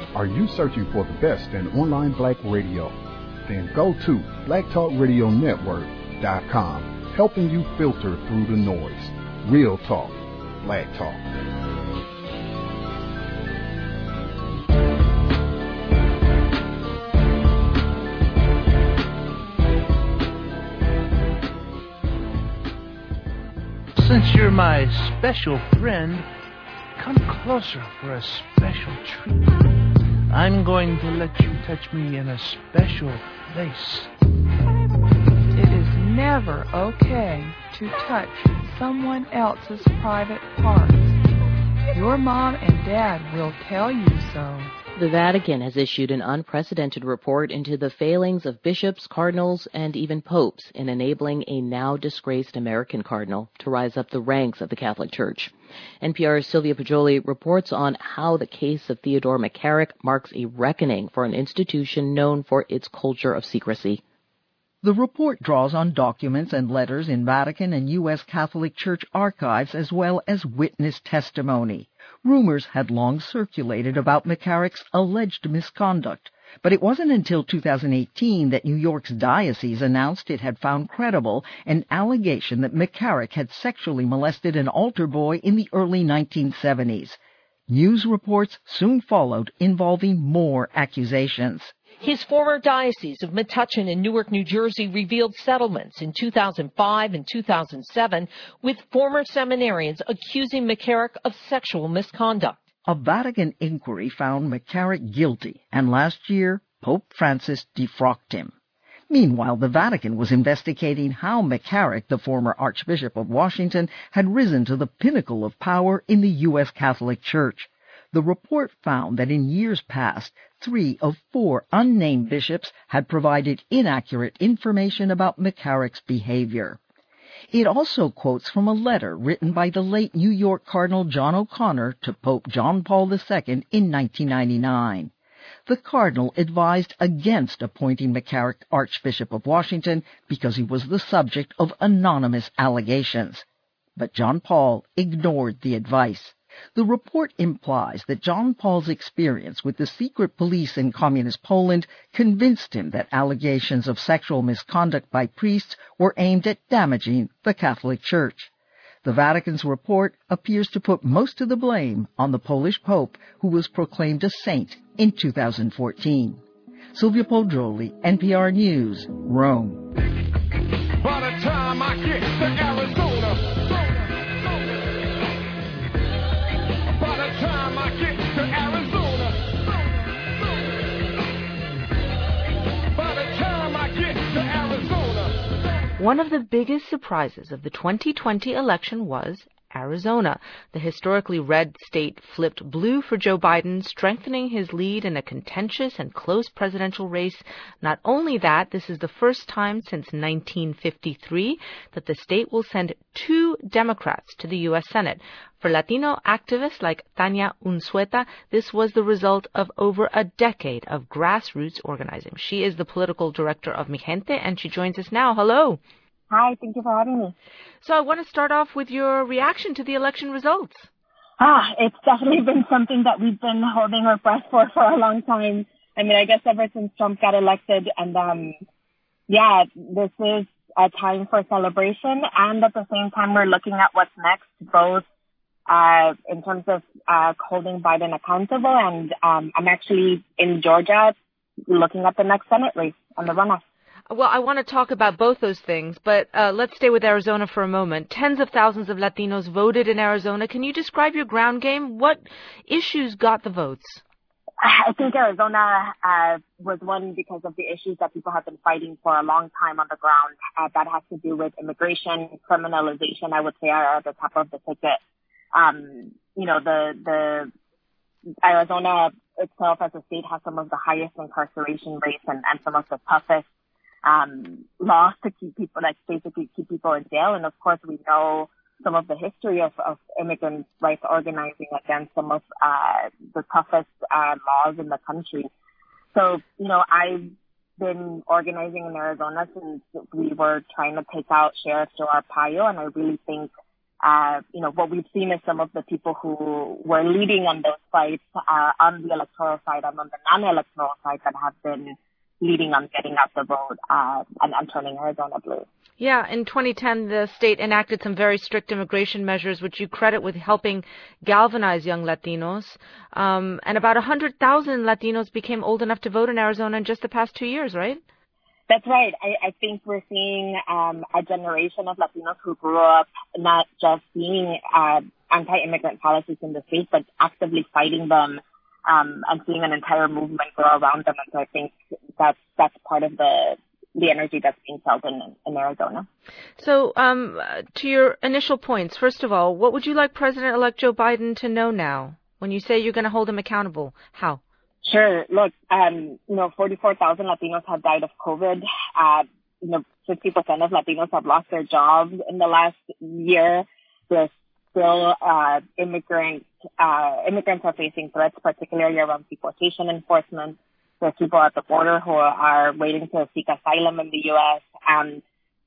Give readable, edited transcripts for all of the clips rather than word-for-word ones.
Are you searching for the best in online black radio? Then go to blacktalkradionetwork.com, helping you filter through the noise. Real talk, black talk. Since you're my special friend, come closer for a special treat. I'm going to let you touch me in a special place. It is never okay to touch someone else's private parts. Your mom and dad will tell you so. The Vatican has issued an unprecedented report into the failings of bishops, cardinals, and even popes in enabling a now disgraced American cardinal to rise up the ranks of the Catholic Church. NPR's Sylvia Poggioli reports on how the case of Theodore McCarrick marks a reckoning for an institution known for its culture of secrecy. The report draws on documents and letters in Vatican and U.S. Catholic Church archives as well as witness testimony. Rumors had long circulated about McCarrick's alleged misconduct, but it wasn't until 2018 that New York's diocese announced it had found credible an allegation that McCarrick had sexually molested an altar boy in the early 1970s. News reports soon followed involving more accusations. His former diocese of Metuchen in Newark, New Jersey, revealed settlements in 2005 and 2007 with former seminarians accusing McCarrick of sexual misconduct. A Vatican inquiry found McCarrick guilty, and last year, Pope Francis defrocked him. Meanwhile, the Vatican was investigating how McCarrick, the former Archbishop of Washington, had risen to the pinnacle of power in the U.S. Catholic Church. The report found that in years past, 3 of 4 unnamed bishops had provided inaccurate information about McCarrick's behavior. It also quotes from a letter written by the late New York Cardinal John O'Connor to Pope John Paul II in 1999. The cardinal advised against appointing McCarrick Archbishop of Washington because he was the subject of anonymous allegations. But John Paul ignored the advice. The report implies that John Paul's experience with the secret police in communist Poland convinced him that allegations of sexual misconduct by priests were aimed at damaging the Catholic Church. The Vatican's report appears to put most of the blame on the Polish Pope, who was proclaimed a saint in 2014. Sylvia Poggioli, NPR News, Rome. By the time I get to Arizona, by the time I get to Arizona, by the time I get to Arizona. One of the biggest surprises of the 2020 election was Arizona. The historically red state flipped blue for Joe Biden, strengthening his lead in a contentious and close presidential race. Not only that, this is the first time since 1953 that the state will send 2 Democrats to the U.S. Senate. For Latino activists like Tania Unzueta, this was the result of over a decade of grassroots organizing. She is the political director of Mi Gente, and she joins us now. Hello. Hi, thank you for having me. So I want to start off with your reaction to the election results. It's definitely been something that we've been holding our breath for a long time. I mean, I guess ever since Trump got elected. And, this is a time for celebration. And at the same time, we're looking at what's next, both in terms of holding Biden accountable. And I'm actually in Georgia looking at the next Senate race and the runoff. Well, I want to talk about both those things, but let's stay with Arizona for a moment. Tens of thousands of Latinos voted in Arizona. Can you describe your ground game? What issues got the votes? I think Arizona was one because of the issues that people have been fighting for a long time on the ground. That has to do with immigration, criminalization, I would say, are at the top of the ticket. The Arizona itself as a state has some of the highest incarceration rates and some of the toughest laws to keep people, like basically keep people in jail. And of course, we know some of the history of immigrant rights organizing against some of the toughest laws in the country. So, I've been organizing in Arizona since we were trying to take out Sheriff Joe Arpaio, and I really think what we've seen is some of the people who were leading on those fights on the electoral side and on the non-electoral side that have been leading on getting out the vote and turning Arizona blue. Yeah, in 2010, the state enacted some very strict immigration measures, which you credit with helping galvanize young Latinos. And about 100,000 Latinos became old enough to vote in Arizona in just the past 2 years, right? That's right. I think we're seeing a generation of Latinos who grew up not just seeing anti-immigrant policies in the state, but actively fighting them and seeing an entire movement grow around them. And so I think that's part of the energy that's being felt in Arizona. So to your initial points, first of all, what would you like President-elect Joe Biden to know now when you say you're going to hold him accountable? How? Sure. Look, 44,000 Latinos have died of COVID. 50% of Latinos have lost their jobs in the last year. There's still immigrants are facing threats, particularly around deportation enforcement. There's people at the border who are waiting to seek asylum in the U.S. And,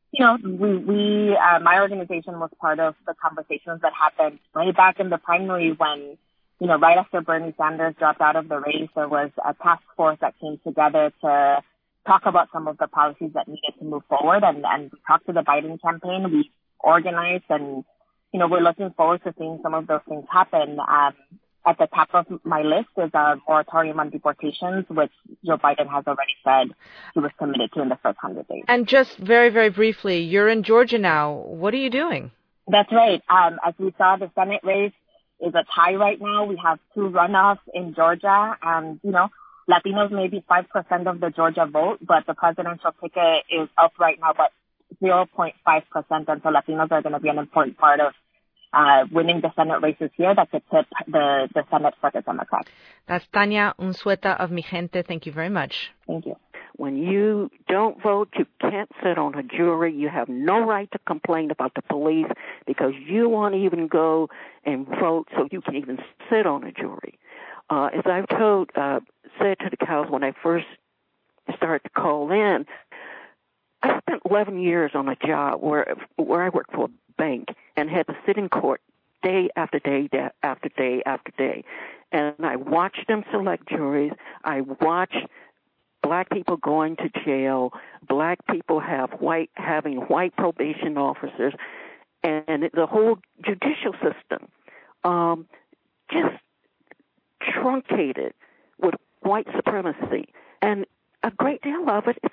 my organization was part of the conversations that happened way back in the primary when, right after Bernie Sanders dropped out of the race, there was a task force that came together to talk about some of the policies that needed to move forward. And we talked to the Biden campaign. We organized and, we're looking forward to seeing some of those things happen. At the top of my list is a moratorium on deportations, which Joe Biden has already said he was committed to in the first 100 days. And just very, very briefly, you're in Georgia now. What are you doing? That's right. As we saw, the Senate race is a tie right now. We have 2 runoffs in Georgia, and, Latinos may be 5% of the Georgia vote, but the presidential ticket is up right now, but 0.5%, and so Latinos are going to be an important part of winning the Senate races here that could tip the Senate for the Democrats. That's Tania Unzueta of Mi Gente. Thank you very much. Thank you. When you don't vote, you can't sit on a jury. You have no right to complain about the police because you won't even go and vote, so you can even sit on a jury. As I've said to the cows when I first started to call in, I spent 11 years on a job where I worked for a bank and had to sit in court day after day after day after day. And I watched them select juries. I watched black people going to jail, black people having white probation officers, and the whole judicial system just truncated with white supremacy. And a great deal of it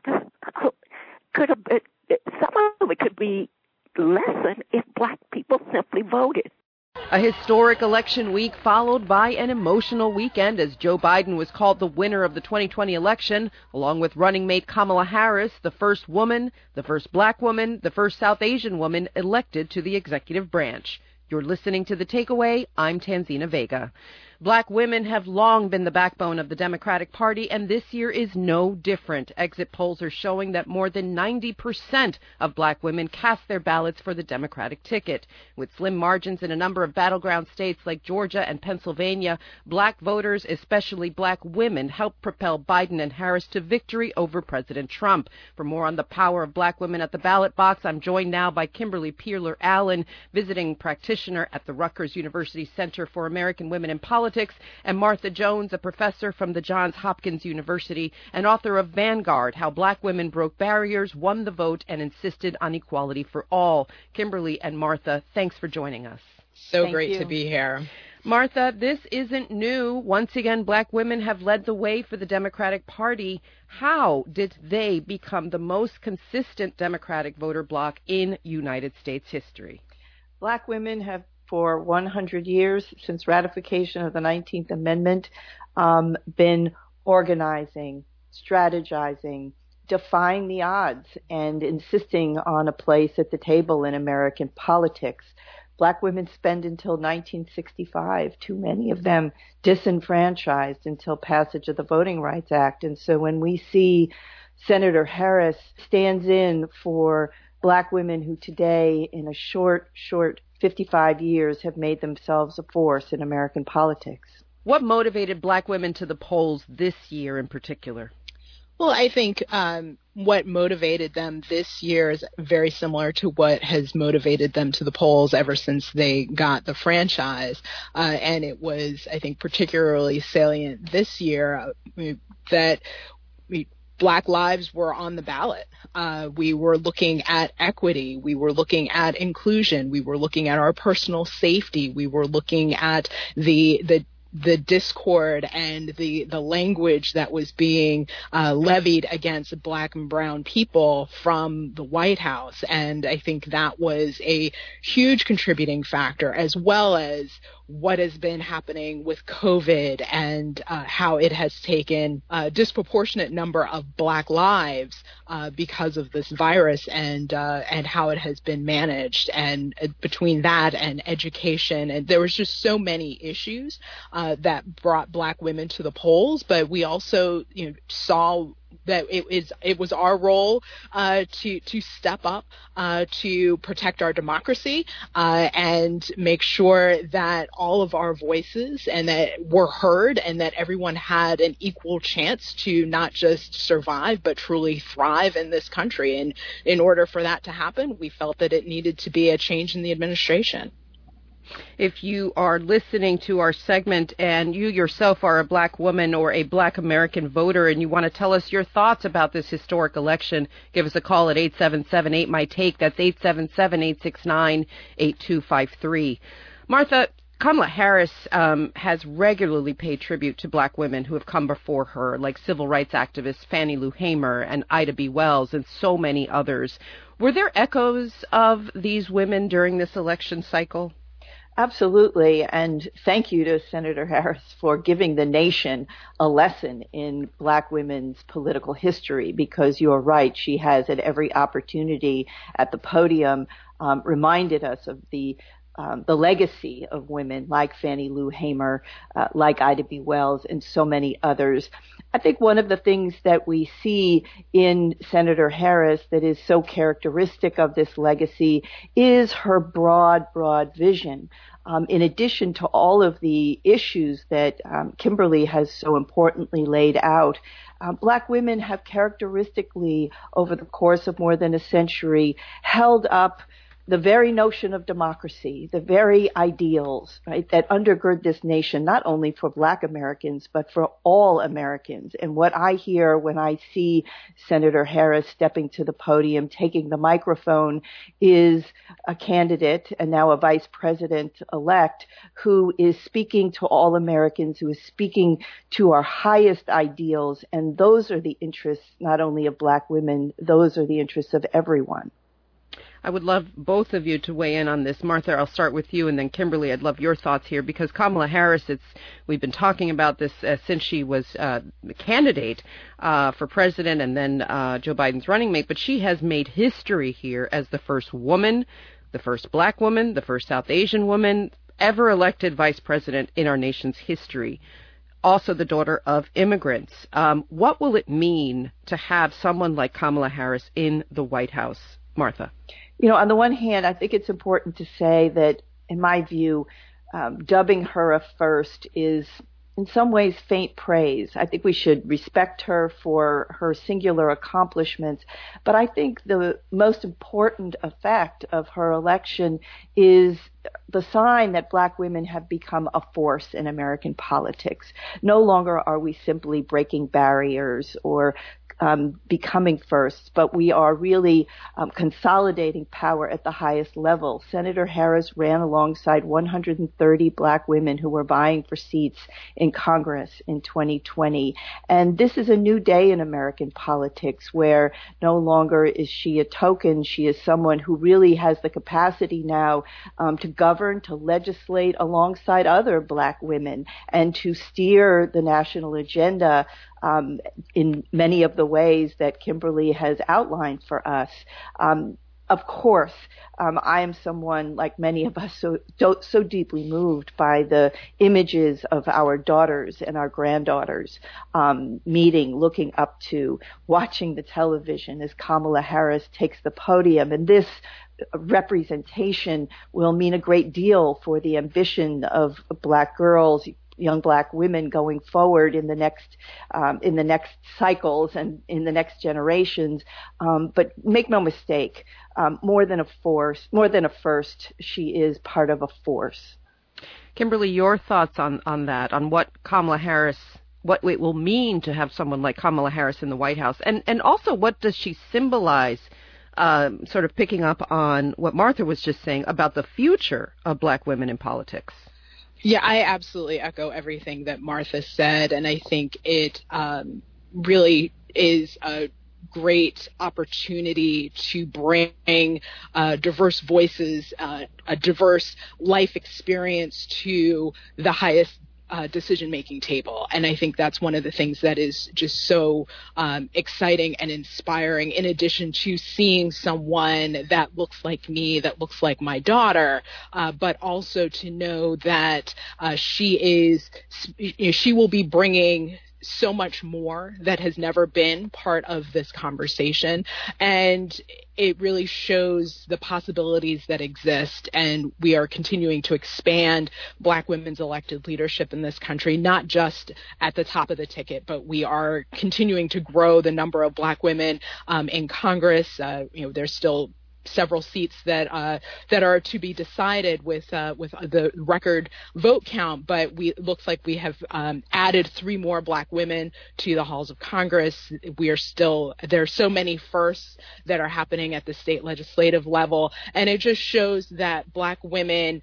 some of it could be lessened if black people simply voted. A historic election week followed by an emotional weekend as Joe Biden was called the winner of the 2020 election, along with running mate Kamala Harris, the first woman, the first black woman, the first South Asian woman elected to the executive branch. You're listening to The Takeaway. I'm Tanzina Vega. Black women have long been the backbone of the Democratic Party, and this year is no different. Exit polls are showing that more than 90% of black women cast their ballots for the Democratic ticket. With slim margins in a number of battleground states like Georgia and Pennsylvania, black voters, especially black women, helped propel Biden and Harris to victory over President Trump. For more on the power of black women at the ballot box, I'm joined now by Kimberly Peerler-Allen, visiting practitioner at the Rutgers University Center for American Women in Politics, and Martha Jones, a professor from the Johns Hopkins University and author of Vanguard, How Black Women Broke Barriers, Won the Vote, and Insisted on Equality for All. Kimberly and Martha, thanks for joining us. So great to be here. Martha, this isn't new. Once again, black women have led the way for the Democratic Party. How did they become the most consistent Democratic voter bloc in United States history? Black women have, for 100 years, since ratification of the 19th Amendment, been organizing, strategizing, defying the odds, and insisting on a place at the table in American politics. Black women spend until 1965, too many of them disenfranchised until passage of the Voting Rights Act. And so when we see Senator Harris stands in for black women who today, in a short 55 years, have made themselves a force in American politics. What motivated black women to the polls this year in particular? Well, I think what motivated them this year is very similar to what has motivated them to the polls ever since they got the franchise. And it was, I think, particularly salient this year that Black lives were on the ballot. We were looking at equity. We were looking at inclusion. We were looking at our personal safety. We were looking at the discord and the language that was being levied against Black and brown people from the White House. And I think that was a huge contributing factor, as well as what has been happening with COVID and how it has taken a disproportionate number of Black lives because of this virus and how it has been managed. And between that and education, and there was just so many issues that brought Black women to the polls. But we also, saw that it was our role to step up to protect our democracy and make sure that all of our voices and that were heard and that everyone had an equal chance to not just survive but truly thrive in this country. And in order for that to happen, we felt that it needed to be a change in the administration. If you are listening to our segment and you yourself are a Black woman or a Black American voter and you want to tell us your thoughts about this historic election, give us a call at 877-8MY-TAKE. That's 877-869-8253. Martha, Kamala Harris has regularly paid tribute to Black women who have come before her, like civil rights activists Fannie Lou Hamer and Ida B. Wells and so many others. Were there echoes of these women during this election cycle? Absolutely, and thank you to Senator Harris for giving the nation a lesson in Black women's political history, because you're right, she has at every opportunity at the podium reminded us of the legacy of women like Fannie Lou Hamer, like Ida B. Wells, and so many others. I think one of the things that we see in Senator Harris that is so characteristic of this legacy is her broad vision. In addition to all of the issues that Kimberly has so importantly laid out, Black women have characteristically, over the course of more than a century, held up the very notion of democracy, the very ideals, right, that undergird this nation, not only for Black Americans, but for all Americans. And what I hear when I see Senator Harris stepping to the podium, taking the microphone, is a candidate and now a vice president-elect who is speaking to all Americans, who is speaking to our highest ideals. And those are the interests not only of Black women, those are the interests of everyone. I would love both of you to weigh in on this. Martha, I'll start with you, and then Kimberly, I'd love your thoughts here, because Kamala Harris, we've been talking about this since she was the candidate for president and then Joe Biden's running mate, but she has made history here as the first woman, the first Black woman, the first South Asian woman ever elected vice president in our nation's history. Also the daughter of immigrants. What will it mean to have someone like Kamala Harris in the White House? Martha. On the one hand, I think it's important to say that, in my view, dubbing her a first is in some ways faint praise. I think we should respect her for her singular accomplishments. But I think the most important effect of her election is the sign that Black women have become a force in American politics. No longer are we simply breaking barriers or becoming first, but we are really consolidating power at the highest level. Senator Harris ran alongside 130 Black women who were vying for seats in Congress in 2020. And this is a new day in American politics where no longer is she a token. She is someone who really has the capacity now to govern, to legislate alongside other Black women, and to steer the national agenda in many of the ways that Kimberly has outlined for us. Of course, I am someone, like many of us, so deeply moved by the images of our daughters and our granddaughters meeting, looking up to, watching the television as Kamala Harris takes the podium. And this representation will mean a great deal for the ambition of Black girls. young black women going forward in the next cycles and in the next generations. But make no mistake, more than a first, she is part of a force. Kimberly, your thoughts on that, on what Kamala Harris, what it will mean to have someone like Kamala Harris in the White House, and also what does she symbolize, sort of picking up on what Martha was just saying about the future of black women in politics? Yeah, I absolutely echo everything that Martha said, and I think it really is a great opportunity to bring diverse voices, a diverse life experience to the highest decision-making table. And I think that's one of the things that is just so exciting and inspiring, in addition to seeing someone that looks like me, that looks like my daughter, but also to know that she will be bringing so much more that has never been part of this conversation. And it really shows the possibilities that exist. And we are continuing to expand black women's elected leadership in this country, not just at the top of the ticket, but we are continuing to grow the number of black women in Congress. There's still several seats that are to be decided with the record vote count, but it looks like we have added 3 more black women to the halls of Congress. There are so many firsts that are happening at the state legislative level, and it just shows that black women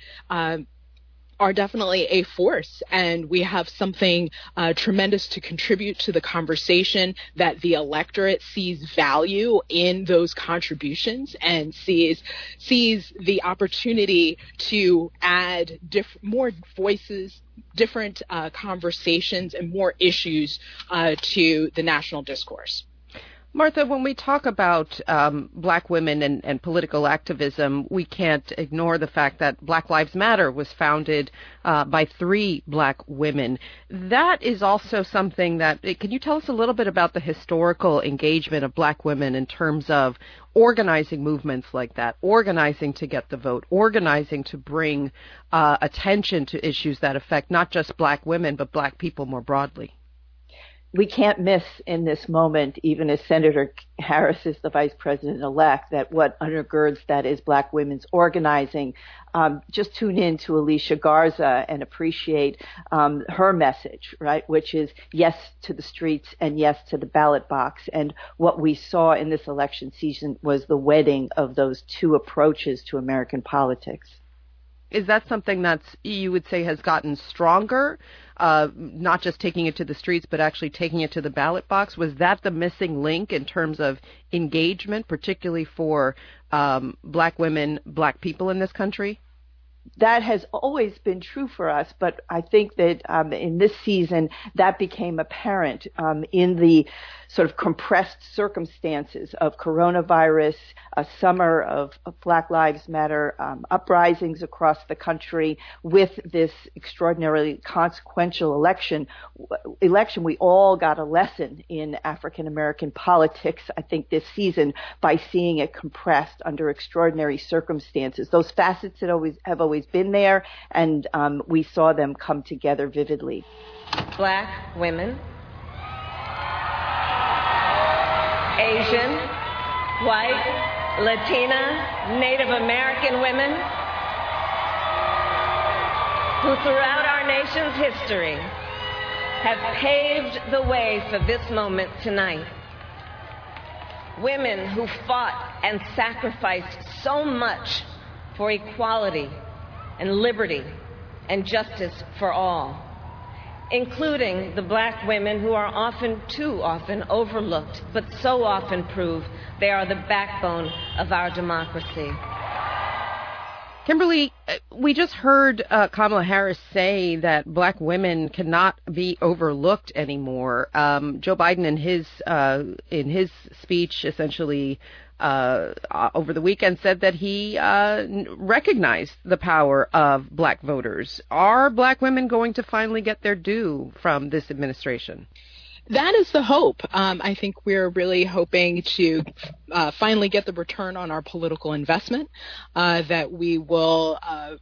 are definitely a force, and we have something tremendous to contribute to the conversation, that the electorate sees value in those contributions and sees the opportunity to add more voices, different conversations, and more issues to the national discourse. Martha, when we talk about black women and political activism, we can't ignore the fact that Black Lives Matter was founded by 3 black women. That is also something that, can you tell us a little bit about the historical engagement of black women in terms of organizing movements like that, organizing to get the vote, organizing to bring attention to issues that affect not just black women, but black people more broadly? We can't miss in this moment, even as Senator Harris is the vice president-elect, that what undergirds that is black women's organizing. Just tune in to Alicia Garza and appreciate her message, right, which is yes to the streets and yes to the ballot box. And what we saw in this election season was the wedding of those 2 approaches to American politics. Is that something that's, you would say, has gotten stronger, not just taking it to the streets, but actually taking it to the ballot box? Was that the missing link in terms of engagement, particularly for black women, black people in this country? That has always been true for us, but I think that in this season that became apparent in the sort of compressed circumstances of coronavirus, a summer of Black Lives Matter uprisings across the country, with this extraordinarily consequential election. We all got a lesson in African American politics, I think, this season by seeing it compressed under extraordinary circumstances. Those facets that have always been there, and we saw them come together vividly. Black women, Asian, white, Latina, Native American women, who throughout our nation's history have paved the way for this moment tonight. Women who fought and sacrificed so much for equality and liberty and justice for all, including the black women who are too often overlooked, but so often prove they are the backbone of our democracy. Kimberly, we just heard Kamala Harris say that black women cannot be overlooked anymore. Joe Biden in his speech essentially over the weekend said that he recognized the power of black voters. Are black women going to finally get their due from this administration? That is the hope. I think we're really hoping to finally get the return on our political investment, that we will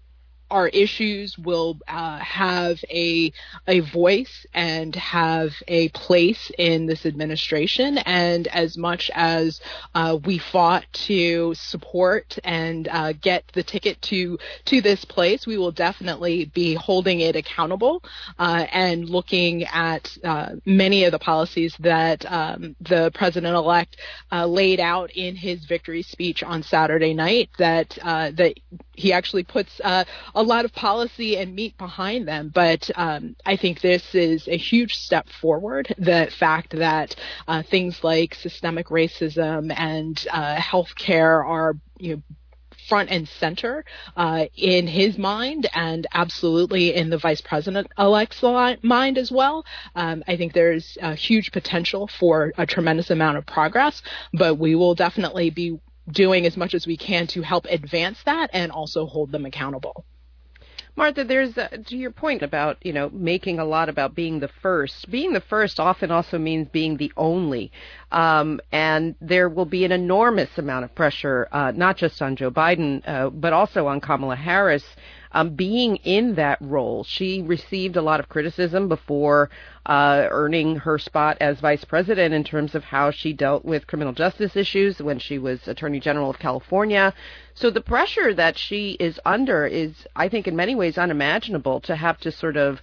our issues will have a voice and have a place in this administration. And as much as we fought to support and get the ticket to this place, we will definitely be holding it accountable and looking at many of the policies that the president-elect laid out in his victory speech on Saturday night, that he actually puts a lot of policy and meat behind them. But I think this is a huge step forward. The fact that things like systemic racism and healthcare are, front and center in his mind, and absolutely in the vice president-elect's mind as well. I think there's a huge potential for a tremendous amount of progress, but we will definitely be doing as much as we can to help advance that and also hold them accountable. Martha, there's, to your point about, making a lot about being the first. Being the first often also means being the only. And there will be an enormous amount of pressure, not just on Joe Biden, but also on Kamala Harris, being in that role. She received a lot of criticism before earning her spot as vice president in terms of how she dealt with criminal justice issues when she was Attorney General of California. So the pressure that she is under is, I think, in many ways unimaginable, to have to sort of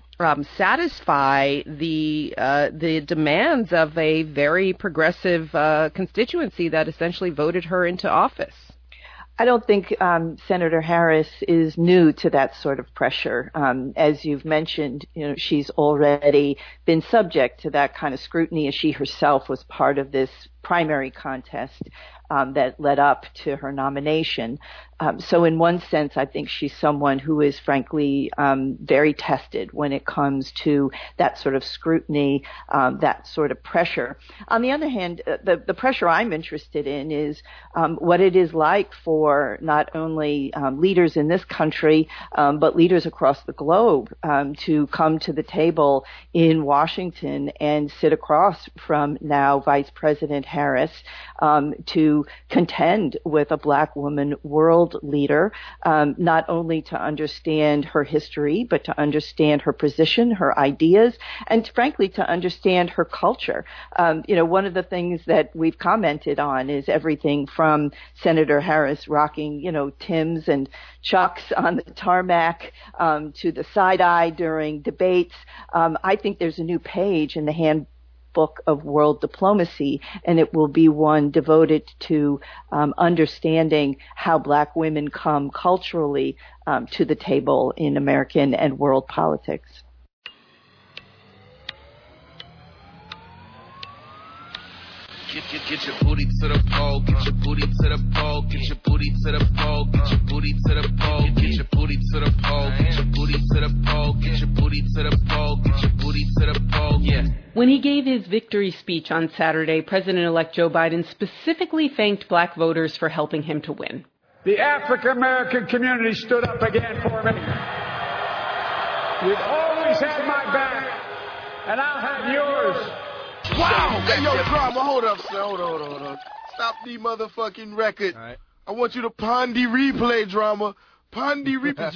satisfy the demands of a very progressive constituency that essentially voted her into office. I don't think Senator Harris is new to that sort of pressure. As you've mentioned, she's already been subject to that kind of scrutiny, as she herself was part of this primary contest that led up to her nomination. So in one sense, I think she's someone who is frankly very tested when it comes to that sort of scrutiny, that sort of pressure. On the other hand, the pressure I'm interested in is what it is like for not only leaders in this country, but leaders across the globe to come to the table in Washington and sit across from now Vice President Harris to contend with a black woman world leader, not only to understand her history, but to understand her position, her ideas, and frankly, to understand her culture. One of the things that we've commented on is everything from Senator Harris rocking, Timbs and Chucks on the tarmac, to the side-eye during debates. I think there's a new page in the handbook of world diplomacy, and it will be one devoted to understanding how black women come culturally to the table in American and world politics. Get your booty to the pole, get your booty to the pole, get your booty to the pole, get your booty to the pole, get your booty to the pole, get your booty to the pole, get your booty to the pole, get your booty to the pole, yeah. When he gave his victory speech on Saturday, President-elect Joe Biden specifically thanked black voters for helping him to win. The African-American community stood up again for me. You've always had my back, and I'll have yours. Wow! Hey, yo, drama, hold up, son. Hold on. Stop the motherfucking record. Right. I want you to Pondy replay, drama. Pondy replay.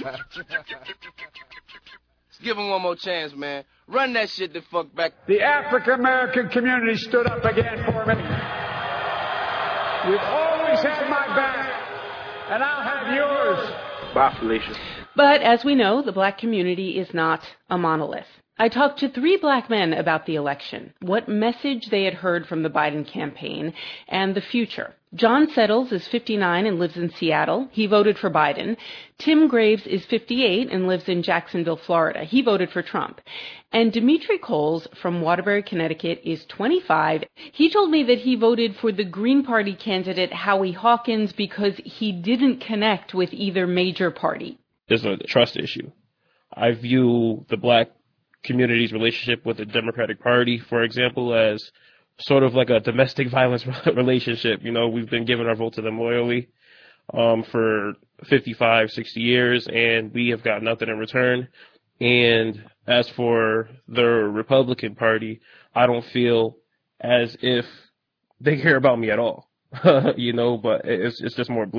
Give him one more chance, man. Run that shit the fuck back. The African-American community stood up again for me. You've always had my back, and I'll have yours. Bye, Felicia. But as we know, the black community is not a monolith. I talked to 3 black men about the election, what message they had heard from the Biden campaign, and the future. John Settles is 59 and lives in Seattle. He voted for Biden. Tim Graves is 58 and lives in Jacksonville, Florida. He voted for Trump. And Dimitri Coles from Waterbury, Connecticut is 25. He told me that he voted for the Green Party candidate Howie Hawkins because he didn't connect with either major party. There's a trust issue. I view the black community's relationship with the Democratic Party, for example, as sort of like a domestic violence relationship. We've been giving our vote to them loyally for 55, 60 years, and we have got nothing in return. And as for the Republican Party, I don't feel as if they care about me at all, but it's just more blatant.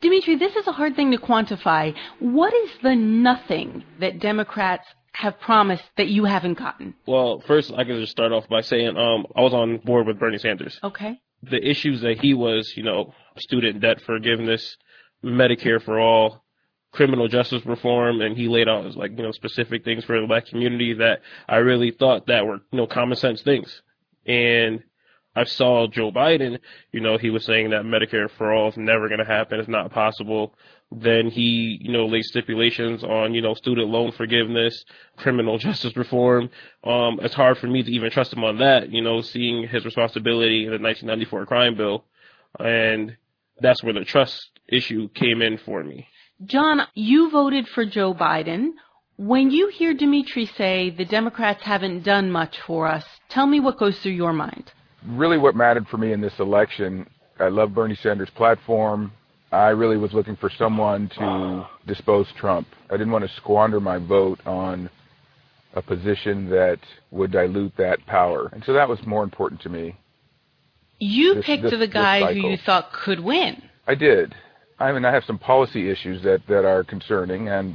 Dimitri, this is a hard thing to quantify. What is the nothing that Democrats have promised that you haven't gotten? Well, first, I can just start off by saying I was on board with Bernie Sanders. Okay. The issues that he was, student debt forgiveness, Medicare for all, criminal justice reform, and he laid out specific things for the black community that I really thought that were, common sense things. And I saw Joe Biden, he was saying that Medicare for all is never going to happen. It's not possible. Then he, laid stipulations on, student loan forgiveness, criminal justice reform. It's hard for me to even trust him on that, seeing his responsibility in the 1994 crime bill. And that's where the trust issue came in for me. John, you voted for Joe Biden. When you hear Dimitri say the Democrats haven't done much for us, tell me what goes through your mind. Really what mattered for me in this election, I love Bernie Sanders' platform. I really was looking for someone to dispose Trump. I didn't want to squander my vote on a position that would dilute that power. And so that was more important to me. You picked the guy who you thought could win. I did. I mean, I have some policy issues that are concerning, and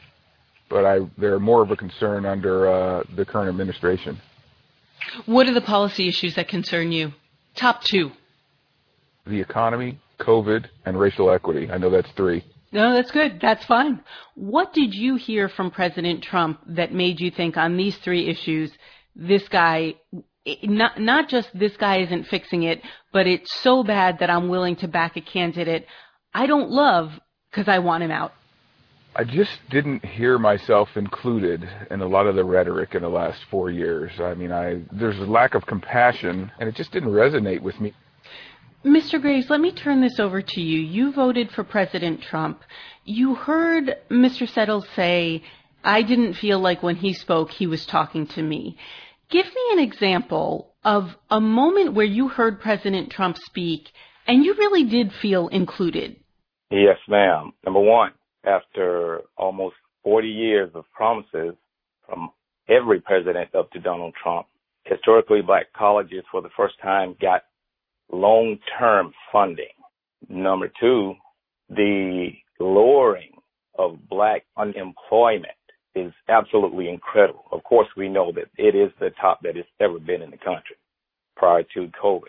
but they're more of a concern under the current administration. What are the policy issues that concern you? Top two. The economy, COVID, and racial equity. I know that's three. No, that's good. That's fine. What did you hear from President Trump that made you think on these three issues, this guy, not just this guy isn't fixing it, but it's so bad that I'm willing to back a candidate I don't love because I want him out? I just didn't hear myself included in a lot of the rhetoric in the last 4 years. I mean, there's a lack of compassion, and it just didn't resonate with me. Mr. Graves, let me turn this over to you. You voted for President Trump. You heard Mr. Settles say, I didn't feel like when he spoke, he was talking to me. Give me an example of a moment where you heard President Trump speak and you really did feel included. Yes, ma'am. Number one, after almost 40 years of promises from every president up to Donald Trump, historically black colleges for the first time got long-term funding. Number two, the lowering of black unemployment is absolutely incredible. Of course, we know that it is the top that it's ever been in the country prior to COVID.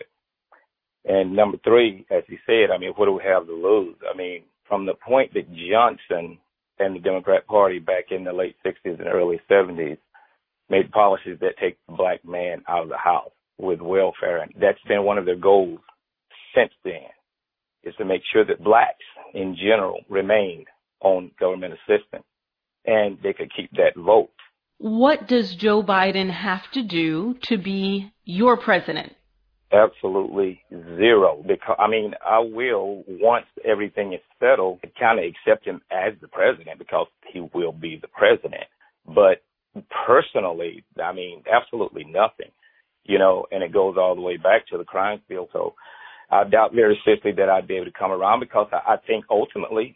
And number three, as he said, I mean, what do we have to lose? I mean, from the point that Johnson and the Democrat Party back in the late 60s and early 70s made policies that take the black man out of the house with welfare, and that's been one of their goals since then, is to make sure that blacks in general remained on government assistance and they could keep that vote. What does Joe Biden have to do to be your president? Absolutely zero. Because I will, once everything is settled, kind of accept him as the president because he will be the president. But personally, absolutely nothing. And it goes all the way back to the crime field. So I doubt very seriously that I'd be able to come around because I think ultimately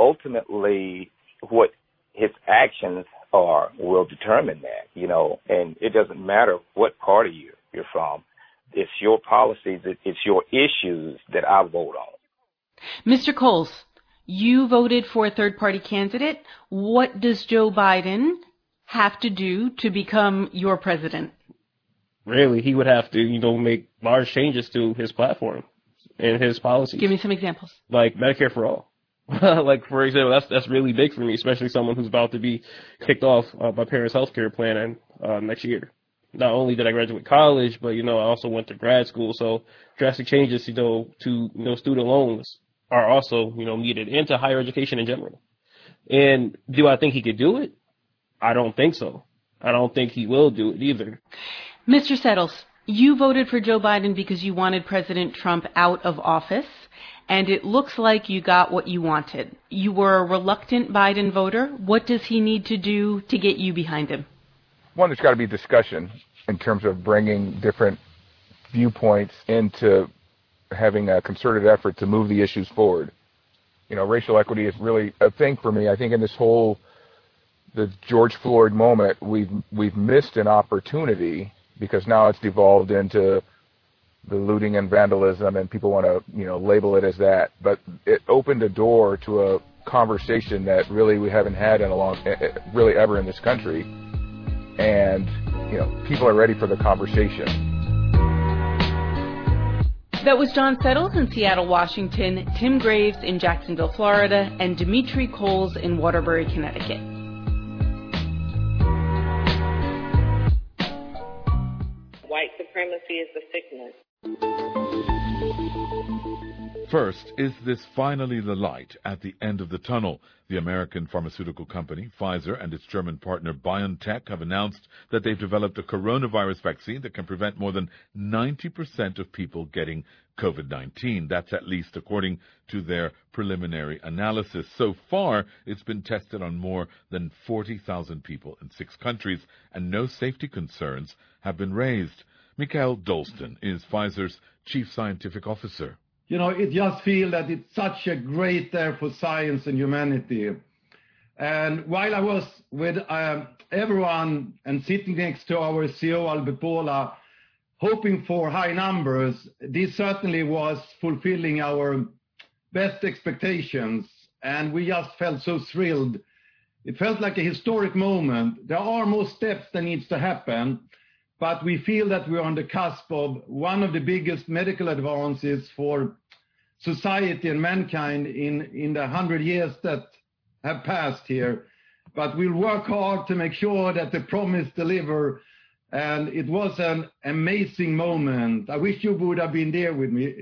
what his actions are will determine that, and it doesn't matter what party you're from. It's your policies, it's your issues that I vote on. Mr. Coles, you voted for a third-party candidate. What does Joe Biden have to do to become your president? Really, he would have to, make large changes to his platform and his policies. Give me some examples. Like Medicare for all. Like, for example, that's really big for me, especially someone who's about to be kicked off my parents' health care plan next year. Not only did I graduate college, but, I also went to grad school. So drastic changes, to student loans are also, needed, and to higher education in general. And do I think he could do it? I don't think so. I don't think he will do it either. Mr. Settles, you voted for Joe Biden because you wanted President Trump out of office, and it looks like you got what you wanted. You were a reluctant Biden voter. What does he need to do to get you behind him? One, there's got to be discussion in terms of bringing different viewpoints into having a concerted effort to move the issues forward. Racial equity is really a thing for me. I think in this whole, the George Floyd moment, we've missed an opportunity because now it's devolved into the looting and vandalism, and people want to, label it as that. But it opened a door to a conversation that really we haven't had in really ever in this country. And, people are ready for the conversation. That was John Settles in Seattle, Washington, Tim Graves in Jacksonville, Florida, and Dimitri Coles in Waterbury, Connecticut. White supremacy is the sickness. First, is this finally the light at the end of the tunnel? The American pharmaceutical company, Pfizer, and its German partner BioNTech have announced that they've developed a coronavirus vaccine that can prevent more than 90% of people getting COVID-19. That's at least according to their preliminary analysis. So far, it's been tested on more than 40,000 people in 6 countries, and no safety concerns have been raised. Mikael Dolsten is Pfizer's chief scientific officer. It just feels that it's such a great day for science and humanity. And while I was with everyone and sitting next to our CEO, Albert Bourla, hoping for high numbers, this certainly was fulfilling our best expectations. And we just felt so thrilled. It felt like a historic moment. There are more steps that needs to happen. But we feel that we're on the cusp of one of the biggest medical advances for society and mankind in the 100 years that have passed here. But we'll work hard to make sure that the promise deliver. And it was an amazing moment. I wish you would have been there with me.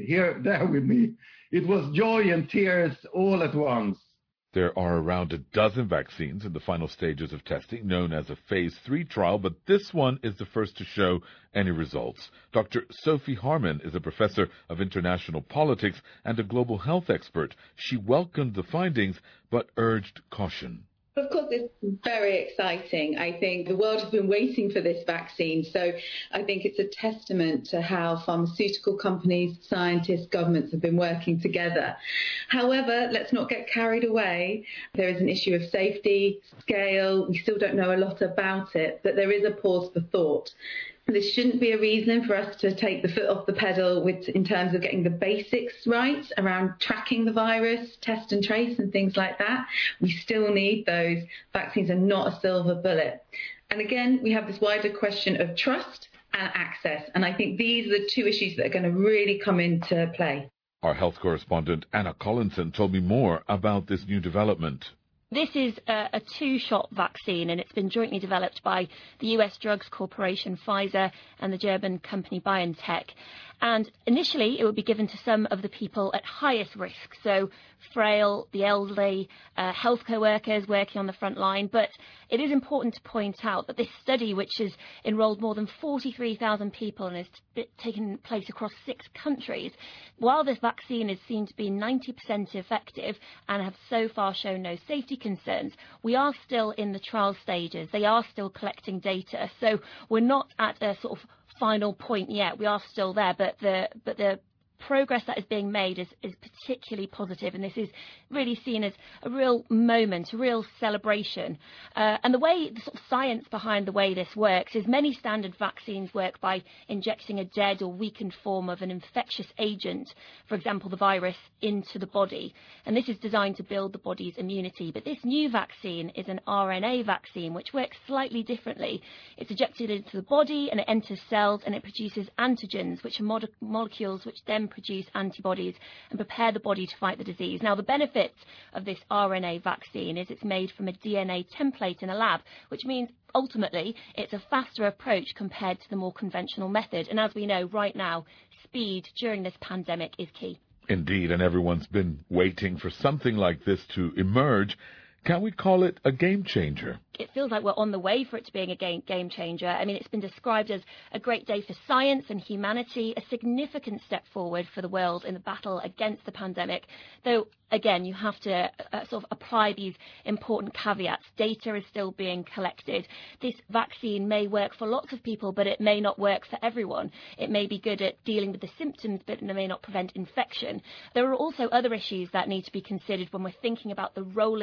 It was joy and tears all at once. There are around a dozen vaccines in the final stages of testing, known as a phase 3 trial, but this one is the first to show any results. Dr. Sophie Harmon is a professor of international politics and a global health expert. She welcomed the findings, but urged caution. Of course, it's very exciting. I think the world has been waiting for this vaccine. So I think it's a testament to how pharmaceutical companies, scientists, governments have been working together. However, let's not get carried away. There is an issue of safety, scale. We still don't know a lot about it, but there is a pause for thought. This shouldn't be a reason for us to take the foot off the pedal in terms of getting the basics right around tracking the virus, test and trace and things like that. We still need those. Vaccines are not a silver bullet. And again, we have this wider question of trust and access. And I think these are the 2 issues that are going to really come into play. Our health correspondent Anna Collinson told me more about this new development. This is a 2-shot vaccine, and it's been jointly developed by the US Drugs Corporation, Pfizer, and the German company BioNTech. And initially, it would be given to some of the people at highest risk, so frail, the elderly, healthcare workers working on the front line. But it is important to point out that this study, which has enrolled more than 43,000 people and has taken place across 6 countries, while this vaccine is seen to be 90% effective and have so far shown no safety concerns, we are still in the trial stages. They are still collecting data. So we're not at a sort of final point yet. We are still there, but the progress that is being made is particularly positive, and this is really seen as a real moment, a real celebration. And the sort of science behind the way this works is many standard vaccines work by injecting a dead or weakened form of an infectious agent, for example, the virus, into the body. And this is designed to build the body's immunity. But this new vaccine is an RNA vaccine, which works slightly differently. It's injected into the body and it enters cells and it produces antigens, which are molecules which then produce antibodies and prepare the body to fight the disease. Now, the benefits of this RNA vaccine is it's made from a DNA template in a lab, which means ultimately it's a faster approach compared to the more conventional method. And as we know right now, speed during this pandemic is key. Indeed, and everyone's been waiting for something like this to emerge. Can we call it a game changer? It feels like we're on the way for it to being a game changer. I mean, it's been described as a great day for science and humanity, a significant step forward for the world in the battle against the pandemic. Though, again, you have to sort of apply these important caveats. Data is still being collected. This vaccine may work for lots of people, but it may not work for everyone. It may be good at dealing with the symptoms, but it may not prevent infection. There are also other issues that need to be considered when we're thinking about the rolling out of this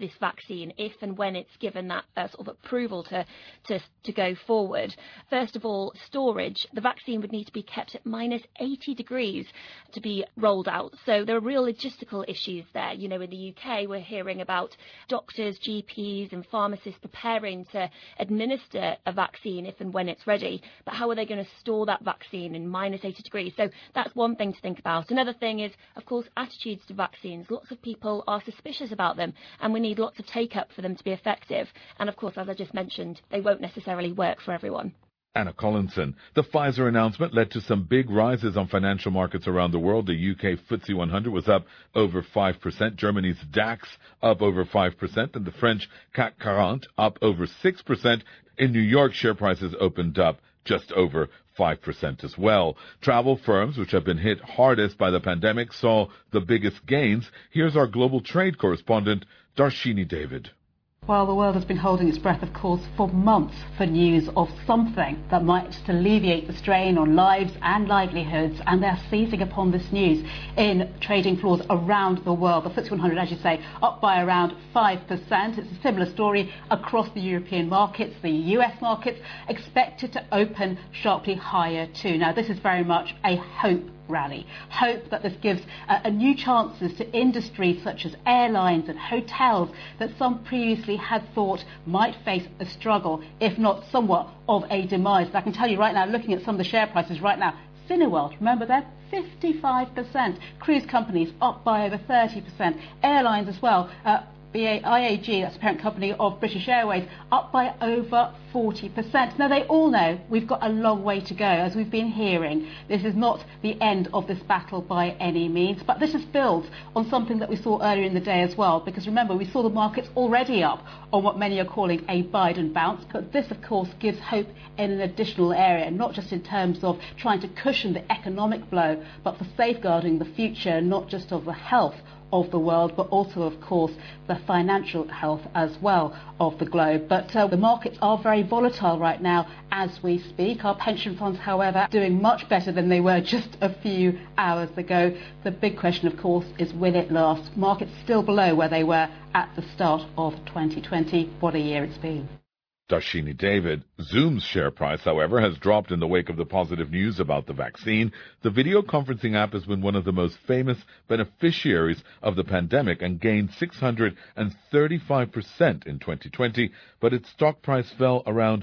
this vaccine if and when it's given that sort of approval to go forward. First of all, storage. The vaccine would need to be kept at minus 80 degrees to be rolled out. So there are real logistical issues there. You know, in the UK, we're hearing about doctors, GPs and pharmacists preparing to administer a vaccine if and when it's ready. But how are they going to store that vaccine in minus 80 degrees? So that's one thing to think about. Another thing is, of course, attitudes to vaccines. Lots of people are suspicious about them, and we need lots of take-up for them to be effective. And of course, as I just mentioned, they won't necessarily work for everyone. Anna Collinson. The Pfizer announcement led to some big rises on financial markets around the world. The UK FTSE 100 was up over 5%, Germany's DAX up over 5%, and the French CAC 40 up over 6%. In New York, share prices opened up just over 5% as well. Travel firms, which have been hit hardest by the pandemic, saw the biggest gains. Here's our global trade correspondent, Darshini David. Well, the world has been holding its breath, of course, for months for news of something that might just alleviate the strain on lives and livelihoods, and they're seizing upon this news in trading floors around the world. The FTSE 100, as you say, up by around 5%. It's a similar story across the European markets. The US markets expected to open sharply higher too. Now, this is very much a hope rally. Hope that this gives new chances to industries such as airlines and hotels that some previously had thought might face a struggle, if not somewhat of a demise. And I can tell you right now, looking at some of the share prices right now, Cineworld, remember that? 55%. Cruise companies up by over 30%. Airlines as well. IAG, that's the parent company of British Airways, up by over 40%. Now, they all know we've got a long way to go, as we've been hearing. This is not the end of this battle by any means, but this just builds on something that we saw earlier in the day as well, because remember, we saw the markets already up on what many are calling a Biden bounce, but this, of course, gives hope in an additional area, not just in terms of trying to cushion the economic blow, but for safeguarding the future, not just of the health of the world, but also, of course, the financial health as well of the globe. But the markets are very volatile right now as we speak. Our pension funds, however, doing much better than they were just a few hours ago. The big question, of course, is will it last? Markets still below where they were at the start of 2020. What a year it's been. Darshini David. Zoom's share price, however, has dropped in the wake of the positive news about the vaccine. The video conferencing app has been one of the most famous beneficiaries of the pandemic and gained 635% in 2020, but its stock price fell around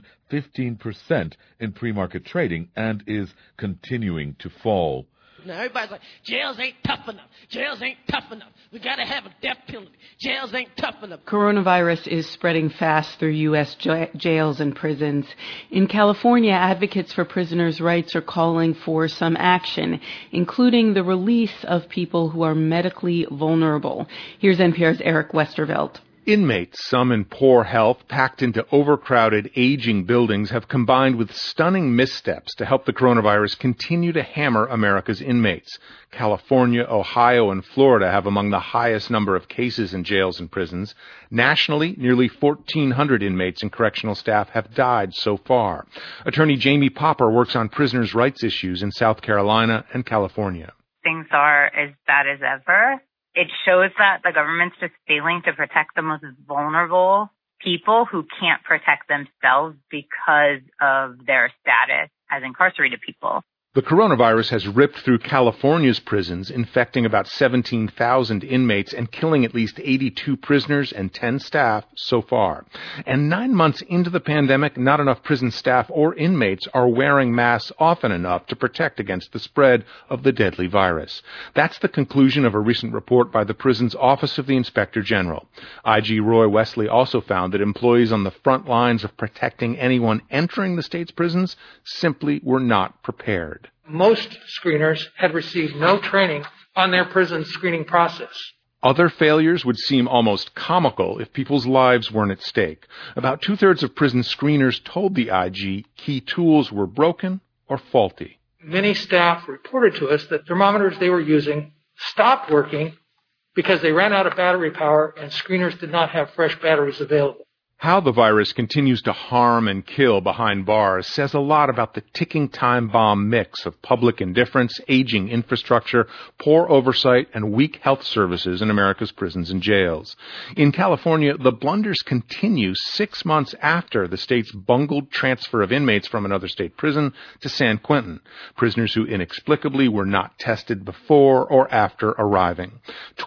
15% in pre-market trading and is continuing to fall. Now, everybody's like, jails ain't tough enough. Jails ain't tough enough. We got to have a death penalty. Jails ain't tough enough. Coronavirus is spreading fast through U.S. jails and prisons. In California, advocates for prisoners' rights are calling for some action, including the release of people who are medically vulnerable. Here's NPR's Eric Westervelt. Inmates, some in poor health, packed into overcrowded, aging buildings, have combined with stunning missteps to help the coronavirus continue to hammer America's inmates. California, Ohio, and Florida have among the highest number of cases in jails and prisons. Nationally, nearly 1,400 inmates and correctional staff have died so far. Attorney Jamie Popper works on prisoners' rights issues in South Carolina and California. Things are as bad as ever. It shows that the government's just failing to protect the most vulnerable people who can't protect themselves because of their status as incarcerated people. The coronavirus has ripped through California's prisons, infecting about 17,000 inmates and killing at least 82 prisoners and 10 staff so far. And 9 months into the pandemic, not enough prison staff or inmates are wearing masks often enough to protect against the spread of the deadly virus. That's the conclusion of a recent report by the prison's Office of the Inspector General. IG Roy Wesley also found that employees on the front lines of protecting anyone entering the state's prisons simply were not prepared. Most screeners had received no training on their prison screening process. Other failures would seem almost comical if people's lives weren't at stake. About 2/3 of prison screeners told the IG key tools were broken or faulty. Many staff reported to us that thermometers they were using stopped working because they ran out of battery power and screeners did not have fresh batteries available. How the virus continues to harm and kill behind bars says a lot about the ticking time bomb mix of public indifference, aging infrastructure, poor oversight, and weak health services in America's prisons and jails. In California, the blunders continue 6 months after the state's bungled transfer of inmates from another state prison to San Quentin, prisoners who inexplicably were not tested before or after arriving.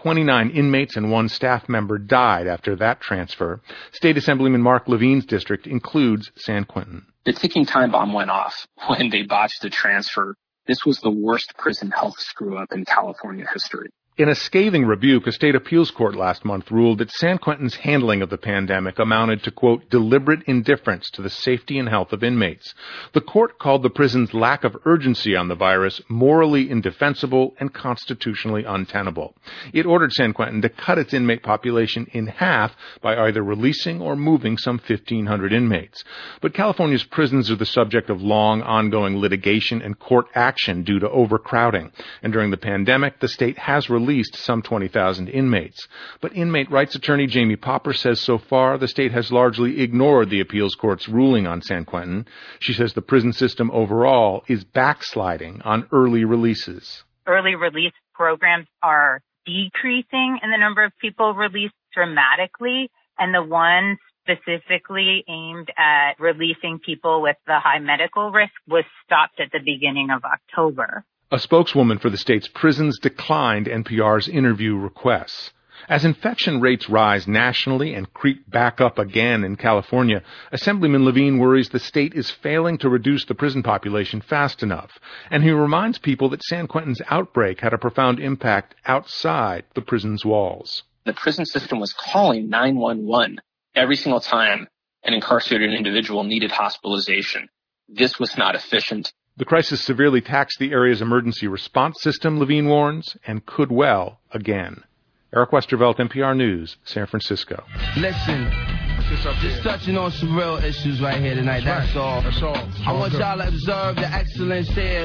29 inmates and 1 staff member died after that transfer. State Assemblyman Mark Levine's district includes San Quentin. The ticking time bomb went off when they botched the transfer. This was the worst prison health screw-up in California history. In a scathing rebuke, a state appeals court last month ruled that San Quentin's handling of the pandemic amounted to, quote, deliberate indifference to the safety and health of inmates. The court called the prison's lack of urgency on the virus morally indefensible and constitutionally untenable. It ordered San Quentin to cut its inmate population in half by either releasing or moving some 1,500 inmates. But California's prisons are the subject of long, ongoing litigation and court action due to overcrowding. And during the pandemic, the state has released some 20,000 inmates. But inmate rights attorney Jamie Popper says so far the state has largely ignored the appeals court's ruling on San Quentin. She says the prison system overall is backsliding on early releases. Early release programs are decreasing in the number of people released dramatically, and the one specifically aimed at releasing people with the high medical risk was stopped at the beginning of October. A spokeswoman for the state's prisons declined NPR's interview requests. As infection rates rise nationally and creep back up again in California, Assemblyman Levine worries the state is failing to reduce the prison population fast enough. And he reminds people that San Quentin's outbreak had a profound impact outside the prison's walls. The prison system was calling 911 every single time an incarcerated individual needed hospitalization. This was not efficient. The crisis severely taxed the area's emergency response system, Levine warns, and could well again. Eric Westervelt, NPR News, San Francisco. Listen, just touching on some real issues right here tonight, that's all. That's all. I want y'all to observe the excellence here.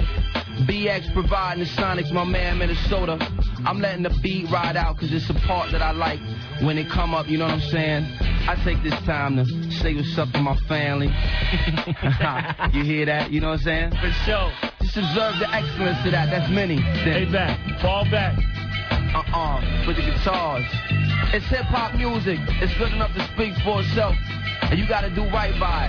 BX providing the Sonics, my man, Minnesota. I'm letting the beat ride out because it's a part that I like when it come up, you know what I'm saying? I take this time to say what's up to my family. You hear that? You know what I'm saying? For sure. Just observe the excellence of that. That's many. Stay back. Fall back. With the guitars. It's hip-hop music. It's good enough to speak for itself. And you gotta do right by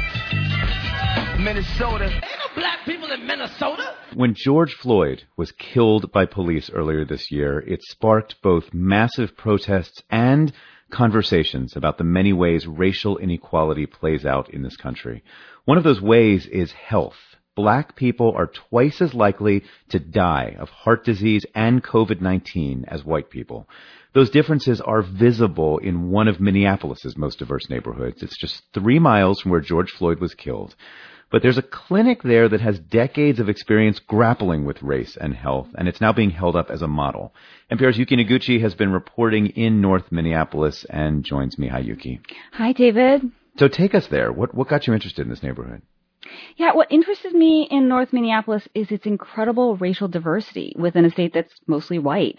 it. Minnesota. Ain't no black people in Minnesota. When George Floyd was killed by police earlier this year, it sparked both massive protests and conversations about the many ways racial inequality plays out in this country. One of those ways is health. Black people are twice as likely to die of heart disease and COVID-19 as white people. Those differences are visible in one of Minneapolis's most diverse neighborhoods. It's just 3 miles from where George Floyd was killed. But there's a clinic there that has decades of experience grappling with race and health, and it's now being held up as a model. NPR's Yuki Noguchi has been reporting in North Minneapolis and joins me. Hi, Yuki. Hi, David. So take us there. What got you interested in this neighborhood? Yeah, what interested me in North Minneapolis is its incredible racial diversity within a state that's mostly white.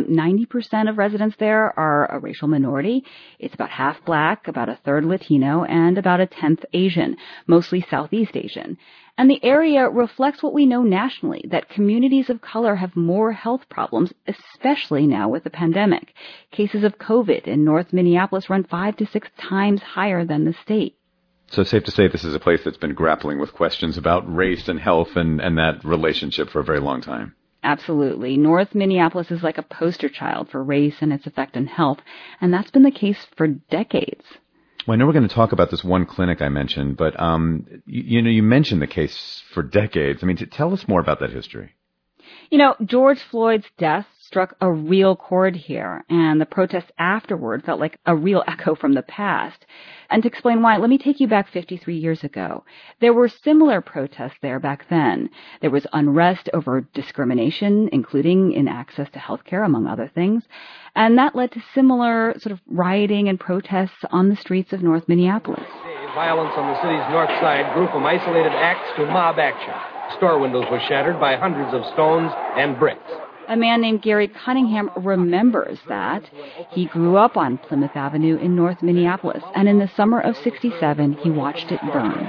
90% of residents there are a racial minority. It's about half black, about a third Latino, and about a tenth Asian, mostly Southeast Asian. And the area reflects what we know nationally, that communities of color have more health problems, especially now with the pandemic. Cases of COVID in North Minneapolis run 5 to 6 times higher than the state. So safe to say this is a place that's been grappling with questions about race and health and that relationship for a very long time. Absolutely. North Minneapolis is like a poster child for race and its effect on health, and that's been the case for decades. Well, I know we're going to talk about this one clinic I mentioned, but you mentioned the case for decades. I mean, tell us more about that history. You know, George Floyd's death struck a real chord here, and the protests afterward felt like a real echo from the past. And to explain why, let me take you back 53 years ago. There were similar protests there back then. There was unrest over discrimination, including in access to health care, among other things. And that led to similar sort of rioting and protests on the streets of North Minneapolis. Violence on the city's north side grew from isolated acts to mob action. Store windows were shattered by hundreds of stones and bricks. A man named Gary Cunningham remembers that. He grew up on Plymouth Avenue in North Minneapolis, and in the summer of '67, he watched it burn.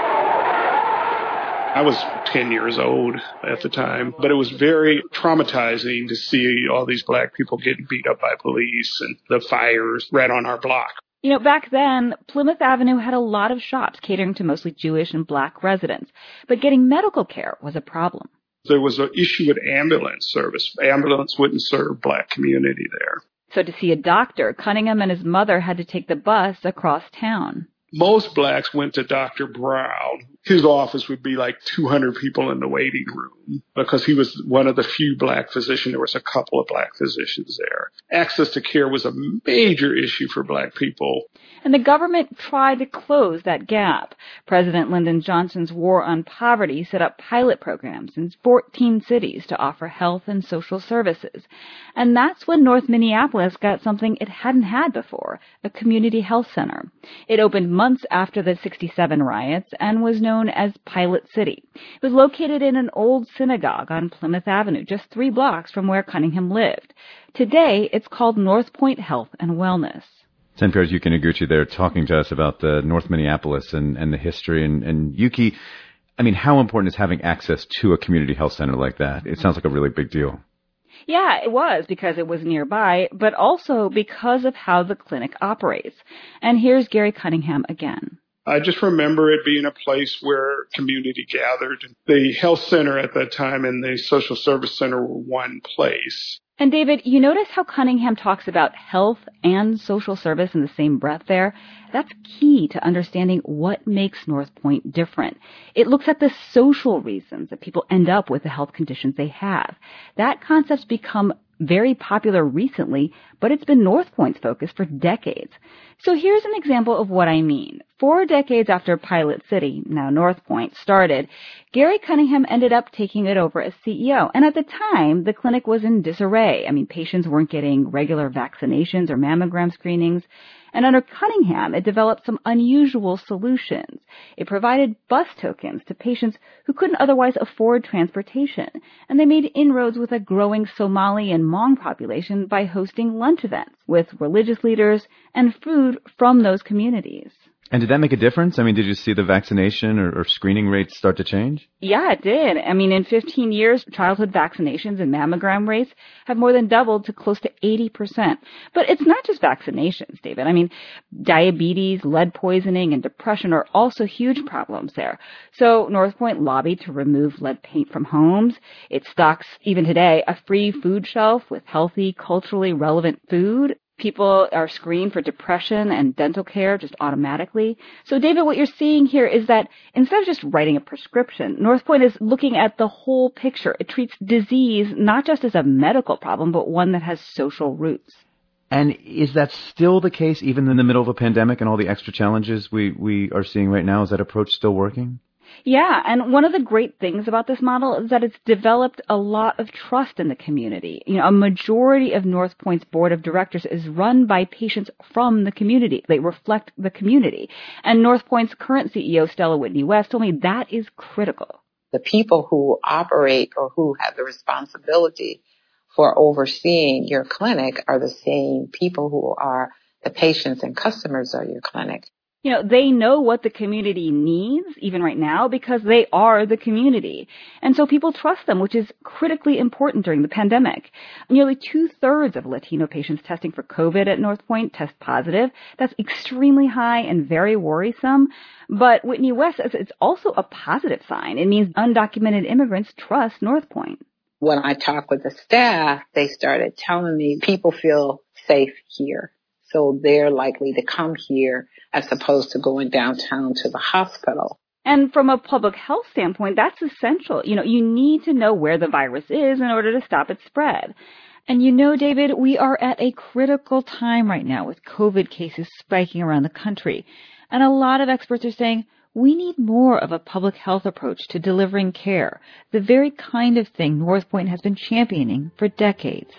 I was 10 years old at the time, but it was very traumatizing to see all these black people getting beat up by police and the fires right on our block. You know, back then, Plymouth Avenue had a lot of shops catering to mostly Jewish and black residents, but getting medical care was a problem. There was an issue with ambulance service. Ambulance wouldn't serve black community there. So to see a doctor, Cunningham and his mother had to take the bus across town. Most blacks went to Dr. Brown. His office would be like 200 people in the waiting room because he was one of the few black physicians. There was a couple of black physicians there. Access to care was a major issue for black people. And the government tried to close that gap. President Lyndon Johnson's War on Poverty set up pilot programs in 14 cities to offer health and social services. And that's when North Minneapolis got something it hadn't had before, a community health center. It opened months after the '67 riots and was known as Pilot City. It was located in an old synagogue on Plymouth Avenue, just 3 blocks from where Cunningham lived. Today, it's called North Point Health and Wellness. NPR's Yuki Noguchi there talking to us about the North Minneapolis and the history. And Yuki, I mean, how important is having access to a community health center like that? It sounds like a really big deal. Yeah, it was because it was nearby, but also because of how the clinic operates. And here's Gary Cunningham again. I just remember it being a place where community gathered. The health center at that time and the social service center were one place. And David, you notice how Cunningham talks about health and social service in the same breath there? That's key to understanding what makes North Point different. It looks at the social reasons that people end up with the health conditions they have. That concept's become very popular recently, but it's been North Point's focus for decades. So here's an example of what I mean. 4 decades after Pilot City, now North Point, started, Gary Cunningham ended up taking it over as CEO. And at the time, the clinic was in disarray. I mean, patients weren't getting regular vaccinations or mammogram screenings. And under Cunningham, it developed some unusual solutions. It provided bus tokens to patients who couldn't otherwise afford transportation. And they made inroads with a growing Somali and Hmong population by hosting lunch events with religious leaders and food from those communities. And did that make a difference? I mean, did you see the vaccination or screening rates start to change? Yeah, it did. I mean, in 15 years, childhood vaccinations and mammogram rates have more than doubled to close to 80%. But it's not just vaccinations, David. I mean, diabetes, lead poisoning, and depression are also huge problems there. So North Point lobbied to remove lead paint from homes. It stocks, even today, a free food shelf with healthy, culturally relevant food. People are screened for depression and dental care just automatically. So, David, what you're seeing here is that instead of just writing a prescription, North Point is looking at the whole picture. It treats disease not just as a medical problem, but one that has social roots. And is that still the case even in the middle of a pandemic and all the extra challenges we are seeing right now? Is that approach still working? Yeah, and one of the great things about this model is that it's developed a lot of trust in the community. You know, a majority of North Point's board of directors is run by patients from the community. They reflect the community. And North Point's current CEO, Stella Whitney West, told me that is critical. The people who operate or who have the responsibility for overseeing your clinic are the same people who are the patients and customers of your clinic. You know, they know what the community needs, even right now, because they are the community. And so people trust them, which is critically important during the pandemic. Nearly 2/3 of Latino patients testing for COVID at North Point test positive. That's extremely high and very worrisome. But Whitney West says it's also a positive sign. It means undocumented immigrants trust North Point. When I talked with the staff, they started telling me people feel safe here. So they're likely to come here as opposed to going downtown to the hospital. And from a public health standpoint, that's essential. You know, you need to know where the virus is in order to stop its spread. And you know, David, we are at a critical time right now with COVID cases spiking around the country. And a lot of experts are saying we need more of a public health approach to delivering care, the very kind of thing North Point has been championing for decades.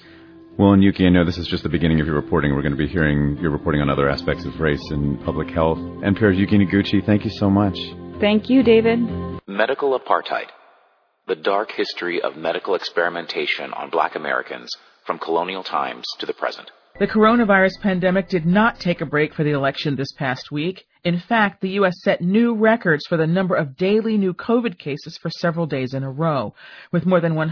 Well, and Yuki, I know this is just the beginning of your reporting. We're going to be hearing your reporting on other aspects of race and public health. NPR's Yuki Noguchi, thank you so much. Thank you, David. Medical apartheid. The Dark History of Medical Experimentation on Black Americans, from colonial times to the present. The coronavirus pandemic did not take a break for the election this past week. In fact, the U.S. set new records for the number of daily new COVID cases for several days in a row, with more than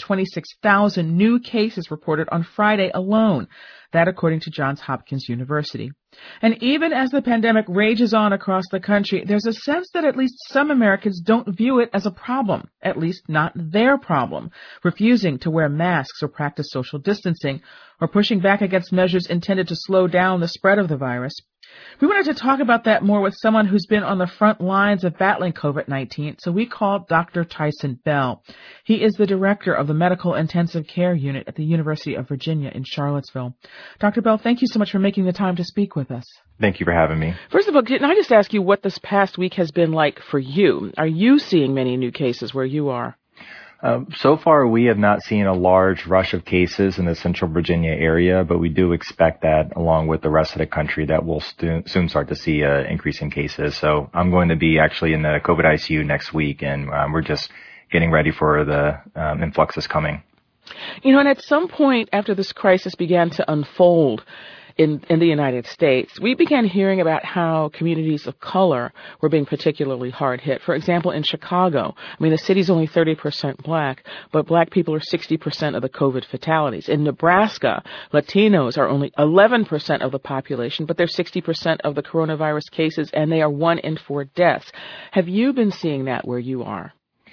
126,000 new cases reported on Friday alone. That according to Johns Hopkins University. And even as the pandemic rages on across the country, there's a sense that at least some Americans don't view it as a problem, at least not their problem, refusing to wear masks or practice social distancing, or pushing back against measures intended to slow down the spread of the virus. We wanted to talk about that more with someone who's been on the front lines of battling COVID-19, so we called Dr. Tyson Bell. He is the director of the Medical Intensive Care Unit at the University of Virginia in Charlottesville. Dr. Bell, thank you so much for making the time to speak with us. Thank you for having me. First of all, can I just ask you what this past week has been like for you? Are you seeing many new cases where you are? So far, we have not seen a large rush of cases in the Central Virginia area, but we do expect that, along with the rest of the country, that we'll soon start to see an increase in cases. So I'm going to be actually in the COVID ICU next week, and we're just getting ready for the influx that's coming. You know, and at some point after this crisis began to unfold in the United States, we began hearing about how communities of color were being particularly hard hit. For example, in Chicago, I mean, the city's only 30% black, but black people are 60% of the COVID fatalities. In Nebraska, Latinos are only 11% of the population, but they're 60% of the coronavirus cases, and they are 1 in 4 deaths. Have you been seeing that where you are?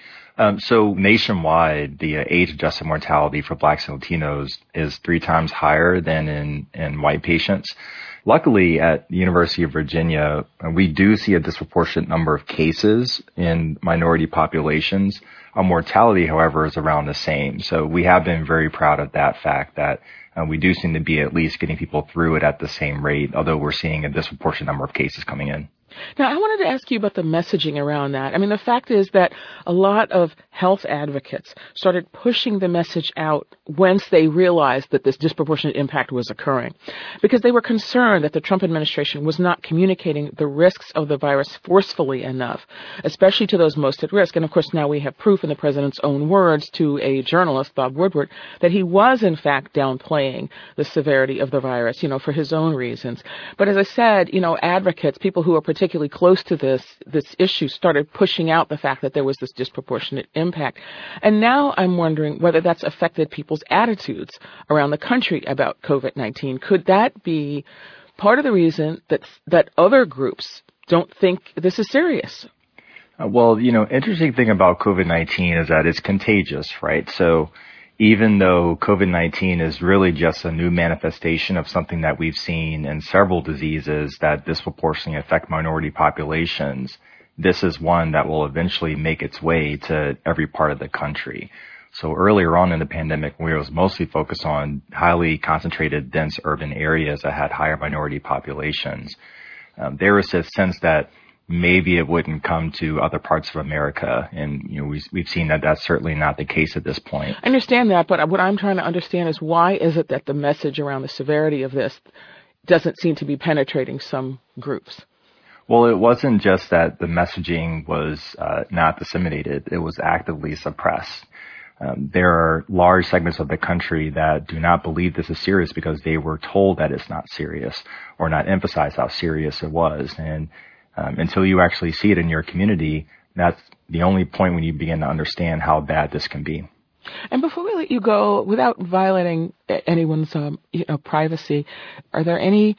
So nationwide, the age-adjusted mortality for blacks and Latinos is 3 times higher than in white patients. Luckily, at the University of Virginia, we do see a disproportionate number of cases in minority populations. Our mortality, however, is around the same. So we have been very proud of that fact that we do seem to be at least getting people through it at the same rate, although we're seeing a disproportionate number of cases coming in. Now, I wanted to ask you about the messaging around that. I mean, the fact is that a lot of health advocates started pushing the message out once they realized that this disproportionate impact was occurring, because they were concerned that the Trump administration was not communicating the risks of the virus forcefully enough, especially to those most at risk. And of course, now we have proof in the president's own words to a journalist, Bob Woodward, that he was in fact downplaying the severity of the virus, you know, for his own reasons. But as I said, you know, advocates, people who are particularly close to this issue, started pushing out the fact that there was this disproportionate impact. And now I'm wondering whether that's affected people's attitudes around the country about COVID-19. Could that be part of the reason that other groups don't think this is serious? Well, you know, interesting thing about COVID-19 is that it's contagious, right? So even though COVID-19 is really just a new manifestation of something that we've seen in several diseases that disproportionately affect minority populations, this is one that will eventually make its way to every part of the country. So earlier on in the pandemic, we was mostly focused on highly concentrated, dense urban areas that had higher minority populations. There was a sense that maybe it wouldn't come to other parts of America. And, you know, we've seen that that's certainly not the case at this point. I understand that, but what I'm trying to understand is why is it that the message around the severity of this doesn't seem to be penetrating some groups? Well, it wasn't just that the messaging was not disseminated. It was actively suppressed. There are large segments of the country that do not believe this is serious because they were told that it's not serious or not emphasized how serious it was. And until you actually see it in your community, that's the only point when you begin to understand how bad this can be. And before we let you go, without violating anyone's privacy, are there any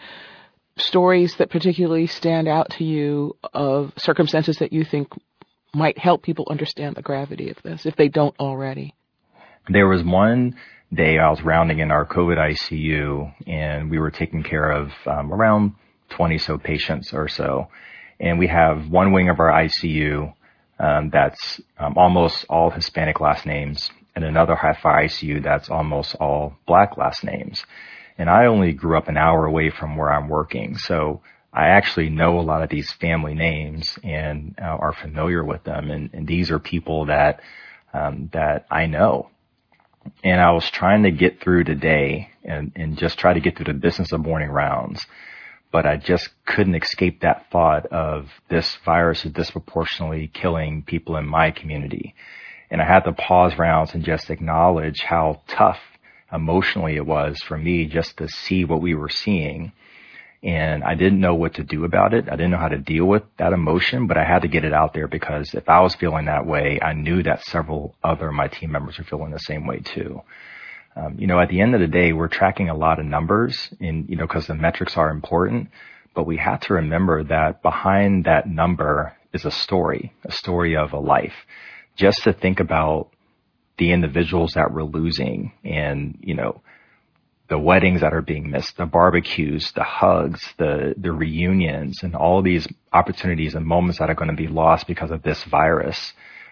stories that particularly stand out to you of circumstances that you think might help people understand the gravity of this, if they don't already? There was one day I was rounding in our COVID ICU, and we were taking care of around 20 so patients or so. And we have one wing of our ICU that's almost all Hispanic last names, and another half of our ICU that's almost all black last names. And I only grew up an hour away from where I'm working, so I actually know a lot of these family names and are familiar with them. And these are people that I know. And I was trying to get through today and just try to get through the business of morning rounds. But I just couldn't escape that thought of this virus is disproportionately killing people in my community. And I had to pause rounds and just acknowledge how tough emotionally it was for me just to see what we were seeing. And I didn't know what to do about it. I didn't know how to deal with that emotion, but I had to get it out there because if I was feeling that way, I knew that several other of my team members were feeling the same way too. At the end of the day, we're tracking a lot of numbers and, because the metrics are important, but we have to remember that behind that number is a story of a life. Just to think about the individuals that we're losing and, the weddings that are being missed, the barbecues, the hugs, the reunions, and all these opportunities and moments that are going to be lost because of this virus,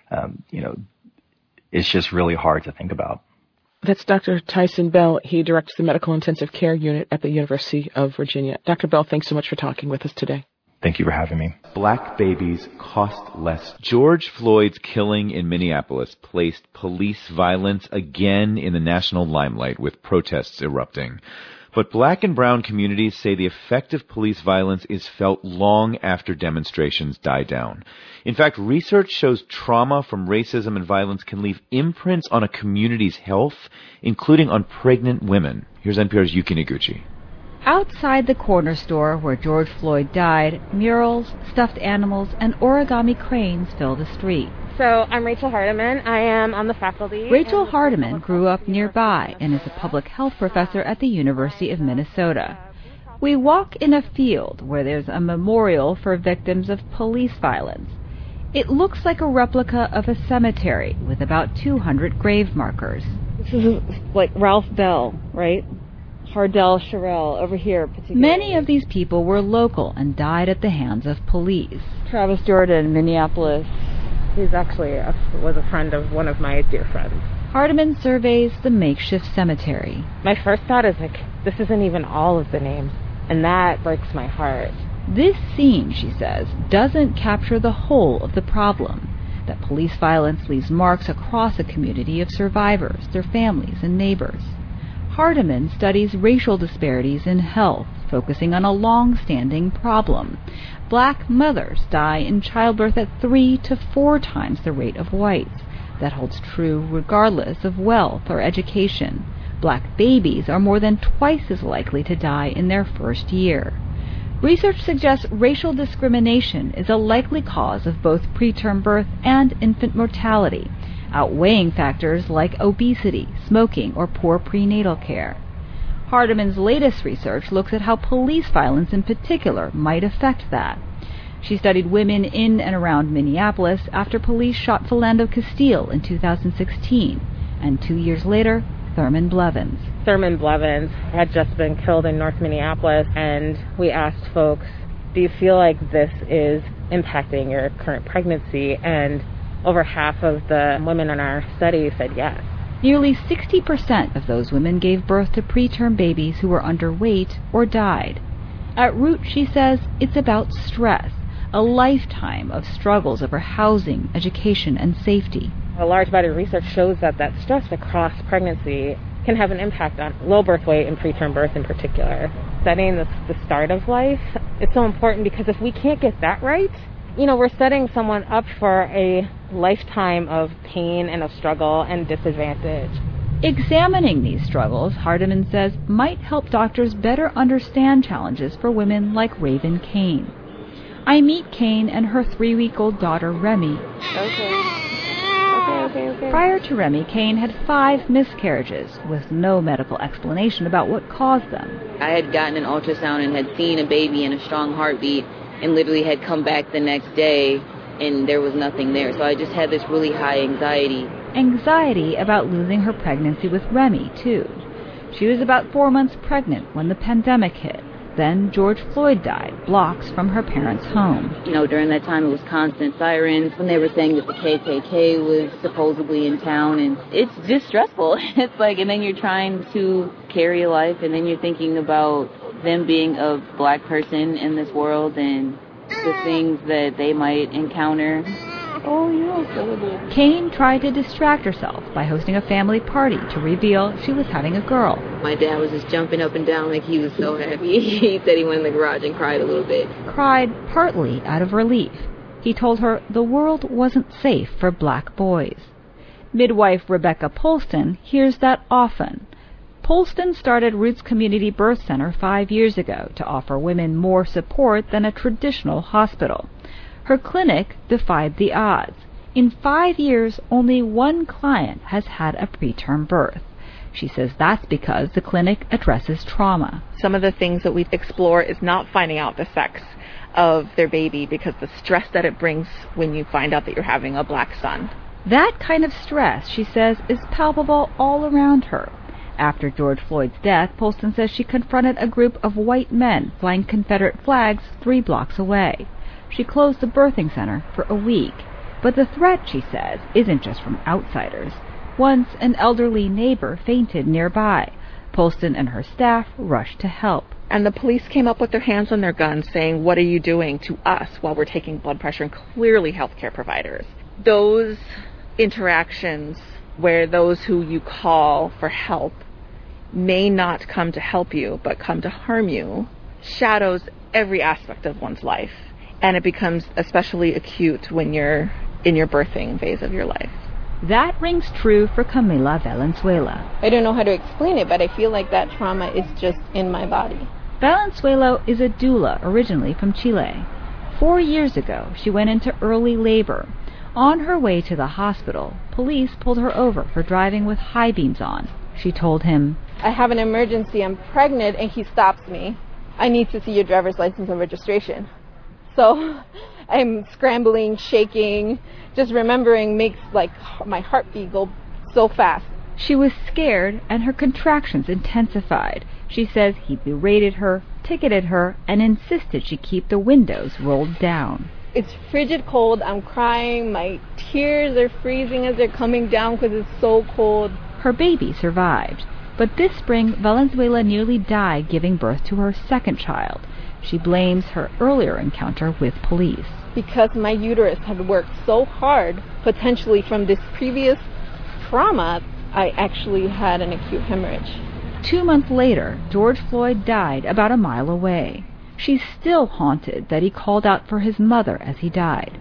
it's just really hard to think about. That's Dr. Tyson Bell. He directs the Medical Intensive Care Unit at the University of Virginia. Dr. Bell, thanks so much for talking with us today. Thank you for having me. Black babies cost less. George Floyd's killing in Minneapolis placed police violence again in the national limelight with protests erupting. But black and brown communities say the effect of police violence is felt long after demonstrations die down. In fact, research shows trauma from racism and violence can leave imprints on a community's health, including on pregnant women. Here's NPR's Yuki Noguchi. Outside the corner store where George Floyd died, murals, stuffed animals, and origami cranes fill the street. So I'm Rachel Hardiman. I am on the faculty. Rachel Hardiman grew up nearby and is a public health professor at the University of Minnesota. We walk in a field where there's a memorial for victims of police violence. It looks like a replica of a cemetery with about 200 grave markers. This is like Ralph Bell, right? Hardell Sherrill over here particularly. Many of these people were local and died at the hands of police. Travis Jordan, Minneapolis. He's actually was a friend of one of my dear friends. Hardiman surveys the makeshift cemetery. My first thought is this isn't even all of the names, and that breaks my heart. This scene, she says, doesn't capture the whole of the problem, that police violence leaves marks across a community of survivors, their families, and neighbors. Hardiman studies racial disparities in health, focusing on a long-standing problem. Black mothers die in childbirth at 3 to 4 times the rate of whites. That holds true regardless of wealth or education. Black babies are more than twice as likely to die in their first year. Research suggests racial discrimination is a likely cause of both preterm birth and infant mortality, outweighing factors like obesity, smoking, or poor prenatal care. Hardiman's latest research looks at how police violence in particular might affect that. She studied women in and around Minneapolis after police shot Philando Castile in 2016, and 2 years later, Thurman Blevins. Thurman Blevins had just been killed in North Minneapolis, and we asked folks, do you feel like this is impacting your current pregnancy? And over half of the women in our study said yes. Nearly 60% of those women gave birth to preterm babies who were underweight or died. At root, she says, it's about stress, a lifetime of struggles over housing, education, and safety. A large body of research shows that stress across pregnancy can have an impact on low birth weight and preterm birth in particular. Studying the start of life is so important because if we can't get that right, we're setting someone up for a lifetime of pain and of struggle and disadvantage. Examining these struggles, Hardiman says, might help doctors better understand challenges for women like Raven Kane. I meet Kane and her 3-week-old daughter, Remy. Okay. Prior to Remy, Kane had 5 miscarriages with no medical explanation about what caused them. I had gotten an ultrasound and had seen a baby and a strong heartbeat and literally had come back the next day and there was nothing there. So I just had this really high anxiety. Anxiety about losing her pregnancy with Remy, too. She was about 4 months pregnant when the pandemic hit. Then George Floyd died, blocks from her parents' home. During that time it was constant sirens when they were saying that the KKK was supposedly in town, and it's just stressful. It's and then you're trying to carry a life, and then you're thinking about them being a black person in this world and the things that they might encounter. Oh, you're so Kane tried to distract herself by hosting a family party to reveal she was having a girl. My dad was just jumping up and down like he was so happy. He said he went in the garage and cried a little bit. Cried partly out of relief. He told her the world wasn't safe for black boys. Midwife Rebecca Polston hears that often. Polston started Roots Community Birth Center 5 years ago to offer women more support than a traditional hospital. Her clinic defied the odds. In 5 years, only one client has had a preterm birth. She says that's because the clinic addresses trauma. Some of the things that we explore is not finding out the sex of their baby because the stress that it brings when you find out that you're having a black son. That kind of stress, she says, is palpable all around her. After George Floyd's death, Polston says she confronted a group of white men flying Confederate flags 3 blocks away. She closed the birthing center for a week. But the threat, she says, isn't just from outsiders. Once, an elderly neighbor fainted nearby. Polston and her staff rushed to help. And the police came up with their hands on their guns saying, "What are you doing to us?" while we're taking blood pressure, and clearly healthcare providers. Those interactions where those who you call for help may not come to help you, but come to harm you, shadows every aspect of one's life. And it becomes especially acute when you're in your birthing phase of your life. That rings true for Camila Valenzuela. I don't know how to explain it, but I feel like that trauma is just in my body. Valenzuela is a doula originally from Chile. 4 years ago, she went into early labor. On her way to the hospital, police pulled her over for driving with high beams on. She told him, "I have an emergency, I'm pregnant," and he stops me. "I need to see your driver's license and registration." So I'm scrambling, shaking, just remembering makes like my heartbeat go so fast. She was scared and her contractions intensified. She says he berated her, ticketed her, and insisted she keep the windows rolled down. It's frigid cold. I'm crying. My tears are freezing as they're coming down because it's so cold. Her baby survived. But this spring, Valenzuela nearly died giving birth to her second child. She blames her earlier encounter with police. Because my uterus had worked so hard, potentially from this previous trauma, I actually had an acute hemorrhage. 2 months later, George Floyd died about a mile away. She's still haunted that he called out for his mother as he died.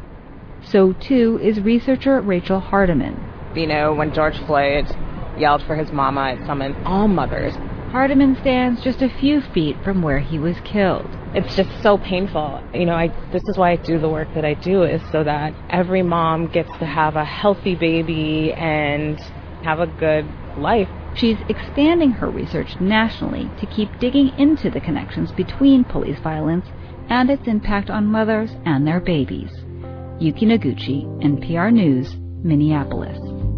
So too is researcher Rachel Hardiman. You know, when George Floyd yelled for his mama, it summoned all mothers. Hardiman stands just a few feet from where he was killed. It's just so painful. You know, this is why I do the work that I do, is so that every mom gets to have a healthy baby and have a good life. She's expanding her research nationally to keep digging into the connections between police violence and its impact on mothers and their babies. Yuki Noguchi, NPR News, Minneapolis.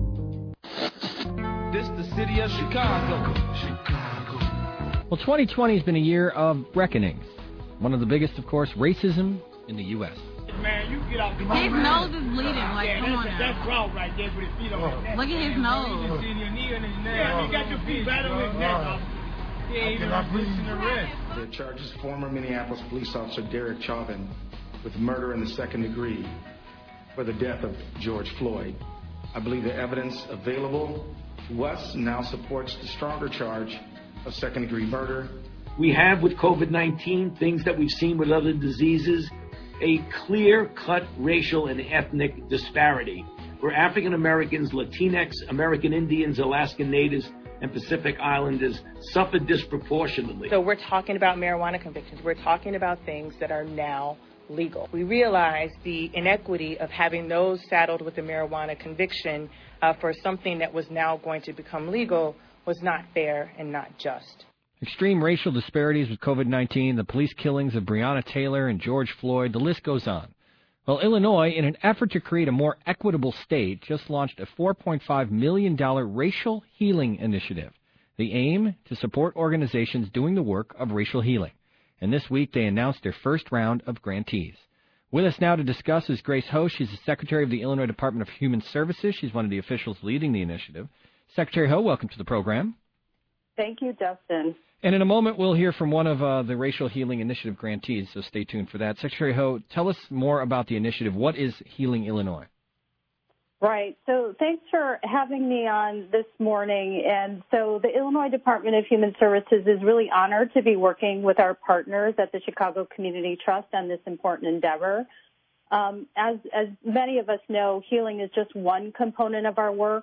This the city of Chicago. Well, 2020 has been a year of reckonings. One of the biggest, of course, racism in the U.S. Man, you get out the His nose is bleeding. Like, yeah, come on that's now. raw right there with his feet on his neck. Look at his nose. You can see your knee and his neck. Yeah, you got your feet right on his neck. He ain't even pushing the wrist. The charges former Minneapolis police officer Derek Chauvin with murder in the second degree for the death of George Floyd. I believe the evidence available to us now supports the stronger charge of second-degree murder. We have with COVID-19 things that we've seen with other diseases, a clear-cut racial and ethnic disparity where African Americans, Latinx, American Indians, Alaskan Natives, and Pacific Islanders suffer disproportionately. So we're talking about marijuana convictions. We're talking about things that are now legal. We realize the inequity of having those saddled with a marijuana conviction for something that was now going to become legal was not fair and not just. Extreme racial disparities with COVID-19, the police killings of Breonna Taylor and George Floyd, the list goes on. Well, Illinois, in an effort to create a more equitable state, just launched a $4.5 million racial healing initiative. The aim, to support organizations doing the work of racial healing. And this week they announced their first round of grantees. With us now to discuss is Grace Ho. She's the Secretary of the Illinois Department of Human Services. She's one of the officials leading the initiative. Secretary Ho, welcome to the program. Thank you, Justin. And in a moment, we'll hear from one of the Racial Healing Initiative grantees, so stay tuned for that. Secretary Ho, tell us more about the initiative. What is Healing Illinois? Right. So thanks for having me on this morning. And so the Illinois Department of Human Services is really honored to be working with our partners at the Chicago Community Trust on this important endeavor. As many of us know, healing is just one component of our work.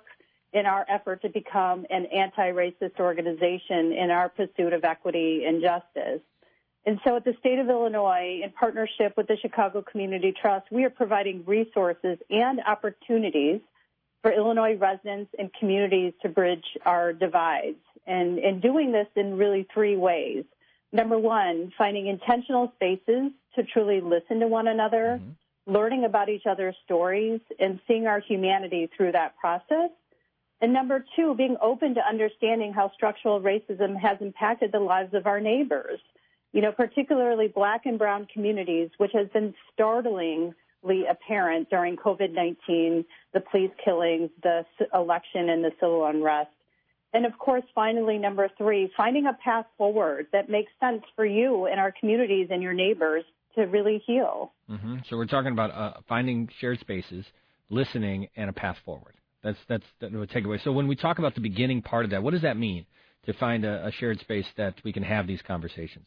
in our effort to become an anti-racist organization in our pursuit of equity and justice. And so at the state of Illinois, in partnership with the Chicago Community Trust, we are providing resources and opportunities for Illinois residents and communities to bridge our divides. And doing this in really three ways. Number one, finding intentional spaces to truly listen to one another, learning about each other's stories, and seeing our humanity through that process. And number two, being open to understanding how structural racism has impacted the lives of our neighbors, particularly Black and brown communities, which has been startlingly apparent during COVID-19, the police killings, the election, and the civil unrest. And of course, finally, number three, finding a path forward that makes sense for you and our communities and your neighbors to really heal. Mm-hmm. So we're talking about finding shared spaces, listening, and a path forward. That's the takeaway. So when we talk about the beginning part of that, what does that mean to find a shared space that we can have these conversations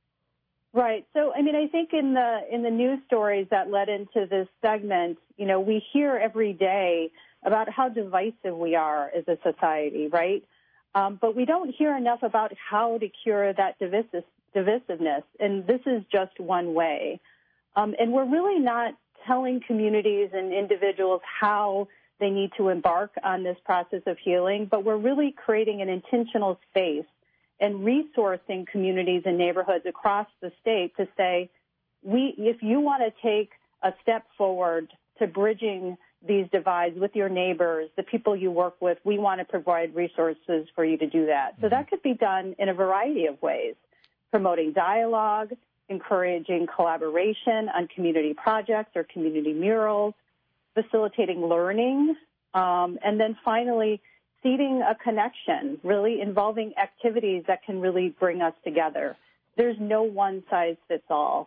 in? Right. So, I think in the news stories that led into this segment, we hear every day about how divisive we are as a society, right? But we don't hear enough about how to cure that divisiveness, and this is just one way. And we're really not telling communities and individuals how they need to embark on this process of healing, but we're really creating an intentional space and resourcing communities and neighborhoods across the state to say, if you want to take a step forward to bridging these divides with your neighbors, the people you work with, we want to provide resources for you to do that. So that could be done in a variety of ways, promoting dialogue, encouraging collaboration on community projects or community murals, facilitating learning, and then finally seeding a connection, really involving activities that can really bring us together. There's no one size fits all.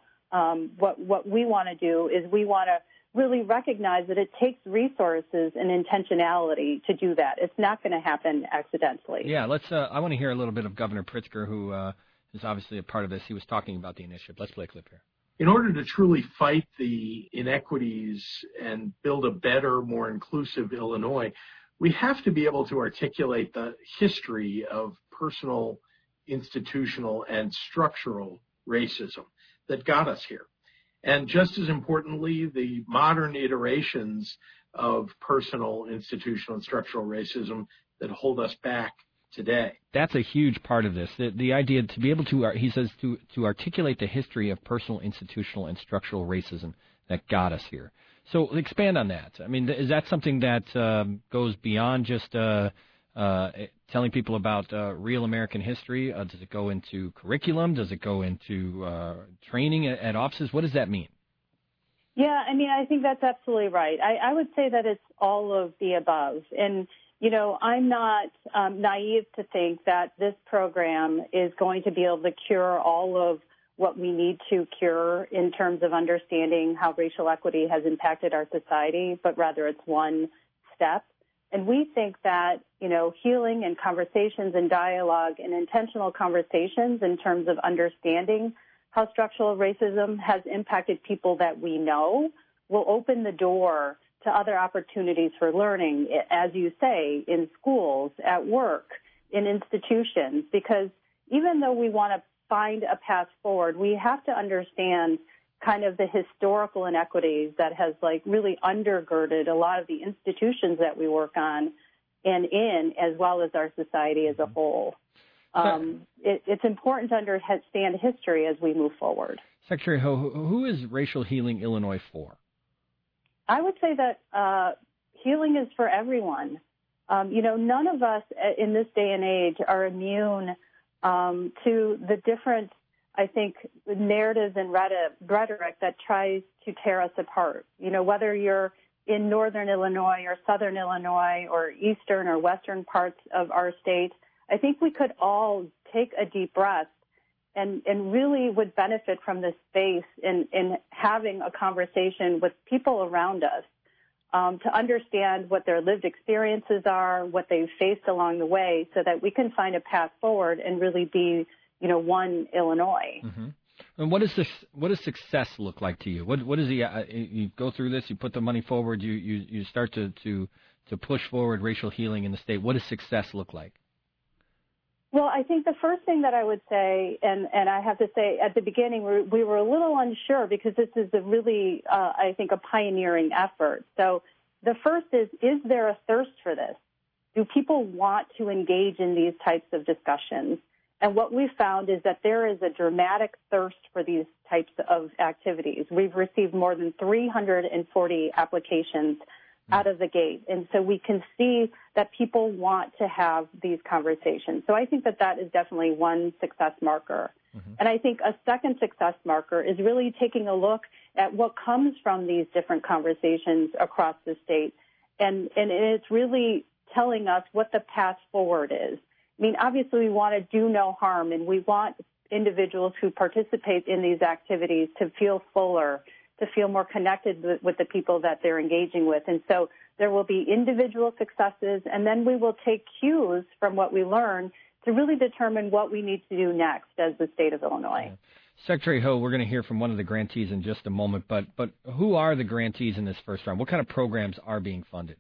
What we want to do is we want to really recognize that it takes resources and intentionality to do that. It's not going to happen accidentally. Yeah, I want to hear a little bit of Governor Pritzker, who is obviously a part of this. He was talking about the initiative. Let's play a clip here. In order to truly fight the inequities and build a better, more inclusive Illinois, we have to be able to articulate the history of personal, institutional, and structural racism that got us here. And just as importantly, the modern iterations of personal, institutional, and structural racism that hold us back today. That's a huge part of this. The idea to be able to, he says, to articulate the history of personal, institutional, and structural racism that got us here. So expand on that. Is that something that goes beyond just telling people about real American history? Does it go into curriculum? Does it go into training at offices? What does that mean? Yeah, I think that's absolutely right. I would say that it's all of the above. And, I'm not naive to think that this program is going to be able to cure all of what we need to cure in terms of understanding how racial equity has impacted our society, but rather it's one step. And we think that, healing and conversations and dialogue and intentional conversations in terms of understanding how structural racism has impacted people that we know will open the door to other opportunities for learning, as you say, in schools, at work, in institutions, because even though we want to find a path forward, we have to understand kind of the historical inequities that has really undergirded a lot of the institutions that we work on and in, as well as our society as a whole. It's important to understand history as we move forward. Secretary Ho, who is Racial Healing Illinois for? I would say that healing is for everyone. None of us in this day and age are immune to the different, I think, narratives and rhetoric that tries to tear us apart. Whether you're in northern Illinois or southern Illinois or eastern or western parts of our state, I think we could all take a deep breath and really would benefit from this space in having a conversation with people around us to understand what their lived experiences are, what they've faced along the way, so that we can find a path forward and really be, one Illinois. Mm-hmm. And what does success look like to you? What is you go through this, you put the money forward, you start to push forward racial healing in the state. What does success look like? Well, I think the first thing that I would say, and I have to say at the beginning, we were a little unsure because this is a really, I think, a pioneering effort. So the first is there a thirst for this? Do people want to engage in these types of discussions? And what we've found is that there is a dramatic thirst for these types of activities. We've received more than 340 applications out of the gate. And so we can see that people want to have these conversations. So I think that is definitely one success marker. Mm-hmm. And I think a second success marker is really taking a look at what comes from these different conversations across the state. And it's really telling us what the path forward is. I mean, obviously we want to do no harm, and we want individuals who participate in these activities to feel fuller, to feel more connected with the people that they're engaging with. And so there will be individual successes, and then we will take cues from what we learn to really determine what we need to do next as the state of Illinois. Yeah. Secretary Ho, we're going to hear from one of the grantees in just a moment, but who are the grantees in this first round? What kind of programs are being funded?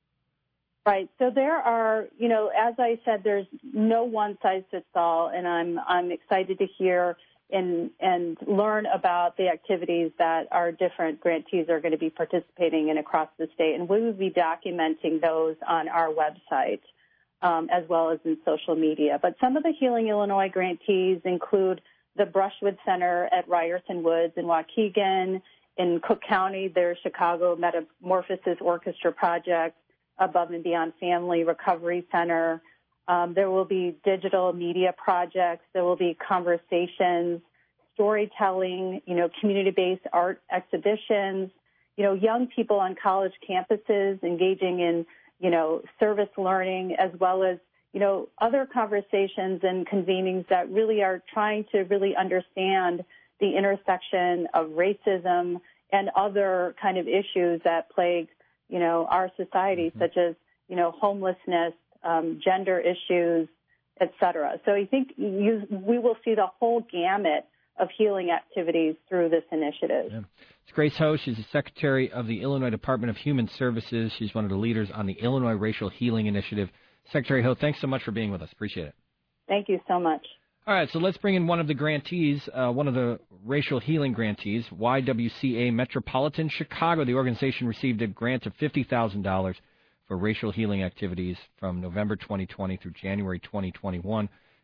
Right. So there are, as I said, there's no one size fits all, and I'm excited to hear and learn about the activities that our different grantees are going to be participating in across the state. And we will be documenting those on our website, as well as in social media. But some of the Healing Illinois grantees include the Brushwood Center at Ryerson Woods in Waukegan. In Cook County, there's Chicago Metamorphosis Orchestra Project, Above and Beyond Family Recovery Center. There will be digital media projects. There will be conversations, storytelling, community-based art exhibitions, young people on college campuses engaging in, service learning, as well as, other conversations and convenings that really are trying to really understand the intersection of racism and other kind of issues that plague our society, such as, homelessness, gender issues, et cetera. So I think we will see the whole gamut of healing activities through this initiative. Yeah. It's Grace Ho. She's the Secretary of the Illinois Department of Human Services. She's one of the leaders on the Illinois Racial Healing Initiative. Secretary Ho, thanks so much for being with us. Appreciate it. Thank you so much. All right, so let's bring in one of the grantees, one of the racial healing grantees, YWCA Metropolitan Chicago. The organization received a grant of $50,000 for racial healing activities from November 2020 through January 2021.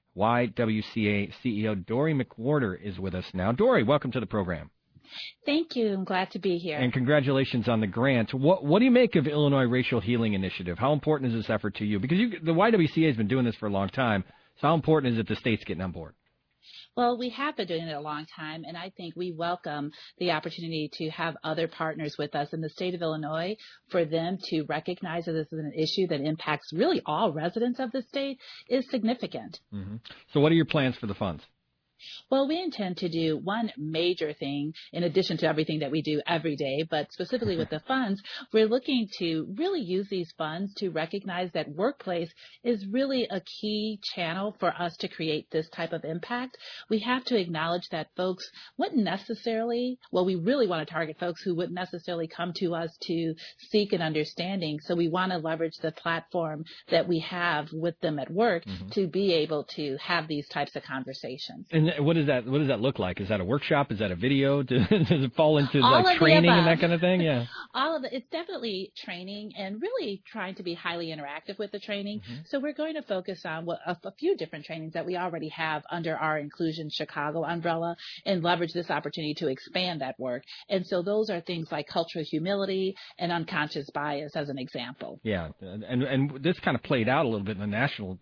YWCA CEO Dory McWhorter is with us now. Dory, welcome to the program. Thank you. I'm glad to be here. And congratulations on the grant. What do you make of Illinois Racial Healing Initiative? How important is this effort to you? Because the YWCA has been doing this for a long time. So how important is it the state's getting on board? Well, we have been doing it a long time, and I think we welcome the opportunity to have other partners with us in the state of Illinois for them to recognize that this is an issue that impacts really all residents of the state is significant. Mm-hmm. So what are your plans for the funds? Well, we intend to do one major thing in addition to everything that we do every day, but specifically with the funds, we're looking to really use these funds to recognize that workplace is really a key channel for us to create this type of impact. We have to acknowledge that folks wouldn't necessarily, we really want to target folks who wouldn't necessarily come to us to seek an understanding. So we want to leverage the platform that we have with them at work to be able to have these types of conversations. And what does that look like? Is that a workshop? Is that a video? Does it fall into like training and that kind of thing? Yeah. All of it. It's definitely training and really trying to be highly interactive with the training. So we're going to focus on a few different trainings that we already have under our Inclusion Chicago umbrella and leverage this opportunity to expand that work. And so those are things like cultural humility and unconscious bias as an example. Yeah. And this kind of played out a little bit in the national,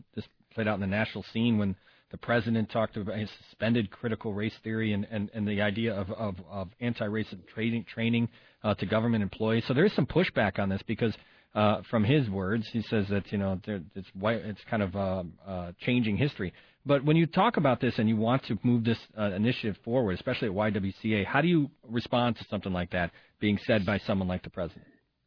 scene when the president talked about his suspended critical race theory and the idea of anti-racist training to government employees. So there is some pushback on this because from his words, he says that it's kind of changing history. But when you talk about this and you want to move this initiative forward, especially at YWCA, how do you respond to something like that being said by someone like the president?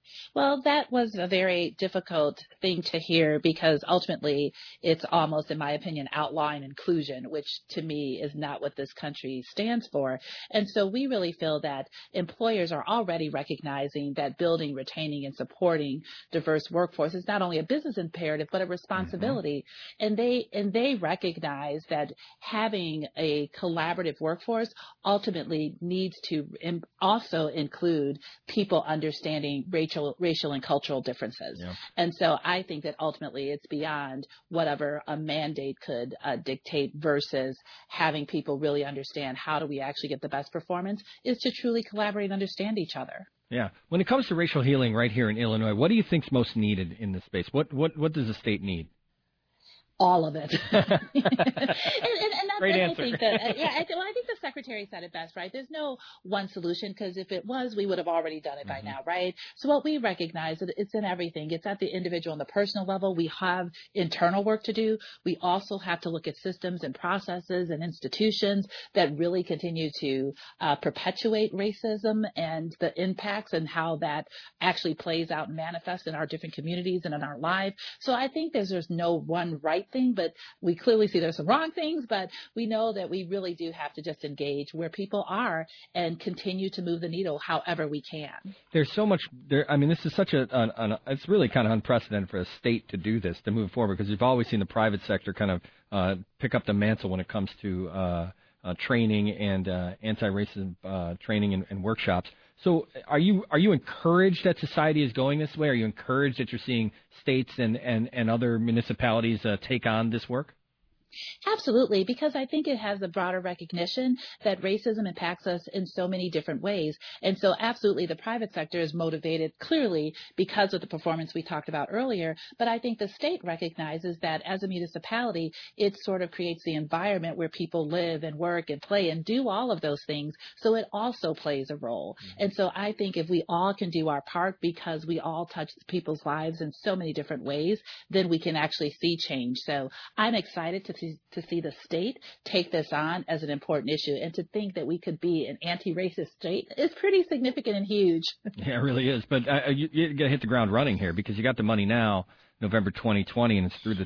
Well, that was a very difficult thing to hear because ultimately it's almost, in my opinion, outlawing inclusion, which to me is not what this country stands for. And so we really feel that employers are already recognizing that building, retaining, and supporting diverse workforce is not only a business imperative, but a responsibility. Mm-hmm. And they recognize that having a collaborative workforce ultimately needs to also include people understanding racial and cultural differences. Yeah. And so I think that ultimately it's beyond whatever a mandate could dictate versus having people really understand how do we actually get the best performance is to truly collaborate and understand each other. Yeah. When it comes to racial healing right here in Illinois, what do you think is most needed in this space? What does the state need? All of it. and that's Great answer. I think that, I think the secretary said it best, right? There's no one solution because if it was, we would have already done it by now, right? So what we recognize is it's in everything. It's at the individual and the personal level. We have internal work to do. We also have to look at systems and processes and institutions that really continue to perpetuate racism and the impacts and how that actually plays out and manifests in our different communities and in our life. So I think there's no one right thing, but we clearly see there's some wrong things, but we know that we really do have to just engage where people are and continue to move the needle however we can. There's so much there. I mean, this is such it's really kind of unprecedented for a state to do this, to move forward, because you've always seen the private sector kind of pick up the mantle when it comes to training and anti-racism training and workshops. So are you encouraged that society is going this way? Are you encouraged that you're seeing states and other municipalities take on this work? Absolutely, because I think it has a broader recognition that racism impacts us in so many different ways. And so absolutely the private sector is motivated clearly because of the performance we talked about earlier. But I think the state recognizes that as a municipality, it sort of creates the environment where people live and work and play and do all of those things. So it also plays a role. Mm-hmm. And so I think if we all can do our part because we all touch people's lives in so many different ways, then we can actually see change. So I'm excited to see the state take this on as an important issue, and to think that we could be an anti-racist state is pretty significant and huge. Yeah, it really is. But you got to hit the ground running here because you got the money now, November 2020, and it's through the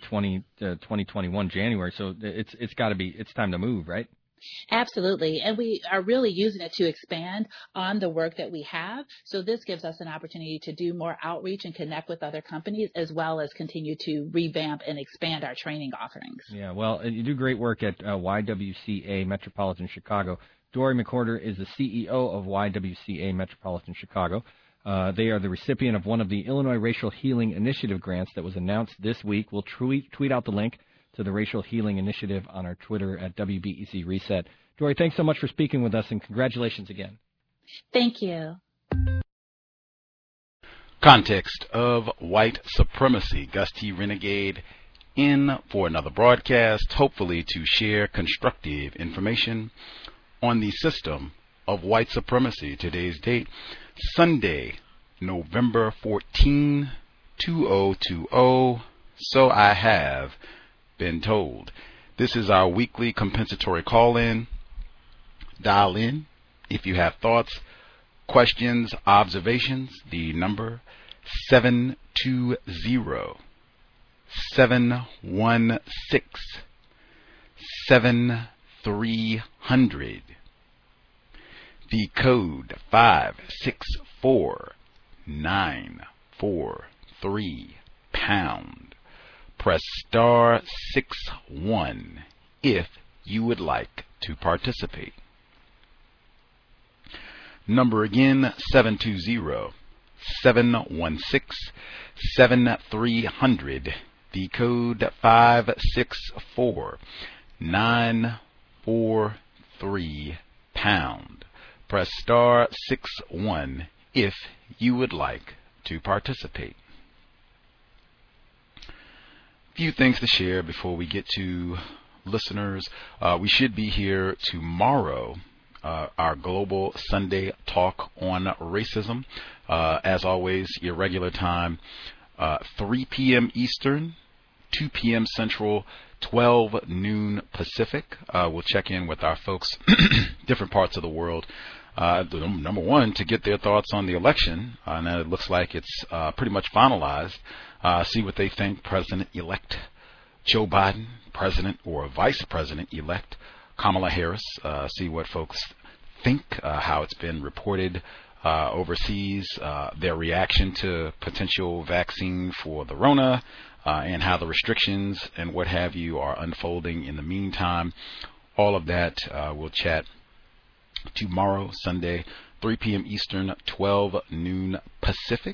2021 January. So it's got to be, it's time to move, right? Absolutely. And we are really using it to expand on the work that we have. So this gives us an opportunity to do more outreach and connect with other companies, as well as continue to revamp and expand our training offerings. Yeah, well, you do great work at YWCA Metropolitan Chicago. Dory McWhorter is the CEO of YWCA Metropolitan Chicago. They are the recipient of one of the Illinois Racial Healing Initiative grants that was announced this week. We'll tweet out the link to the Racial Healing Initiative on our Twitter at WBEZ Reset. Dory, thanks so much for speaking with us, and congratulations again. Thank you. Context of white supremacy. Gus T. Renegade in for another broadcast, hopefully to share constructive information on the system of white supremacy. Today's date, Sunday, November 14, 2020. So I have been told. This is our weekly compensatory call-in. Dial in if you have thoughts, questions, observations. The number 720-716-7300. The code 564-943 pound. Press star 61 if you would like to participate. Number again, 720-716-7300. The code 564-943 pound. Press star 61 if you would like to participate. Few things to share before we get to listeners. We should be here tomorrow, our global Sunday talk on racism. As always, your regular time, 3 p.m. Eastern, 2 p.m. Central, 12 noon Pacific. We'll check in with our folks, different parts of the world, Number one, to get their thoughts on the election, and it looks like it's pretty much finalized. See what they think President-elect Joe Biden, President or Vice President-elect Kamala Harris. See what folks think, how it's been reported overseas, their reaction to potential vaccine for the Rona, and how the restrictions and what have you are unfolding in the meantime. All of that we'll chat tomorrow, Sunday, 3 p.m. Eastern, 12 noon Pacific.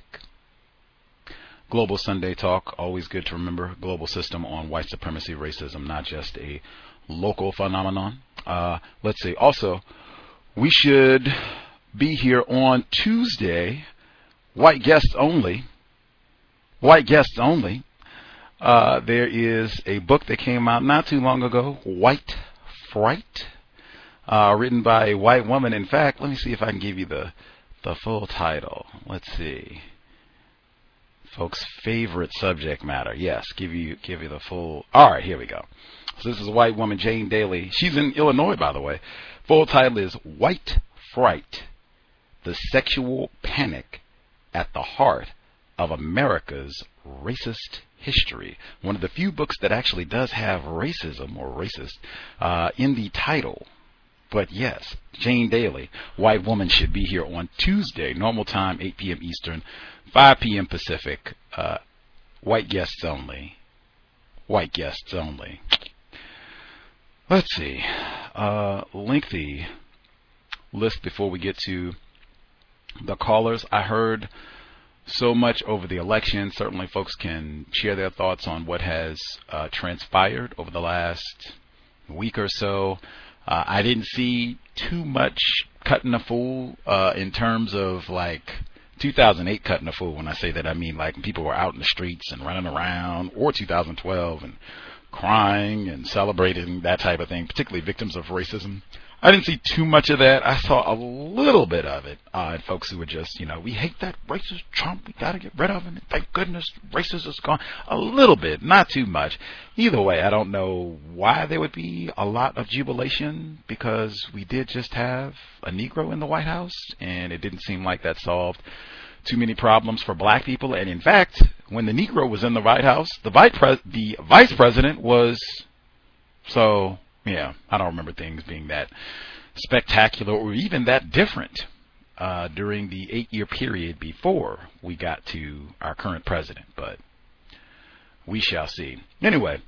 Global Sunday Talk, always good to remember. Global system on white supremacy, racism, not just a local phenomenon. Let's see. Also, we should be here on Tuesday. White guests only. White guests only. There is a book that came out not too long ago, White Fright, written by a white woman. In fact, let me see if I can give you the full title. Let's see. Folks' favorite subject matter. Yes, give you the full. All right, here we go. So this is a white woman, Jane Daly. She's in Illinois, by the way. Full title is White Fright: The Sexual Panic at the Heart of America's Racist History. One of the few books that actually does have racism or racist in the title. But yes, Jane Daly, white woman, should be here on Tuesday, normal time, 8 p.m. Eastern, 5 p.m. Pacific. White guests only. White guests only. Let's see. Lengthy list before we get to the callers. I heard so much over the election. Certainly folks can share their thoughts on what has transpired over the last week or so. I didn't see too much cutting a fool in terms of like 2008 cutting a fool. When I say that, I mean like people were out in the streets and running around, or 2012 and crying and celebrating, that type of thing, particularly victims of racism. I didn't see too much of that. I saw a little bit of it. Folks who were just, we hate that racist Trump. We got to get rid of him. And thank goodness racism is gone. A little bit, not too much. Either way, I don't know why there would be a lot of jubilation, because we did just have a Negro in the White House, and it didn't seem like that solved too many problems for black people. And in fact, when the Negro was in the White House, the vice president was so... Yeah, I don't remember things being that spectacular or even that different during the 8-year period before we got to our current president, but we shall see. Anyway,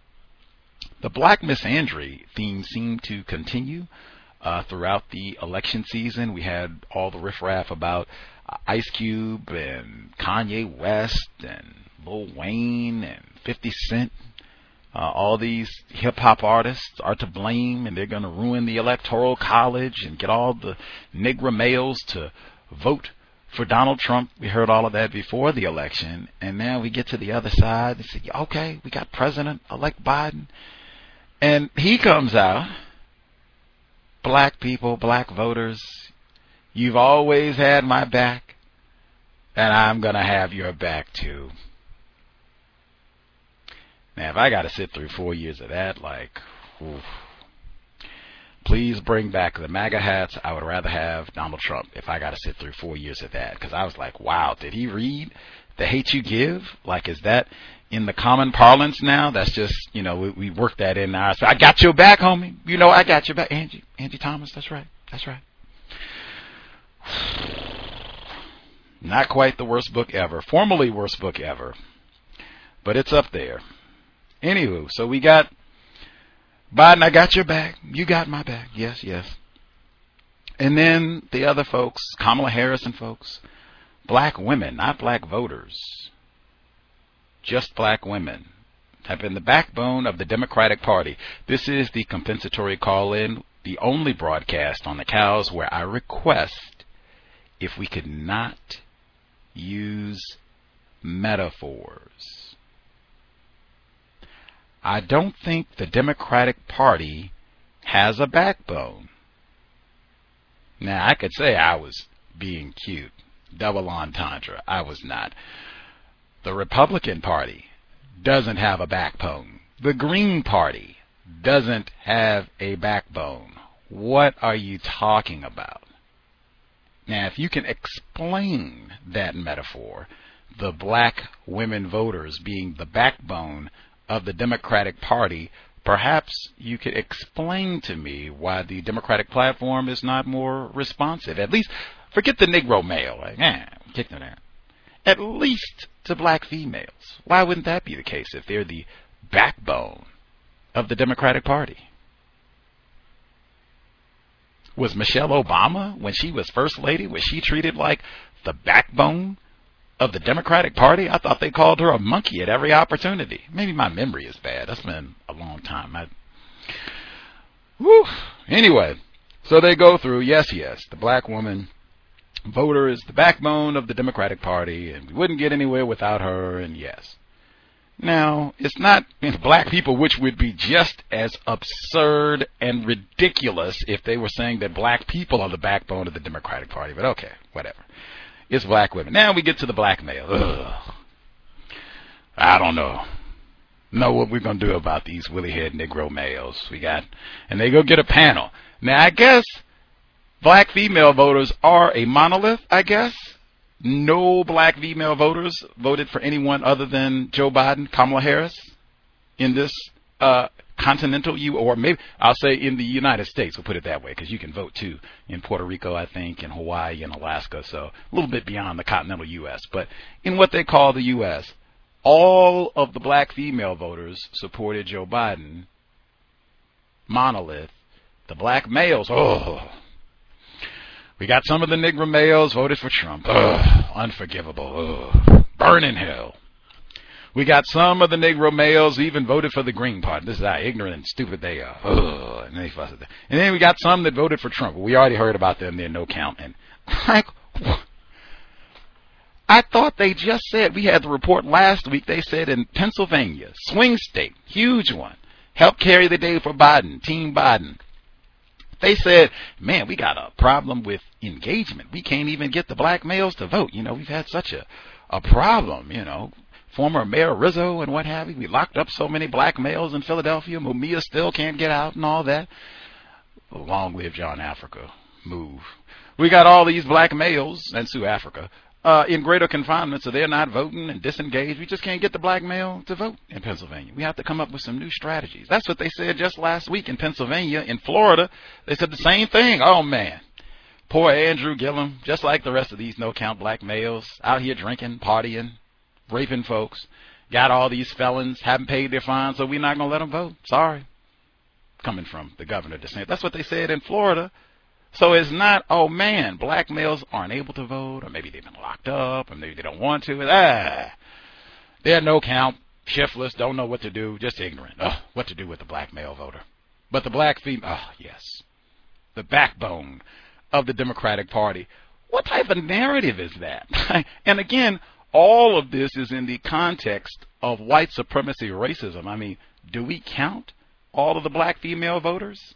the Black Misandry theme seemed to continue throughout the election season. We had all the riffraff about Ice Cube and Kanye West and Lil Wayne and 50 Cent. All these hip-hop artists are to blame, and they're going to ruin the Electoral College and get all the Negro males to vote for Donald Trump. We heard all of that before the election, and now we get to the other side and say, okay, we got President-elect Biden, and he comes out, black people, black voters, you've always had my back, and I'm going to have your back too. Now, if I got to sit through 4 years of that, oof. Please bring back the MAGA hats. I would rather have Donald Trump if I got to sit through 4 years of that. Because I was like, wow, did he read The Hate U Give? Is that in the common parlance now? That's just, we work that in now. So I got your back, homie. I got your back. Angie Thomas, that's right. That's right. Not quite the worst book ever. Formerly worst book ever. But it's up there. Anywho, so we got Biden, I got your back. You got my back. Yes, yes. And then the other folks, Kamala Harris and folks, black women, not black voters, just black women, have been the backbone of the Democratic Party. This is the compensatory call-in, the only broadcast on the cows where I request if we could not use metaphors. I don't think the Democratic Party has a backbone. Now, I could say I was being cute. Double entendre. I was not. The Republican Party doesn't have a backbone. The Green Party doesn't have a backbone. What are you talking about? Now, if you can explain that metaphor, the black women voters being the backbone of the Democratic Party, perhaps you could explain to me why the Democratic platform is not more responsive. At least, forget the Negro male. Like, kick them out. At least to black females. Why wouldn't that be the case if they're the backbone of the Democratic Party? Was Michelle Obama, when she was First Lady, was she treated like the backbone of the Democratic Party? I thought they called her a monkey at every opportunity. Maybe my memory is bad. That's been a long time. Anyway, so they go through, yes, the black woman voter is the backbone of the Democratic Party, and we wouldn't get anywhere without her, and yes. Now, it's not black people, which would be just as absurd and ridiculous if they were saying that black people are the backbone of the Democratic Party, but okay, whatever. It's black women. Now we get to the black male. Ugh. I don't know what we're going to do about these woolly-head Negro males. And they go get a panel. Now, I guess black female voters are a monolith, I guess. No black female voters voted for anyone other than Joe Biden, Kamala Harris in this continental, or maybe I'll say in the United States, we'll put it that way, because you can vote too in Puerto Rico, I think, in Hawaii and Alaska, so a little bit beyond the continental U.S. But in what they call the U.S., all of the black female voters supported Joe Biden. Monolith. The black males, we got some of the Negro males voted for Trump. Unforgivable. Burn in hell. We got some of the Negro males even voted for the Green Party. This is how ignorant and stupid they are. And they fuss at that. And then we got some that voted for Trump. We already heard about them. They're no count. And I thought they just said, we had the report last week, they said in Pennsylvania, swing state, huge one, helped carry the day for Biden, Team Biden. They said, man, we got a problem with engagement. We can't even get the black males to vote. We've had such a problem, Former Mayor Rizzo and what have you. We locked up so many black males in Philadelphia. Mumia still can't get out and all that. Long live John Africa. Move. We got all these black males, and Sue Africa, in greater confinement, so they're not voting and disengaged. We just can't get the black male to vote in Pennsylvania. We have to come up with some new strategies. That's what they said just last week in Pennsylvania. In Florida, they said the same thing. Oh, man. Poor Andrew Gillum, just like the rest of these no-count black males, out here drinking, partying, raping folks, got all these felons, haven't paid their fines, so we're not going to let them vote. Sorry. Coming from the governor DeSantis. That's what they said in Florida. So it's not, oh man, black males aren't able to vote, or maybe they've been locked up, or maybe they don't want to. They're no count, shiftless, don't know what to do, just ignorant. What to do with the black male voter. But the black female, yes, the backbone of the Democratic Party. What type of narrative is that? And again, all of this is in the context of white supremacy racism. I mean, do we count all of the black female voters?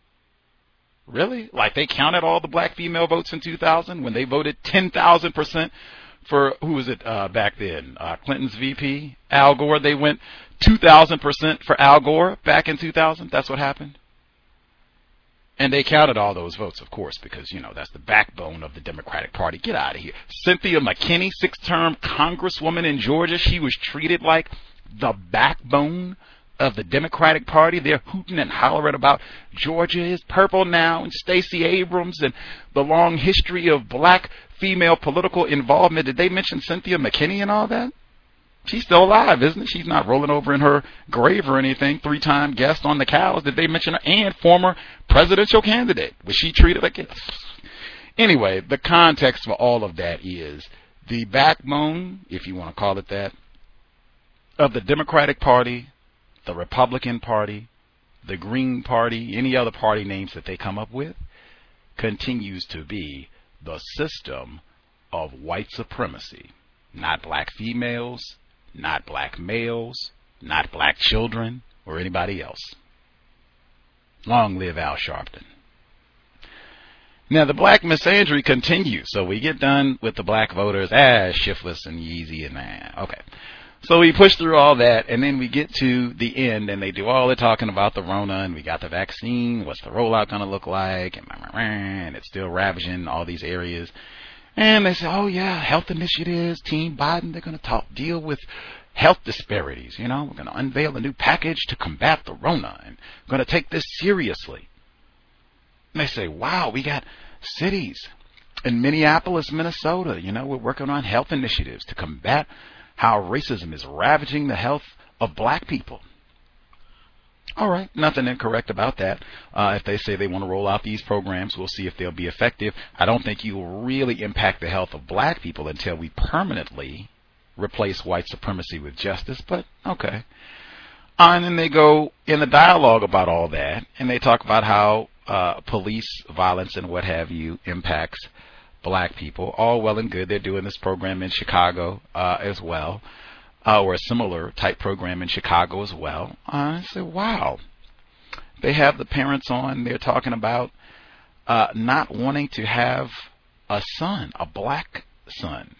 Really? Like they counted all the black female votes in 2000 when they voted 10,000% for, who was it back then? Clinton's VP, Al Gore. They went 2,000% for Al Gore back in 2000. That's what happened. And they counted all those votes, of course, because, that's the backbone of the Democratic Party. Get out of here. Cynthia McKinney, 6-term congresswoman in Georgia, she was treated like the backbone of the Democratic Party. They're hooting and hollering about Georgia is purple now, and Stacey Abrams, and the long history of black female political involvement. Did they mention Cynthia McKinney and all that? She's still alive, isn't it? She's not rolling over in her grave or anything. 3-time guest on the cows. Did they mention her? And former presidential candidate. Was she treated like it? Anyway, the context for all of that is the backbone, if you want to call it that, of the Democratic Party, the Republican Party, the Green Party, any other party names that they come up with, continues to be the system of white supremacy. Not black females, not black males, not black children, or anybody else. Long live Al Sharpton. Now, the black misandry continues, so we get done with the black voters, shiftless and Yeezy and okay. So we push through all that, and then we get to the end, and they do all the talking about the Rona, and we got the vaccine. What's the rollout going to look like? And it's still ravaging all these areas. And they say, oh, yeah, health initiatives, Team Biden, they're going to deal with health disparities. You know, we're going to unveil a new package to combat the Rona, and we're going to take this seriously. And they say, wow, we got cities in Minneapolis, Minnesota. You know, we're working on health initiatives to combat how racism is ravaging the health of black people. All right, nothing incorrect about that. If they say they want to roll out these programs, we'll see if they'll be effective. I don't think you will really impact the health of black people until we permanently replace white supremacy with justice, but okay. And then they go in the dialogue about all that, and they talk about how police violence and what have you impacts black people. All well and good. They're doing this program in Chicago as well, or a similar type program in Chicago as well. I said, wow. They have the parents on. They're talking about not wanting to have a son, a black son.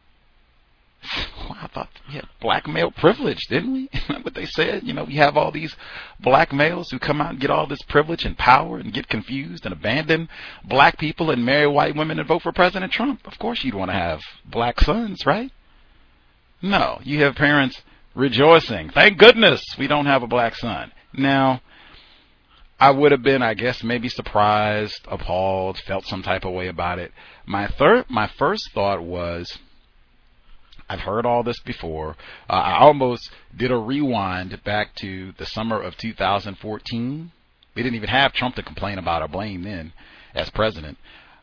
Well, I thought we had black male privilege, didn't we? What they said, you know, we have all these black males who come out and get all this privilege and power and get confused and abandon black people and marry white women and vote for President Trump. Of course you'd want to have black sons, right? No, you have parents rejoicing. Thank goodness we don't have a black son. Now, I would have been, I guess, maybe surprised, appalled, felt some type of way about it. My first thought was, I've heard all this before. I almost did a rewind back to the summer of 2014. We didn't even have Trump to complain about or blame then as president.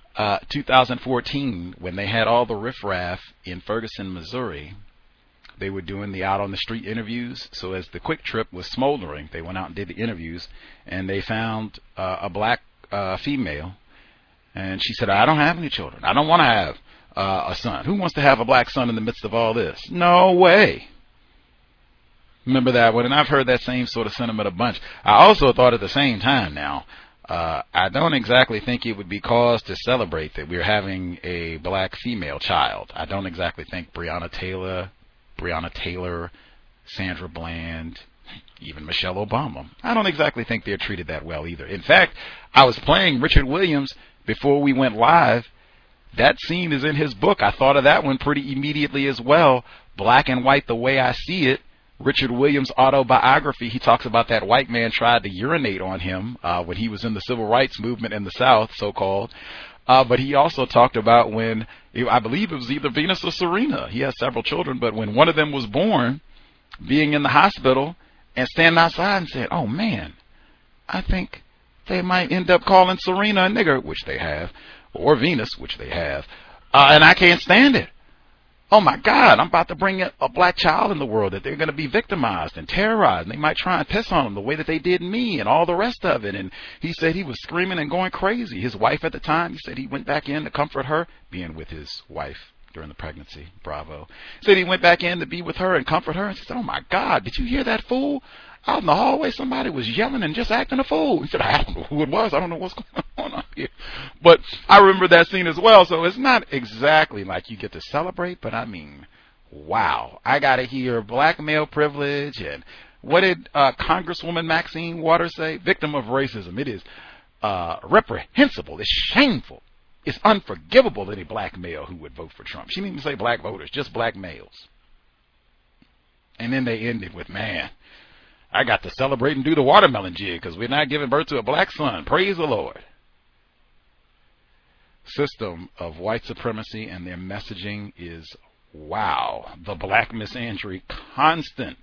2014, when they had all the riffraff in Ferguson, Missouri, they were doing the out on the street interviews. So as the Quick Trip was smoldering, they went out and did the interviews, and they found a black female, and she said, I don't have any children. I don't want to have a son. Who wants to have a black son in the midst of all this? No way. Remember that one? And I've heard that same sort of sentiment a bunch. I also thought at the same time now, I don't exactly think it would be cause to celebrate that we're having a black female child. I don't exactly think Breonna Taylor, Sandra Bland, even Michelle Obama, I don't exactly think they're treated that well either. In fact, I was playing Richard Williams before we went live. That scene is in his book. I thought of that one pretty immediately as well. Black and White, the Way I See It. Richard Williams' autobiography, he talks about that white man tried to urinate on him when he was in the civil rights movement in the South, so-called. But he also talked about when, I believe it was either Venus or Serena. He has several children, but when one of them was born, being in the hospital and standing outside and said, oh man, I think they might end up calling Serena a nigger, which they have, or Venus, which they have, and I can't stand it. Oh my God, I'm about to bring a black child in the world that they're going to be victimized and terrorized, and they might try and piss on them the way that they did me and all the rest of it. And he said he was screaming and going crazy. His wife at the time, he said he went back in to comfort her, being with his wife during the pregnancy. Bravo. He said he went back in to be with her and comfort her, and she said, oh my God, did you hear that fool? Out in the hallway, somebody was yelling and just acting a fool. He said, I don't know who it was. I don't know what's going on here. But I remember that scene as well. So it's not exactly like you get to celebrate, but I mean, wow. I got to hear black male privilege. And what did Congresswoman Maxine Waters say? Victim of racism. It is reprehensible. It's shameful. It's unforgivable, any black male who would vote for Trump. She didn't even say black voters, just black males. And then they ended with, man, I got to celebrate and do the watermelon jig because we're not giving birth to a black son. Praise the Lord. System of white supremacy and their messaging is, wow. The black misandry, constant.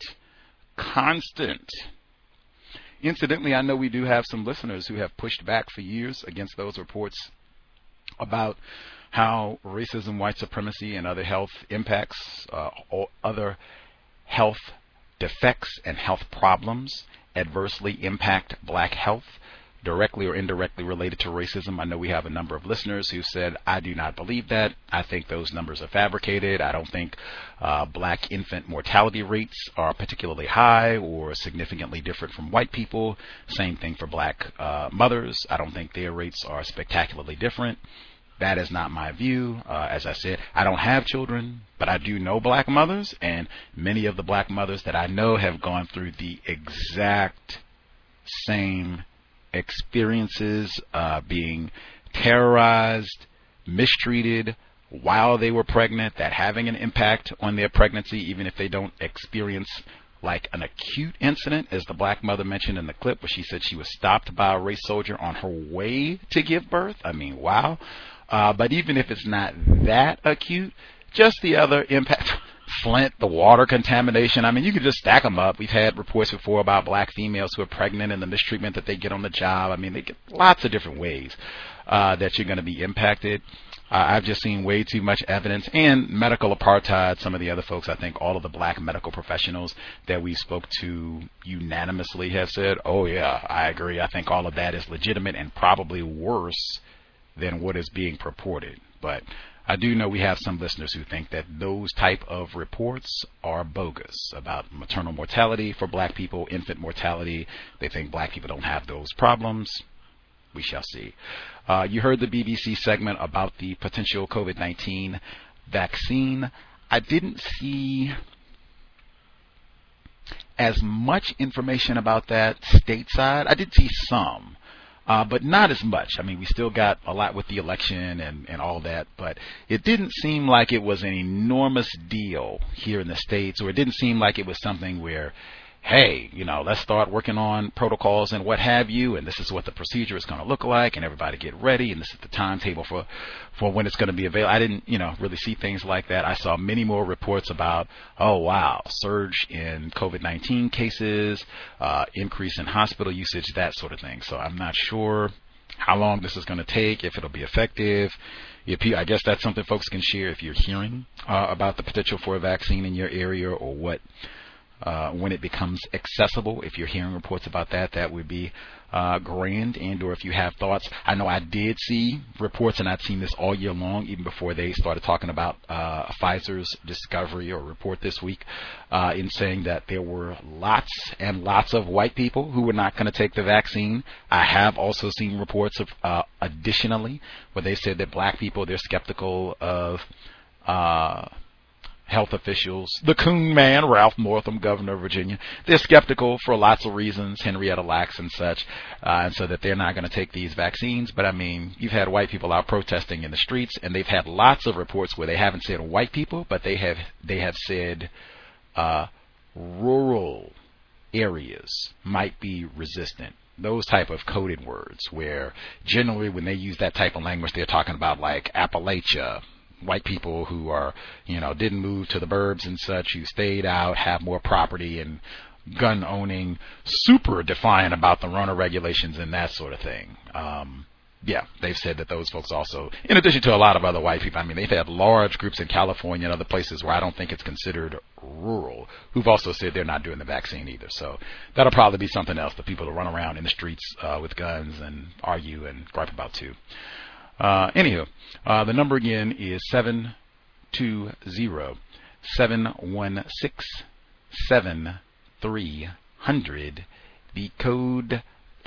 Incidentally, I know we do have some listeners who have pushed back for years against those reports about how racism, white supremacy, and other health impacts, other health defects and health problems adversely impact black health, directly or indirectly related to racism. I know we have a number of listeners who said, I do not believe that. I think those numbers are fabricated. I don't think black infant mortality rates are particularly high or significantly different from white people. Same thing for black mothers. I don't think their rates are spectacularly different. That is not my view. As I said, I don't have children, but I do know black mothers, and many of the black mothers that I know have gone through the exact same experiences, being terrorized, mistreated while they were pregnant, that having an impact on their pregnancy, even if they don't experience like an acute incident, as the black mother mentioned in the clip where she said she was stopped by a race soldier on her way to give birth. I mean, wow. But even if it's not that acute, just the other impact, Flint, the water contamination, I mean, you could just stack them up. We've had reports before about black females who are pregnant and the mistreatment that they get on the job. I mean, they get lots of different ways that you're going to be impacted. I've just seen way too much evidence, and medical apartheid. Some of the other folks, I think all of the black medical professionals that we spoke to unanimously have said, oh yeah, I agree. I think all of that is legitimate and probably worse than what is being purported. But I do know we have some listeners who think that those type of reports are bogus about maternal mortality for black people, infant mortality. They think black people don't have those problems. We shall see. You heard the BBC segment about the potential COVID-19 vaccine. I didn't see as much information about that stateside. I did see some, but not as much. I mean, we still got a lot with the election and all that, but it didn't seem like it was an enormous deal here in the States, or it didn't seem like it was something where, hey, you know, let's start working on protocols and what have you, and this is what the procedure is going to look like, and everybody get ready, and this is the timetable for when it's going to be available. I didn't, really see things like that. I saw many more reports about, oh, wow, surge in COVID-19 cases, increase in hospital usage, that sort of thing. So I'm not sure how long this is going to take, if it'll be effective. I guess that's something folks can share if you're hearing about the potential for a vaccine in your area, or what when it becomes accessible. If you're hearing reports about that, that would be grand. And or if you have thoughts, I know I did see reports, and I'd seen this all year long, even before they started talking about Pfizer's discovery or report this week, in saying that there were lots and lots of white people who were not going to take the vaccine. I have also seen reports of additionally where they said that black people, they're skeptical of health officials. The Coon Man, Ralph Northam, governor of Virginia, they're skeptical for lots of reasons, Henrietta Lacks and such, and so that they're not going to take these vaccines. But I mean, you've had white people out protesting in the streets, and they've had lots of reports where they haven't said white people, but they have said rural areas might be resistant. Those type of coded words, where generally when they use that type of language, they're talking about like Appalachia, white people who are, didn't move to the burbs and such, who stayed out, have more property and gun owning, super defiant about the Rona regulations and that sort of thing. Yeah, they've said that those folks also, in addition to a lot of other white people, I mean, they've had large groups in California and other places where I don't think it's considered rural, who've also said they're not doing the vaccine either. So that'll probably be something else, the people who run around in the streets with guns and argue and gripe about too. Anywho, the number again is 720-716-7300. The code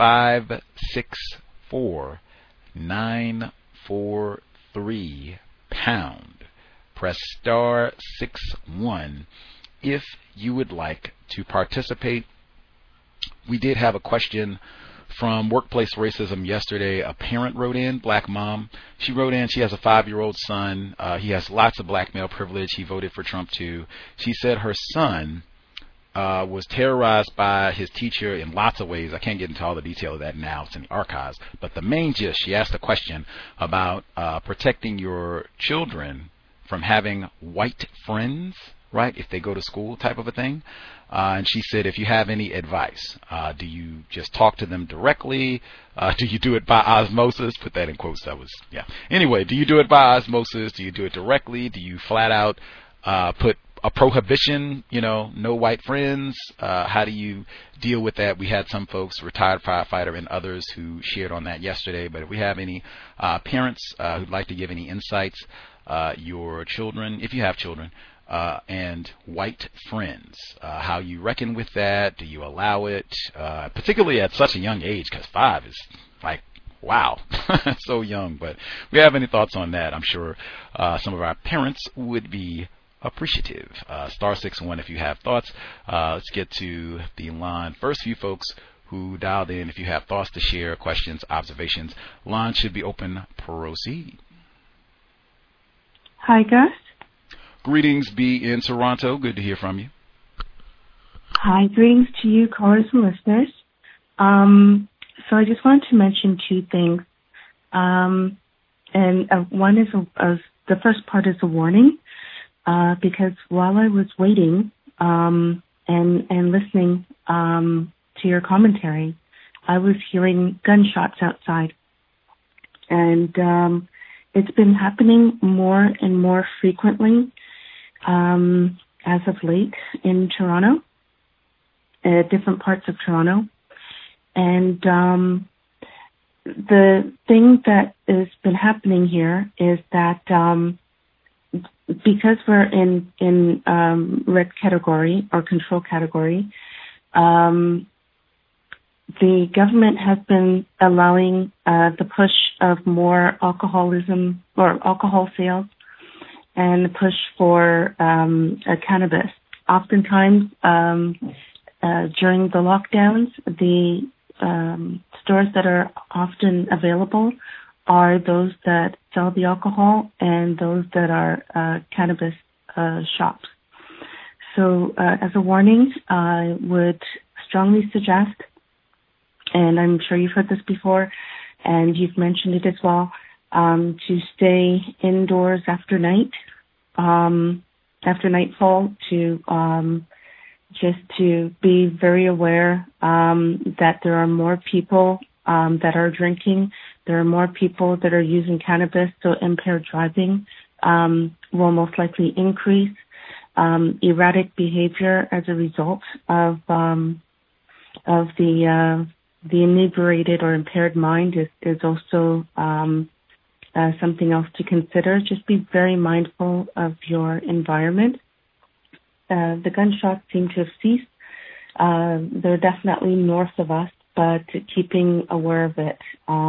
564-943 pound. Press star 61 if you would like to participate. We did have a question from workplace racism yesterday. A parent wrote in, black mom. She wrote in, she has a 5-year-old son. He has lots of black male privilege. He voted for Trump too. She said her son was terrorized by his teacher in lots of ways. I can't get into all the detail of that now. It's in the archives. But the main gist, she asked a question about protecting your children from having white friends, right, if they go to school, type of a thing. And she said, if you have any advice, do you just talk to them directly? Do you do it by osmosis? Put that in quotes. That was, yeah. Anyway, do you do it by osmosis? Do you do it directly? Do you flat out put a prohibition, no white friends? How do you deal with that? We had some folks, retired firefighter and others, who shared on that yesterday. But if we have any parents who'd like to give any insights, your children, if you have children, and white friends, how you reckon with that? Do you allow it, particularly at such a young age? Because 5 is like, Wow, so young. But if we have any thoughts on that, I'm sure some of our parents would be appreciative. Star 6-1 if you have thoughts. Let's get to the line. First few folks who dialed in, if you have thoughts to share, questions, observations, line should be open. Proceed. Hi, Gus. Greetings, be in Toronto. Good to hear from you. Hi, greetings to you, callers and listeners. So I just wanted to mention two things. And one is the first part is a warning, because while I was waiting and listening to your commentary, I was hearing gunshots outside. And it's been happening more and more frequently as of late in Toronto, different parts of Toronto. And the thing that has been happening here is that because we're in red category or control category, the government has been allowing the push of more alcoholism or alcohol sales and the push for cannabis. Oftentimes, during the lockdowns, the stores that are often available are those that sell the alcohol and those that are cannabis shops. So as a warning, I would strongly suggest, and I'm sure you've heard this before and you've mentioned it as well, to stay indoors after nightfall, just to be very aware that there are more people that are drinking. There are more people that are using cannabis, so impaired driving will most likely increase. Erratic behavior as a result of the inebriated or impaired mind is also something else to consider. Just be very mindful of your environment. The gunshots seem to have ceased. They're definitely north of us, but keeping aware of it.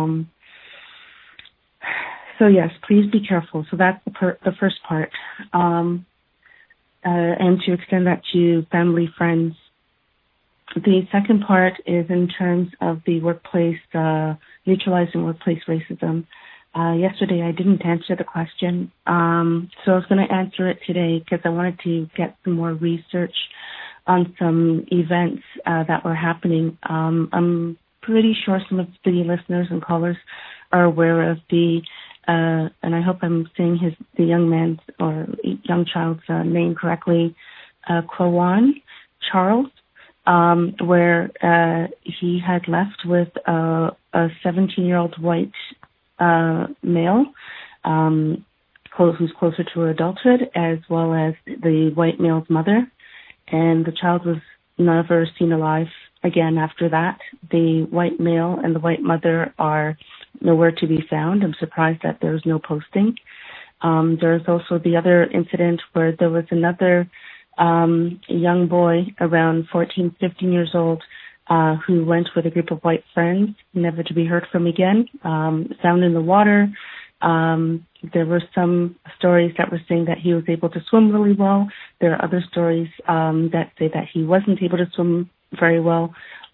So yes, please be careful. So that's the first part. And to extend that to family, friends. The second part is in terms of the workplace, neutralizing workplace racism. Yesterday I didn't answer the question, so I was going to answer it today because I wanted to get some more research on some events that were happening. I'm pretty sure some of the listeners and callers are aware of the, and I hope I'm saying the young man's or young child's name correctly, Kwawan Charles, where he had left with a 17-year-old white male who's closer to adulthood, as well as the white male's mother, and the child was never seen alive again after that. The white male and the white mother are nowhere to be found. I'm surprised that there's no posting. There's also the other incident where there was another young boy around 14, 15 years old who went with a group of white friends, never to be heard from again, found in the water. There were some stories that were saying that he was able to swim really well. There are other stories that say that he wasn't able to swim very well.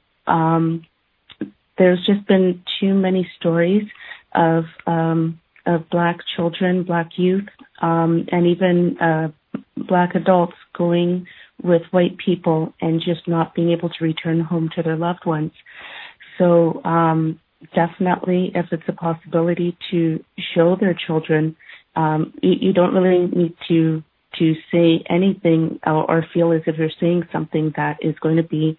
There's just been too many stories of black children, black youth, and even black adults going with white people and just not being able to return home to their loved ones. So definitely, if it's a possibility to show their children, you don't really need to say anything or feel as if you're saying something that is going to be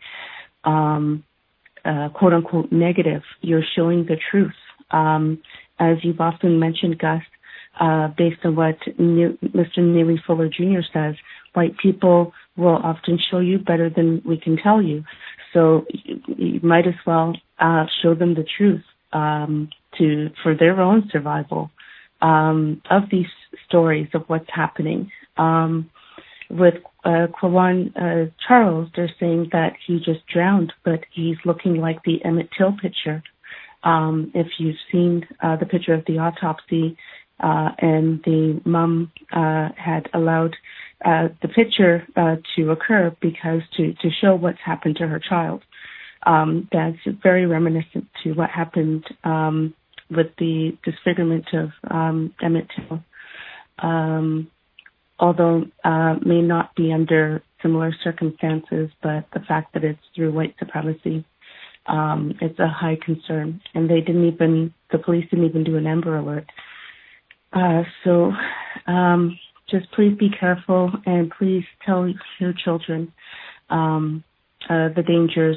quote unquote negative. You're showing the truth. As you've often mentioned, Gus, based on what Mr. Neely Fuller Jr. says, white people will often show you better than we can tell you. So you might as well show them the truth for their own survival of these stories of what's happening. With Kwawan Charles, they're saying that he just drowned, but he's looking like the Emmett Till picture. If you've seen the picture of the autopsy, and the mom had allowed the picture to occur because to show what's happened to her child. That's very reminiscent to what happened with the disfigurement of Emmett Till. Although may not be under similar circumstances, but the fact that it's through white supremacy, it's a high concern. And the police didn't even do an Amber Alert. So just please be careful, and please tell your children the dangers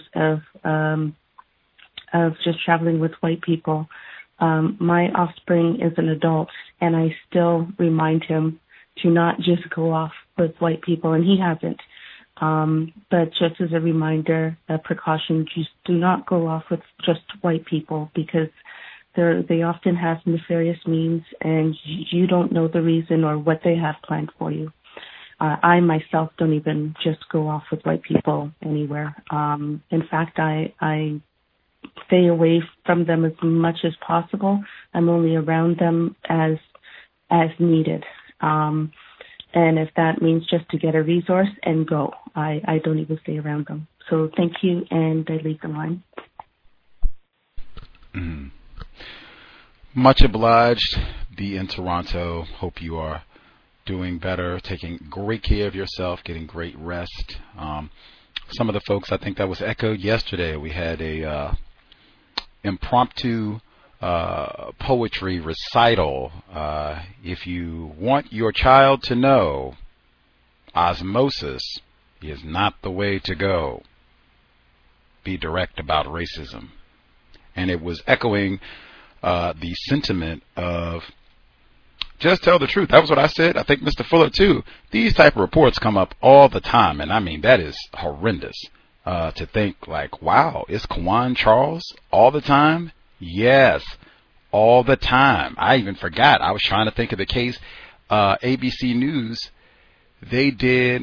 of just traveling with white people. My offspring is an adult, and I still remind him to not just go off with white people, and he hasn't. But just as a reminder, a precaution, just do not go off with just white people, because they often have nefarious means, and you don't know the reason or what they have planned for you. I myself don't even just go off with white people anywhere. In fact, I stay away from them as much as possible. I'm only around them as needed. And if that means just to get a resource and go, I don't even stay around them. So thank you, and I leave the line. Mm. Much obliged. Be in Toronto. Hope you are doing better, taking great care of yourself, getting great rest. Some of the folks, I think that was echoed yesterday. We had a impromptu poetry recital. If you want your child to know, osmosis is not the way to go. Be direct about racism. And it was echoing the sentiment of just tell the truth. That was what I said. I think Mr. Fuller too. These type of reports come up all the time, and I mean that is horrendous to think like, wow, it's Kawan Charles all the time? Yes, all the time. I even forgot. I was trying to think of the case. ABC News, they did,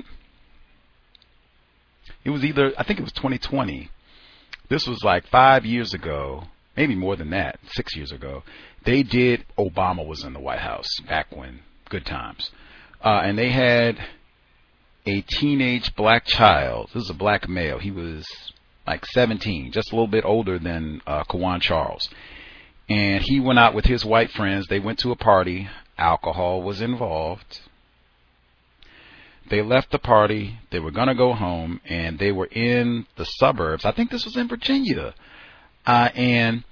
it was either, I think it was 2020. This was like 5 years ago, maybe more than that, 6 years ago. They did, Obama was in the White House back when, good times. And they had a teenage black child. This is a black male. He was like 17, just a little bit older than Kawan Charles. And he went out with his white friends. They went to a party. Alcohol was involved. They left the party. They were going to go home, and they were in the suburbs. I think this was in Virginia. And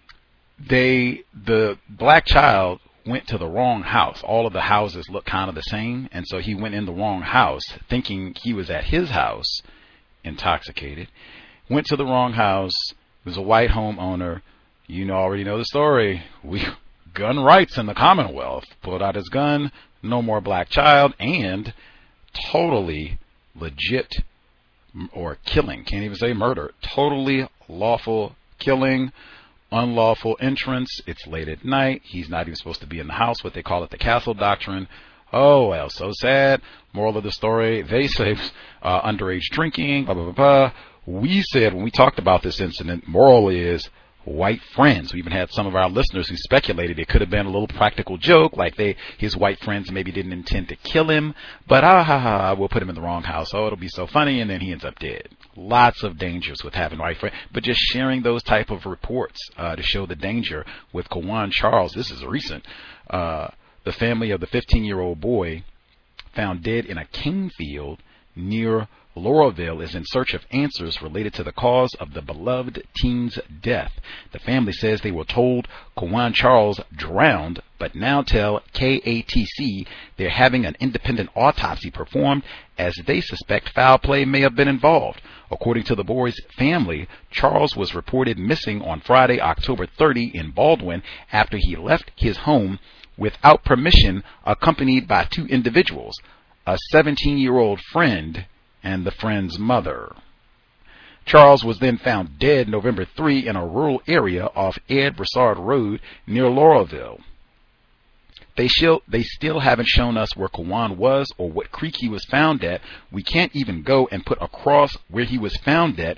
the black child went to the wrong house. All of the houses look kind of the same, and so he went in the wrong house, thinking he was at his house, intoxicated. Went to the wrong house. It was a white homeowner. You already know the story. Gun rights in the Commonwealth. Pulled out his gun. No more black child, and totally legit, or killing. Can't even say murder. Totally lawful killing. Unlawful entrance. It's late at night. He's not even supposed to be in the house. What they call it, the castle doctrine. Oh, well, so sad. Moral of the story, they say underage drinking, blah, blah, blah, blah. We said, when we talked about this incident, moral is white friends. We even had some of our listeners who speculated it could have been a little practical joke, like his white friends maybe didn't intend to kill him, but we'll put him in the wrong house. Oh, it'll be so funny, and then he ends up dead. Lots of dangers with having white friends, but just sharing those type of reports to show the danger with Kawan Charles. This is recent. The family of the 15-year-old boy found dead in a cane field near Laurelville is in search of answers related to the cause of the beloved teen's death. The family says they were told Kawan Charles drowned, but now tell KATC they're having an independent autopsy performed as they suspect foul play may have been involved. According to the boy's family, Charles was reported missing on Friday, October 30 in Baldwin after he left his home without permission, accompanied by two individuals, a 17-year-old friend and the friend's mother. Charles was then found dead November 3 in a rural area off Ed Broussard Road near Laurelville. They still haven't shown us where Kawan was or what creek he was found at. We can't even go and put a cross where he was found at.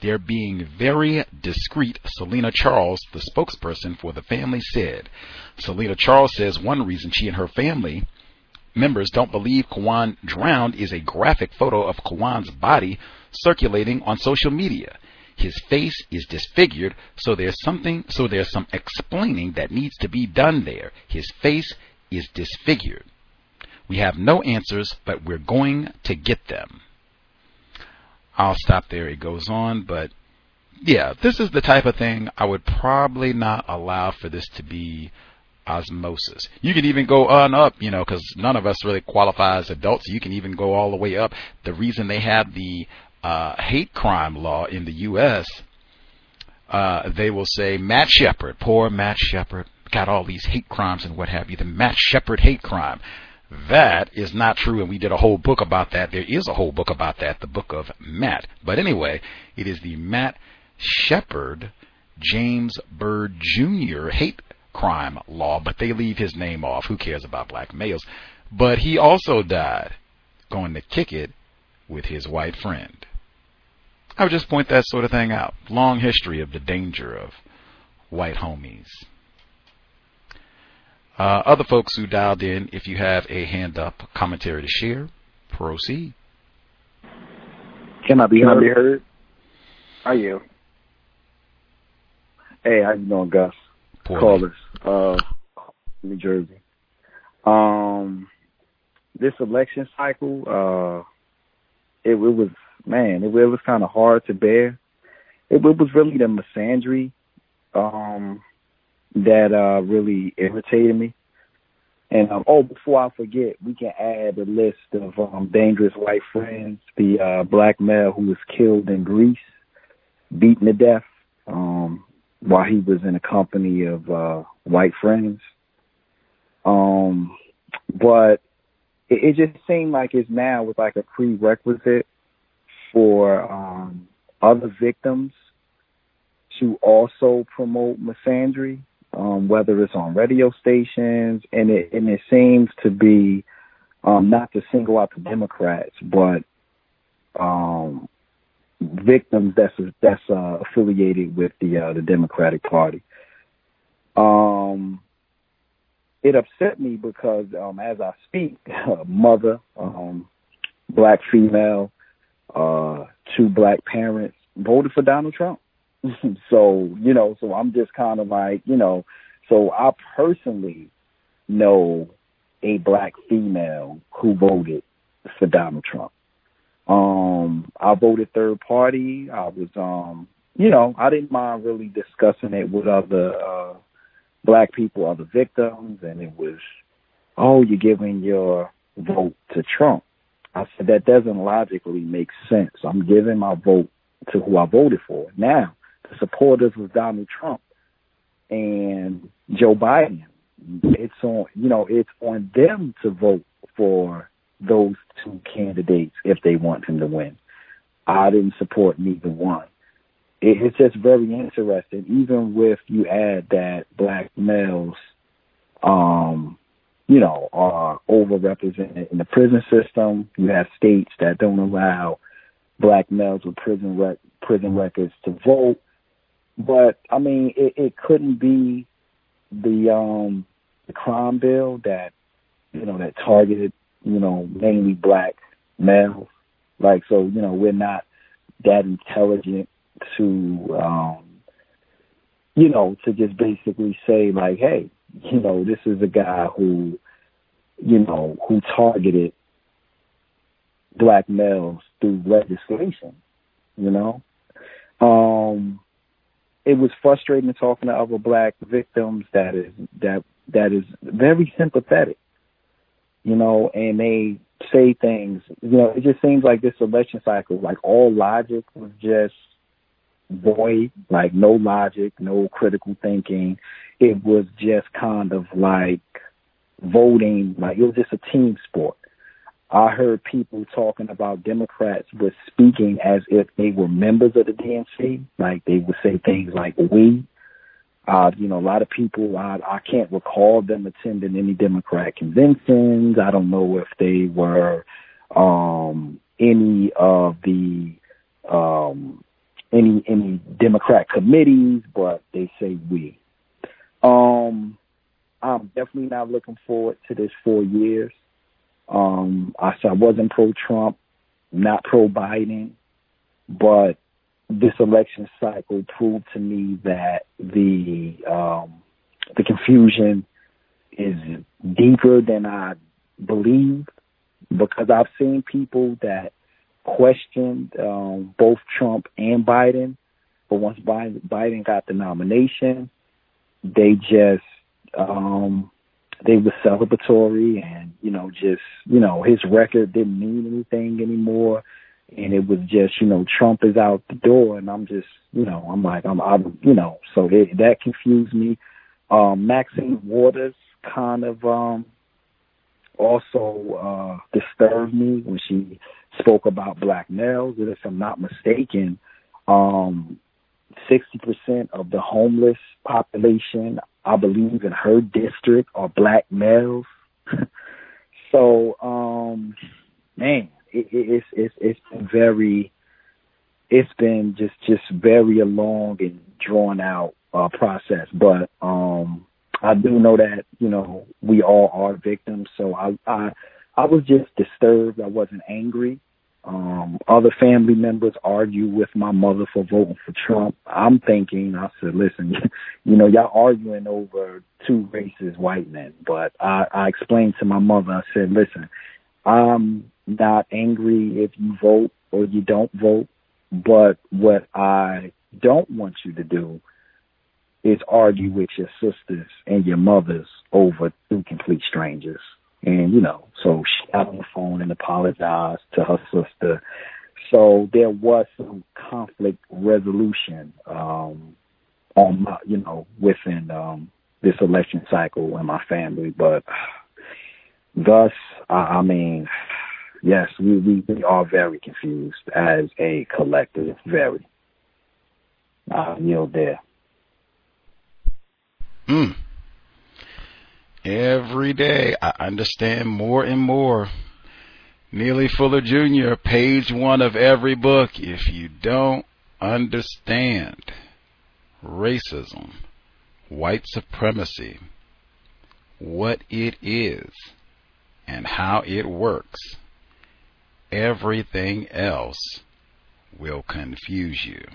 They're being very discreet, Selena Charles, the spokesperson for the family, said. Selena Charles says one reason she and her family members don't believe Kawan drowned is a graphic photo of Kawan's body circulating on social media. His face is disfigured, so there's some explaining that needs to be done there. His face is disfigured. We have no answers, but we're going to get them. I'll stop there. It goes on, but yeah, this is the type of thing I would probably not allow for this to be osmosis. You can even go on up, because none of us really qualify as adults. You can even go all the way up. The reason they have the hate crime law in the U.S., they will say Matt Shepard, poor Matt Shepard, got all these hate crimes and what have you, the Matt Shepard hate crime. That is not true, and we did a whole book about that. There is a whole book about that, the book of Matt. But anyway, it is the Matt Shepard James Byrd Jr. hate crime law, but they leave his name off. Who cares about black males? But he also died going to kick it with his white friend. I would just point that sort of thing out. Long history of the danger of white homies. Other folks who dialed in, if you have a hand up commentary to share, proceed. Can I be heard? How are you? Hey, how you doing, Gus? Callers, New Jersey. This election cycle, it was kind of hard to bear. It was really the misandry that really irritated me. And before I forget, we can add a list of dangerous white friends. The black male who was killed in Greece, beaten to death while he was in a company of white friends. But it just seemed like it's now with like a prerequisite for other victims to also promote misandry, whether it's on radio stations, and it seems to be not to single out the Democrats, but victims that's affiliated with the Democratic Party. It upset me because as I speak, mother, black female, two black parents voted for Donald Trump. So I'm just kind of like, so I personally know a black female who voted for Donald Trump. I voted third party. I was, I didn't mind really discussing it with other black people, other victims, and it was, you're giving your vote to Trump. I said, that doesn't logically make sense. I'm giving my vote to who I voted for. Now, the supporters of Donald Trump and Joe Biden, it's on them to vote for those two candidates if they want him to win. I didn't support neither one. It's just very interesting, even with you add that black males, are overrepresented in the prison system. You have states that don't allow black males with prison records to vote. But I mean, it couldn't be the crime bill that that targeted mainly black males. Like, so we're not that intelligent to to just basically say like, hey, this is a guy who who targeted black males through legislation. It was frustrating talking to other black victims that is very sympathetic, and they say things, it just seems like this election cycle, like all logic was just void, like no logic, no critical thinking. It was just kind of like voting, like it was just a team sport. I heard people talking about Democrats were speaking as if they were members of the DNC. Like they would say things like we. A lot of people, I can't recall them attending any Democrat conventions. I don't know if they were any of the any Democrat committees, but they say we. I'm definitely not looking forward to this 4 years. I wasn't pro-Trump, not pro-Biden, but this election cycle proved to me that the confusion is deeper than I believed, because I've seen people that questioned both Trump and Biden, but once Biden got the nomination, they just they were celebratory, and his record didn't mean anything anymore, and it was just Trump is out the door, and I'm just I'm like so that confused me. Maxine Waters kind of also disturbed me when she spoke about black males. And if I'm not mistaken, 60% of the homeless population, I believe, in her district are black males. So, man, it's been just very a long and drawn out process. But I do know that we all are victims. So I was just disturbed. I wasn't angry. Other family members argue with my mother for voting for Trump. I'm thinking, I said, listen, y'all arguing over two racist white men. But I explained to my mother, I said, listen, I'm not angry if you vote or you don't vote. But what I don't want you to do is argue with your sisters and your mothers over two complete strangers. And, so she got on the phone and apologized to her sister. So there was some conflict resolution on my, within this election cycle in my family. But thus, I mean, yes, we are very confused as a collective, very. I yield there. Every day I understand more and more. Neely Fuller Jr., page 1 of every book. If you don't understand racism, white supremacy, what it is, and how it works, everything else will confuse you.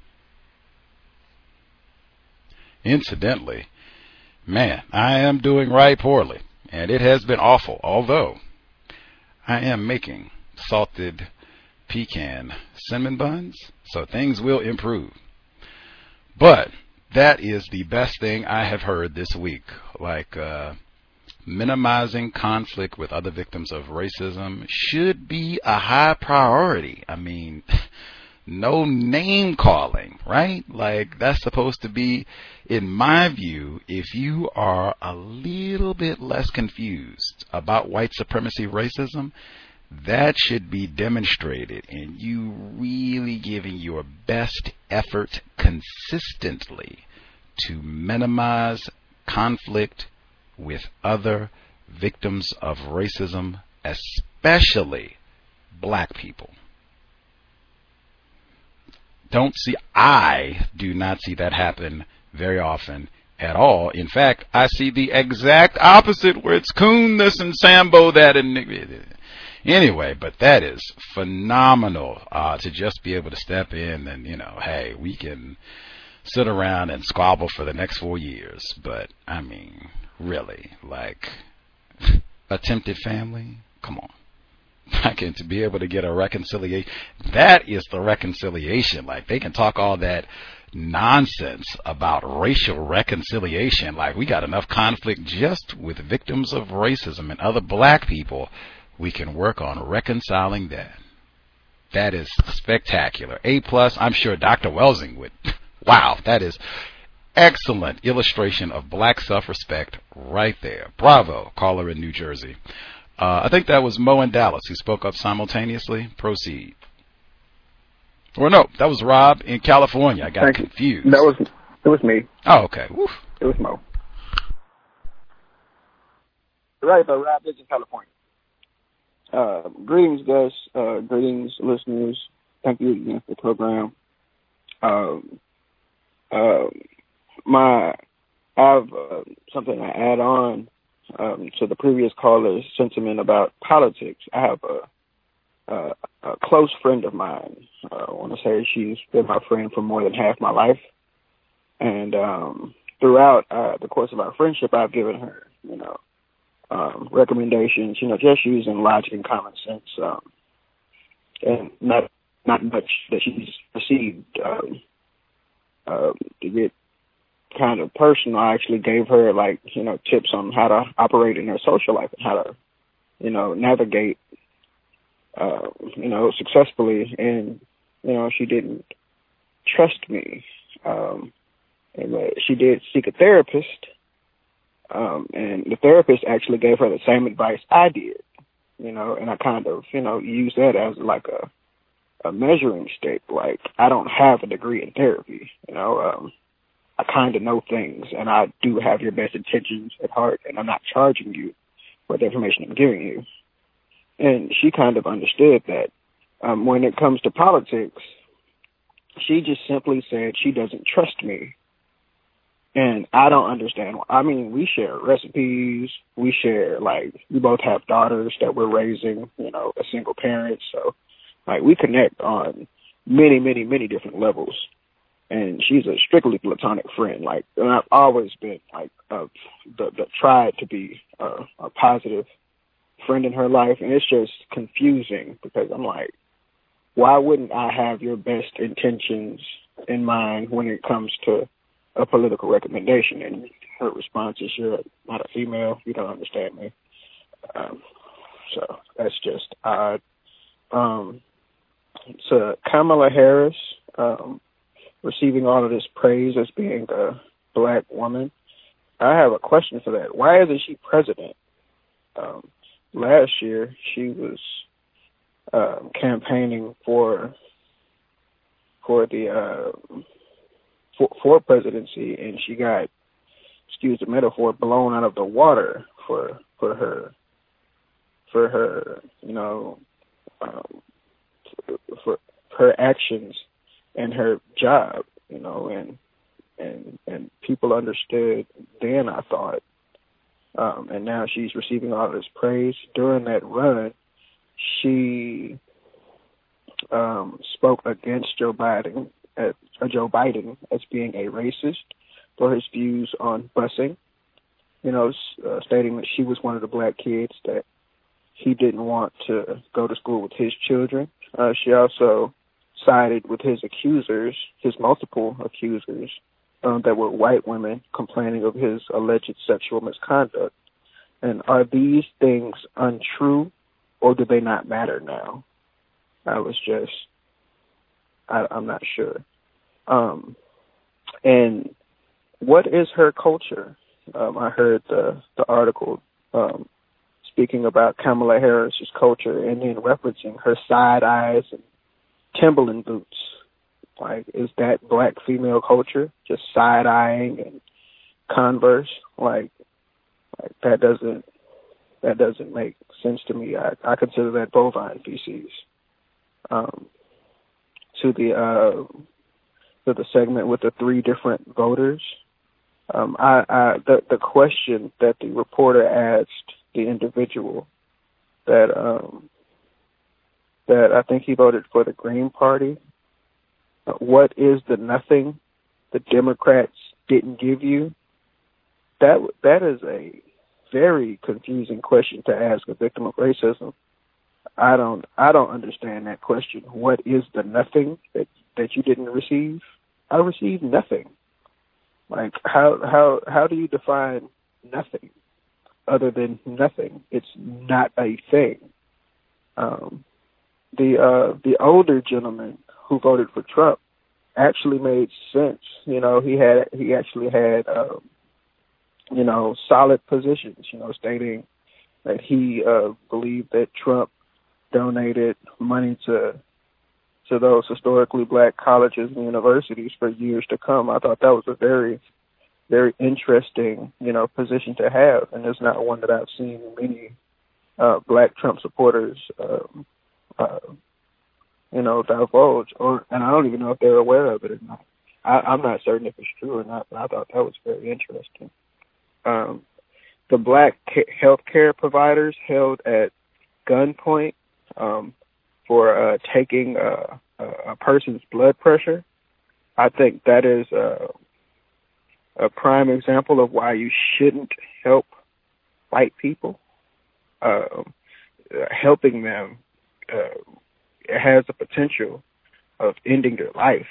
Incidentally, man, I am doing right poorly, and it has been awful, although I am making salted pecan cinnamon buns, so things will improve. But that is the best thing I have heard this week, like minimizing conflict with other victims of racism should be a high priority. I mean, no name calling, right? Like, that's supposed to be, in my view, if you are a little bit less confused about white supremacy racism, that should be demonstrated in you really giving your best effort consistently to minimize conflict with other victims of racism, especially black people. I do not see that happen very often at all. In fact, I see the exact opposite, where it's coon this and Sambo that. And anyway, but that is phenomenal to just be able to step in and, hey, we can sit around and squabble for the next 4 years. But, I mean, really, like, attempted family? Come on. And to be able to get a reconciliation, that is the reconciliation. Like, they can talk all that nonsense about racial reconciliation. Like, we got enough conflict just with victims of racism and other black people. We can work on reconciling that. That is spectacular. A+, I'm sure Dr. Welsing would. Wow, that is excellent illustration of black self-respect right there. Bravo, caller in New Jersey. I think that was Mo in Dallas who spoke up simultaneously. Proceed. Or no, that was Rob in California. I got confused. It was me. Oh, okay. Woof. It was Mo. Right, but Rob is in California. Greetings, guys. Greetings, listeners. Thank you again for the program. I have something to add on to the previous caller's sentiment about politics. I have a close friend of mine. I want to say she's been my friend for more than half my life. And throughout the course of our friendship, I've given her, recommendations, just using logic and common sense, and not much that she's received. To get kind of personal, I actually gave her tips on how to operate in her social life and how to, navigate, successfully. And, she didn't trust me. And she did seek a therapist. And the therapist actually gave her the same advice I did, and I kind of, used that as like a measuring stick. Like, I don't have a degree in therapy, I kind of know things, and I do have your best intentions at heart, and I'm not charging you for the information I'm giving you. And she kind of understood that. When it comes to politics, she just simply said she doesn't trust me. And I don't understand. I mean, we share recipes. We share, we both have daughters that we're raising, a single parent. So, we connect on many, many, many different levels. And she's a strictly platonic friend. And I've always been, tried to be a positive friend in her life. And it's just confusing because I'm like, why wouldn't I have your best intentions in mind when it comes to a political recommendation? And her response is, you're not a female, you don't understand me. So that's just odd. So Kamala Harris receiving all of this praise as being a black woman, I have a question for that. Why isn't she president? Last year she was campaigning for the for presidency, and she got, excuse the metaphor, blown out of the water for her for her actions and her job, and people understood then, I thought, and now she's receiving all this praise. During that run, she spoke against Joe Biden as being a racist for his views on busing, stating that she was one of the black kids that he didn't want to go to school with his children. She also sided with his multiple accusers, that were white women complaining of his alleged sexual misconduct. And are these things untrue, or do they not matter now? I'm not sure. And what is her culture? I heard the article speaking about Kamala Harris's culture and then referencing her side eyes and Timberland boots. Is that black female culture? Just side eyeing and Converse? That doesn't make sense to me. I consider that bovine feces. To the segment with the three different voters, the question that the reporter asked the individual that I think he voted for the Green Party. What is the nothing the Democrats didn't give you? That is a very confusing question to ask a victim of racism. I don't understand that question. What is the nothing that you didn't receive? I received nothing. How do you define nothing other than nothing? It's not a thing. The older gentleman who voted for Trump actually made sense. He actually had solid positions, stating that he believed that Trump donated money to those historically black colleges and universities for years to come. I thought that was a very, very interesting, position to have, and it's not one that I've seen many black Trump supporters divulge, and I don't even know if they're aware of it or not. I'm not certain if it's true or not, but I thought that was very interesting. The black healthcare providers held at gunpoint for taking a person's blood pressure. I think that is a prime example of why you shouldn't help white people. Helping them has the potential of ending their life.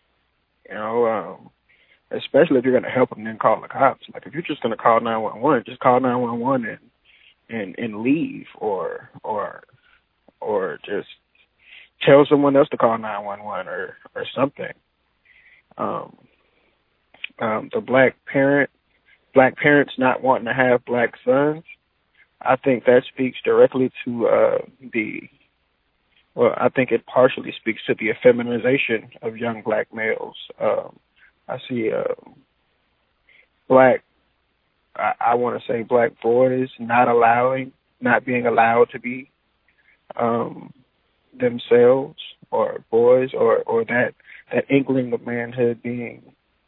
Especially if you're going to help them, then call the cops. Like if you're just going to call 911, just call 911 and leave, or just tell someone else to call 911 or something. The black parents not wanting to have black sons, I think that speaks directly to I think it partially speaks to the effeminization of young black males. I see I want to say black boys not being allowed to be themselves, or boys, or that inkling of manhood being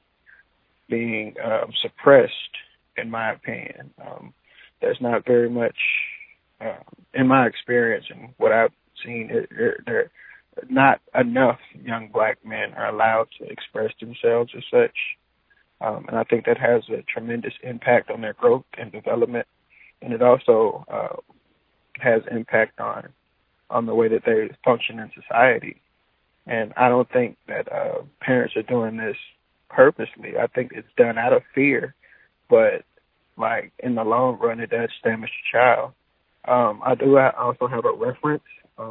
suppressed, in my opinion. There's not very much, in my experience and what I've seen, there not enough young black men are allowed to express themselves as such. And I think that has a tremendous impact on their growth and development. And it also has impact on the way that they function in society. And I don't think that parents are doing this purposely. I think it's done out of fear. But, like, in the long run, it does damage the child. I also have a reference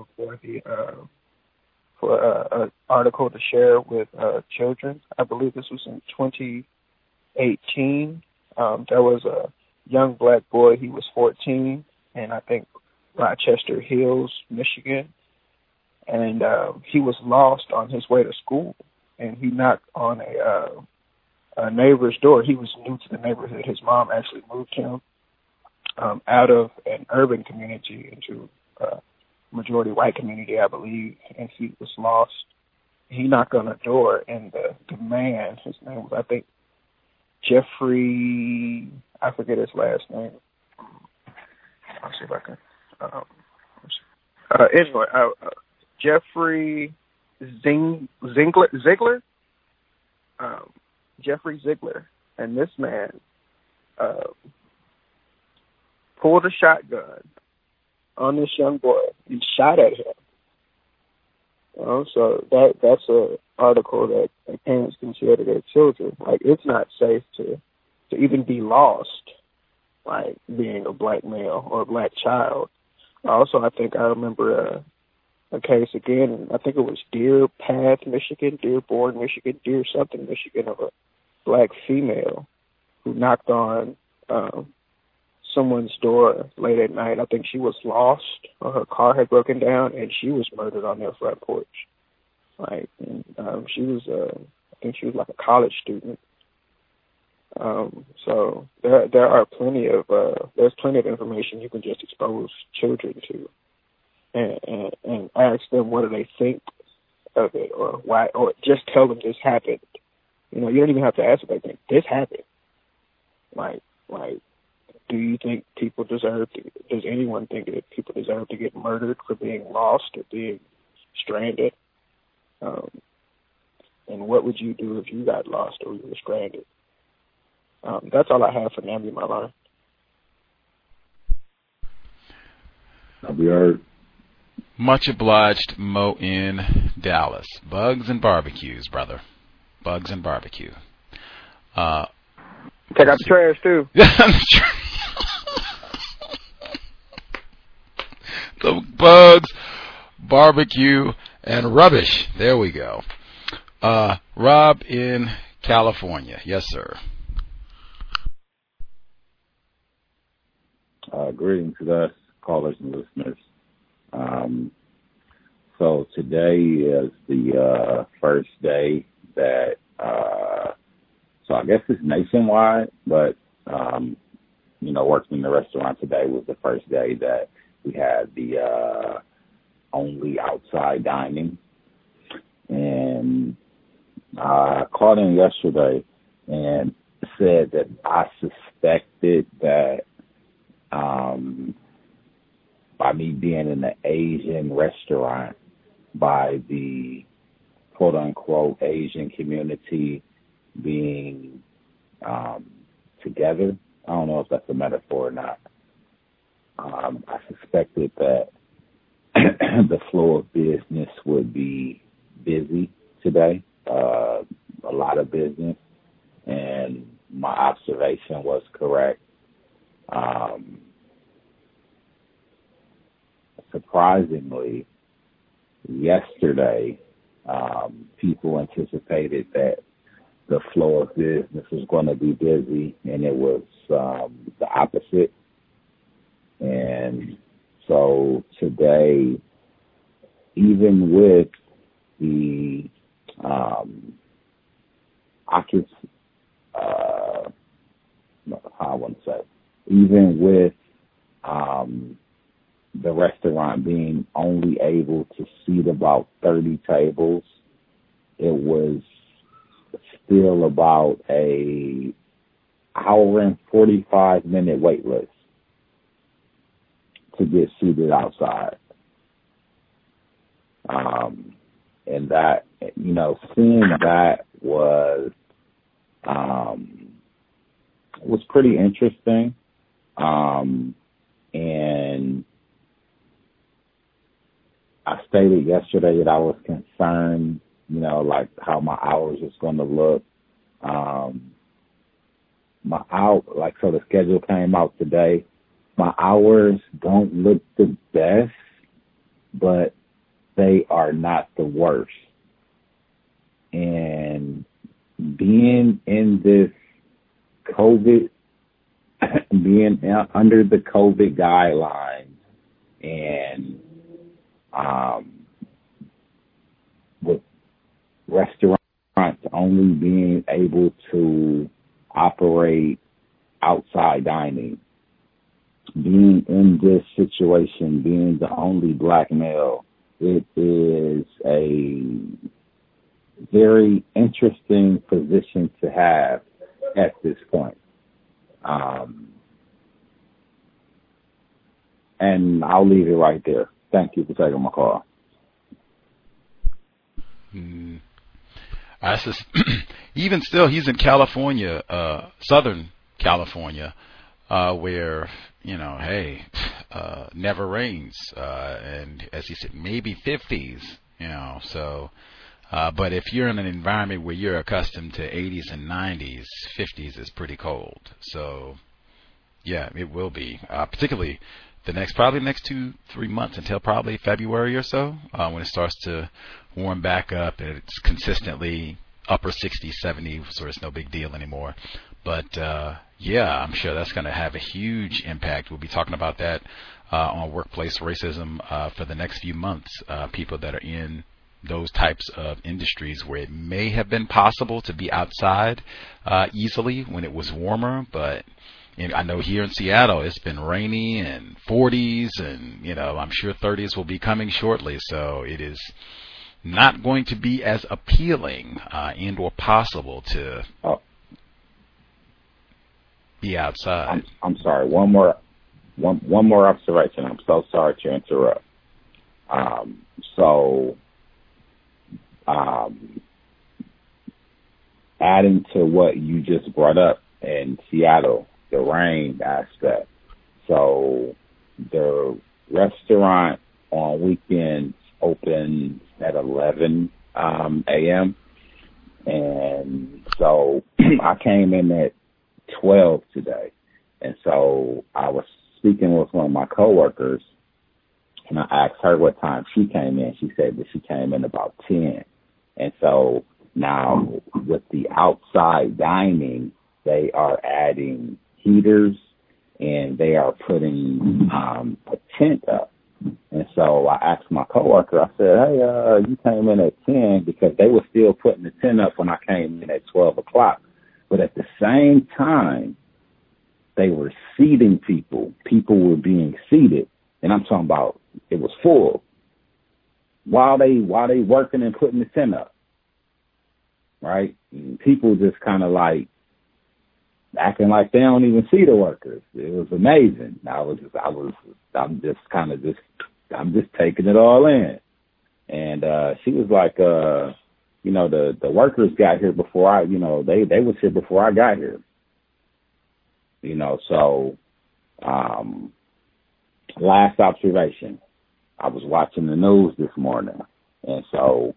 for an article to share with children. I believe this was in 2018. There was a young black boy. He was 14, and I think Rochester Hills, Michigan. And he was lost on his way to school, and he knocked on a neighbor's door. He was new to the neighborhood. His mom actually moved him out of an urban community into a majority white community, I believe, and he was lost. He knocked on a door, and the man, his name was, I think, Jeffrey, I forget his last name. I'll see if I can. Anyway, Jeffrey Ziegler? Jeffrey Ziegler. And this man pulled a shotgun on this young boy and shot at him. So that's an article that parents can share to their children. Like, it's not safe to even be lost, like being a black male or a black child. Also, I think I remember a case again, I think it was Deer Path, Michigan, Dearborn, Michigan, Deer something, Michigan, of a black female who knocked on someone's door late at night. I think she was lost, or her car had broken down, and she was murdered on their front porch. Like, and, she was, I think she was like a college student. So there are plenty of there's plenty of information you can just expose children to, and ask them what do they think of it, or why, or just tell them this happened. You don't even have to ask what they think. This happened. Like, do you think people does anyone think that people deserve to get murdered for being lost or being stranded? And what would you do if you got lost or you were stranded? That's all I have for now, my line. I'll be heard. Much obliged, Mo in Dallas. Bugs and barbecues, brother. Bugs and barbecue. Take out the trash, too. The bugs, barbecue, and rubbish. There we go. Rob in California. Yes, sir. Greetings to us, callers and listeners. So today is the first day that, so I guess it's nationwide, but, working in the restaurant today was the first day that we had the only outside dining and I called in yesterday and said that I suspected that by me being in an Asian restaurant, by the quote-unquote Asian community being together. I don't know if that's a metaphor or not. I suspected that the flow of business would be busy today, a lot of business, and my observation was correct. Surprisingly, yesterday, people anticipated that the flow of business was going to be busy, and it was the opposite. And so today, even with the even with the restaurant being only able to seat about 30 tables, it was still about a hour and 45-minute wait list to get seated outside. And that, seeing that was pretty interesting. And I stated yesterday that I was concerned, like how my hours was going to look. So the schedule came out today. My hours don't look the best, but they are not the worst. And being in this COVID, being under the COVID guidelines, and with restaurants only being able to operate outside dining, being in this situation, being the only black male, it is a very interesting position to have at this point. And I'll leave it right there. Thank you for taking my call. Even still, he's in California, Southern California, where, never rains. And as he said, maybe 50s, so, but if you're in an environment where you're accustomed to 80s and 90s, 50s is pretty cold. So, yeah, it will be, particularly the next 2-3 months until probably February or so, when it starts to warm back up and it's consistently upper 60s, 70s, so it's no big deal anymore. But, I'm sure that's going to have a huge impact. We'll be talking about that on workplace racism for the next few months. People that are in those types of industries where it may have been possible to be outside easily when it was warmer, but I know here in Seattle it's been rainy and 40s, and I'm sure 30s will be coming shortly. So it is not going to be as appealing and or possible to be outside. I'm sorry. One more observation. I'm so sorry to interrupt. Adding to what you just brought up in Seattle, the rain aspect. So the restaurant on weekends opens at 11 a.m. And so I came in at 12 today. And so I was speaking with one of my coworkers, and I asked her what time she came in. She said that she came in about 10. And so now with the outside dining, they are adding heaters and they are putting a tent up. And so I asked my coworker, I said, hey, you came in at 10, because they were still putting the tent up when I came in at 12 o'clock. But at the same time, they were seating people. People were being seated. And I'm talking about it was full while they working and putting the tent up. right? And people just kind of like acting like they don't even see the workers. It was amazing. I'm just taking it all in. And she was like, the workers got here before they was here before I got here. So last observation, I was watching the news this morning, and so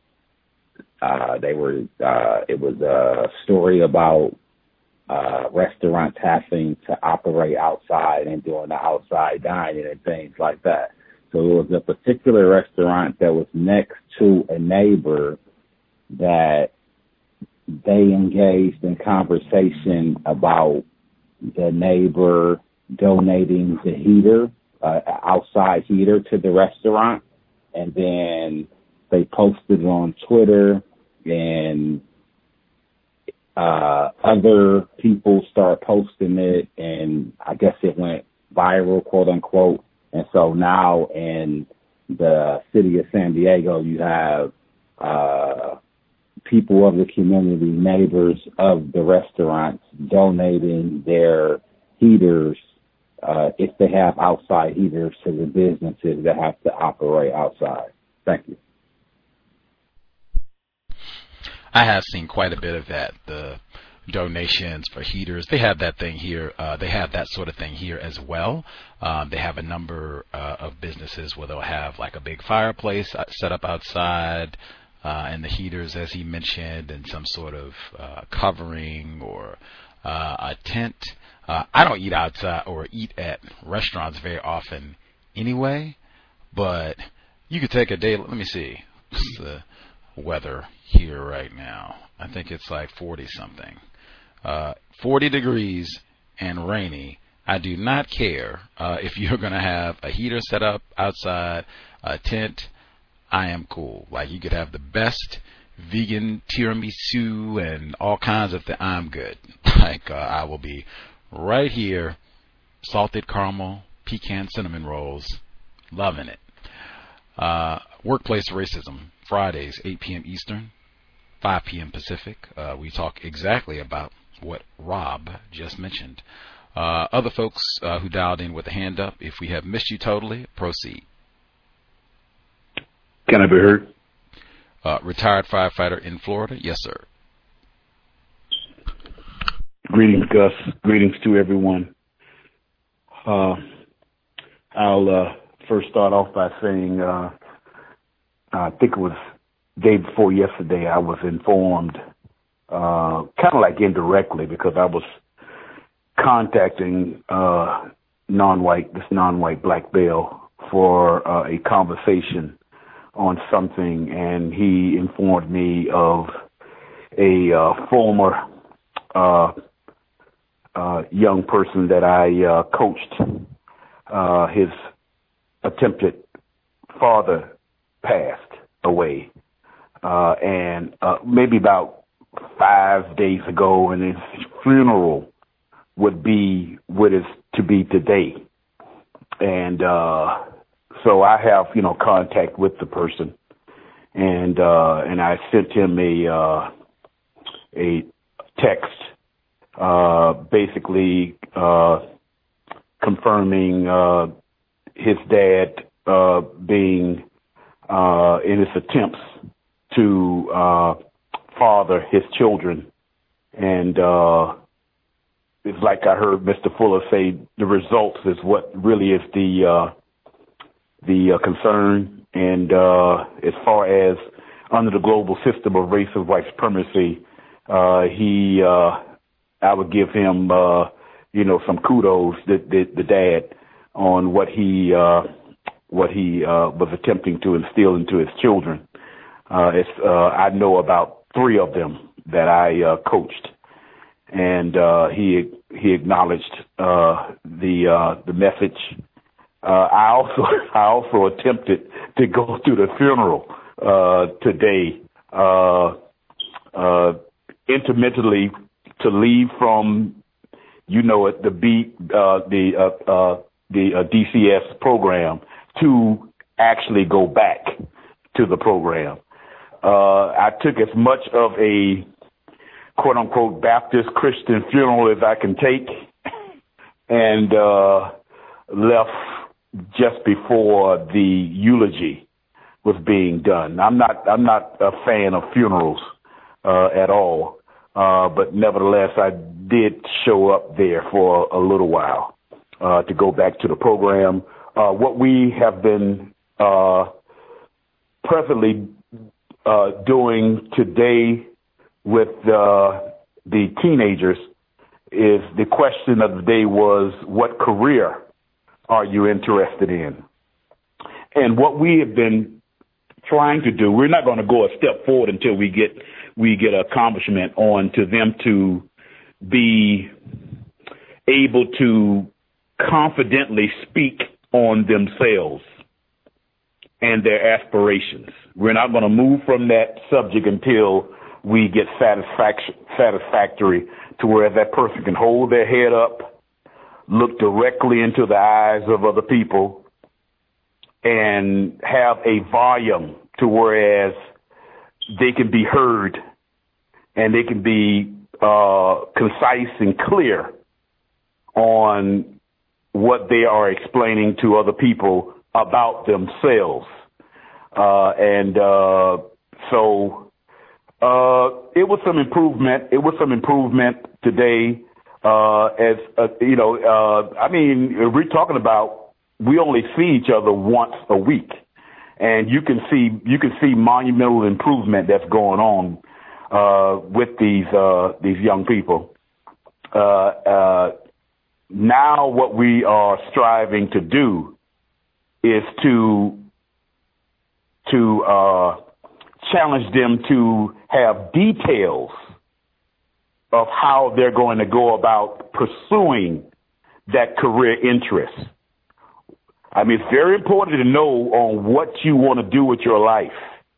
it was a story about restaurants having to operate outside and doing the outside dining and things like that. So it was a particular restaurant that was next to a neighbor that they engaged in conversation about the neighbor donating the heater, outside heater to the restaurant. And then they posted it on Twitter, and other people started posting it, and I guess it went viral, quote unquote. And so now in the city of San Diego, you have people of the community, neighbors of the restaurants, donating their heaters, if they have outside heaters, to the businesses that have to operate outside. Thank you. I have seen quite a bit of that, the donations for heaters. They have that thing here. They have that sort of thing here as well. They have a number of businesses where they'll have like a big fireplace set up outside, and the heaters, as he mentioned, and some sort of covering or a tent. I don't eat outside or eat at restaurants very often anyway, but you could take a day. Let me see. What's the weather here right now? I think it's like 40-something. 40 degrees and rainy. I do not care if you're going to have a heater set up outside, a tent. I am cool. Like, you could have the best vegan tiramisu and all kinds of things. I'm good. Like, I will be right here, salted caramel, pecan cinnamon rolls, loving it. Workplace racism, Fridays, 8 p.m. Eastern, 5 p.m. Pacific. We talk exactly about what Rob just mentioned. Other folks who dialed in with a hand up, if we have missed you totally, proceed. Can I be heard? Retired firefighter in Florida. Yes, sir. Greetings, Gus. Greetings to everyone. I'll first start off by saying I think it was day before yesterday I was informed, kind of like indirectly, because I was contacting this non-white black male for a conversation on something, and he informed me of a former young person that I coached. His attempted father passed away, and maybe about 5 days ago, and his funeral would be what is to be today. And so I have, contact with the person, and I sent him a text, basically confirming his dad being in his attempts to father his children, and it's like I heard Mr. Fuller say, the results is what really is the concern. And as far as under the global system of race and white supremacy, I would give him some kudos, the dad, on what he was attempting to instill into his children. I know about 3 of them that I coached, and he acknowledged the message. I also attempted to go to the funeral today, intermittently, to leave from the DCS program to actually go back to the program. I took as much of a quote-unquote Baptist Christian funeral as I can take, and left just before the eulogy was being done. I'm not a fan of funerals at all, but nevertheless, I did show up there for a little while to go back to the program. What we have been presently doing today with the teenagers is the question of the day was, what career are you interested in? And what we have been trying to do, we're not going to go a step forward until we get accomplishment on to them to be able to confidently speak on themselves and their aspirations. We're not going to move from that subject until we get satisfactory to where that person can hold their head up, look directly into the eyes of other people, and have a volume to whereas they can be heard and they can be concise and clear on what they are explaining to other people about themselves. So it was some improvement. It was some improvement today. As I mean, we're talking about we only see each other once a week, and you can see monumental improvement that's going on with these young people. Now, what we are striving to do is to challenge them to have details of how they're going to go about pursuing that career interest. I mean, it's very important to know on what you want to do with your life,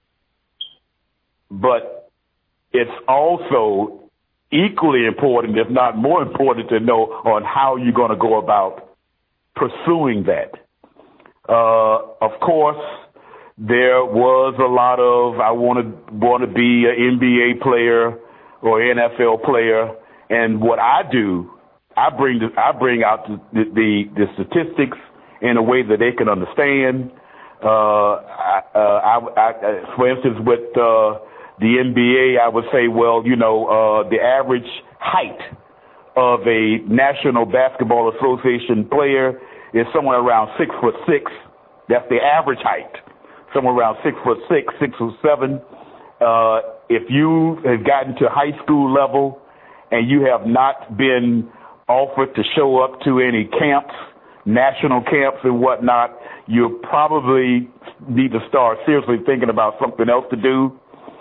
but it's also equally important, if not more important, to know on how you're going to go about pursuing that. Of course, there was a lot of I want to be an NBA player or NFL player, and what I do, I bring out the statistics in a way that they can understand. For instance, with the NBA, I would say, well, the average height of a National Basketball Association player is somewhere around 6'6". That's the average height. Somewhere around 6'6", 6'7". If you have gotten to high school level and you have not been offered to show up to any camps, national camps and whatnot, you probably need to start seriously thinking about something else to do.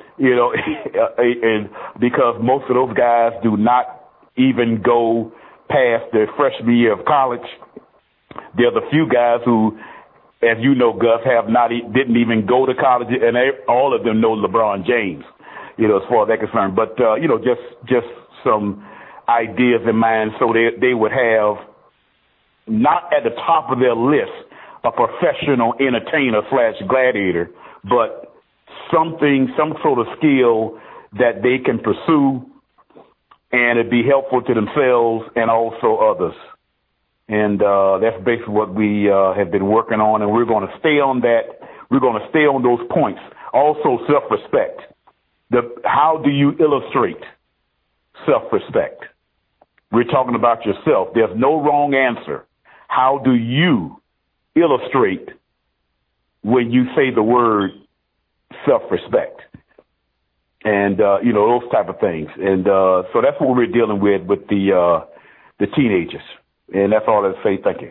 And because most of those guys do not even go past their freshman year of college. There's a few guys who, as you know, Gus, didn't even go to college, and all of them know LeBron James, as far as they're concerned. But just some ideas in mind, so they would have not at the top of their list a professional entertainer / gladiator, but some sort of skill that they can pursue, and it'd be helpful to themselves and also others. And that's basically what we have been working on, and we're going to stay on that. We're going to stay on those points. Also, self-respect. How do you illustrate self-respect? We're talking about yourself. There's no wrong answer. How do you illustrate when you say the word self-respect? And, those type of things. And so that's what we're dealing with the teenagers. And that's all I'll say. Thank you.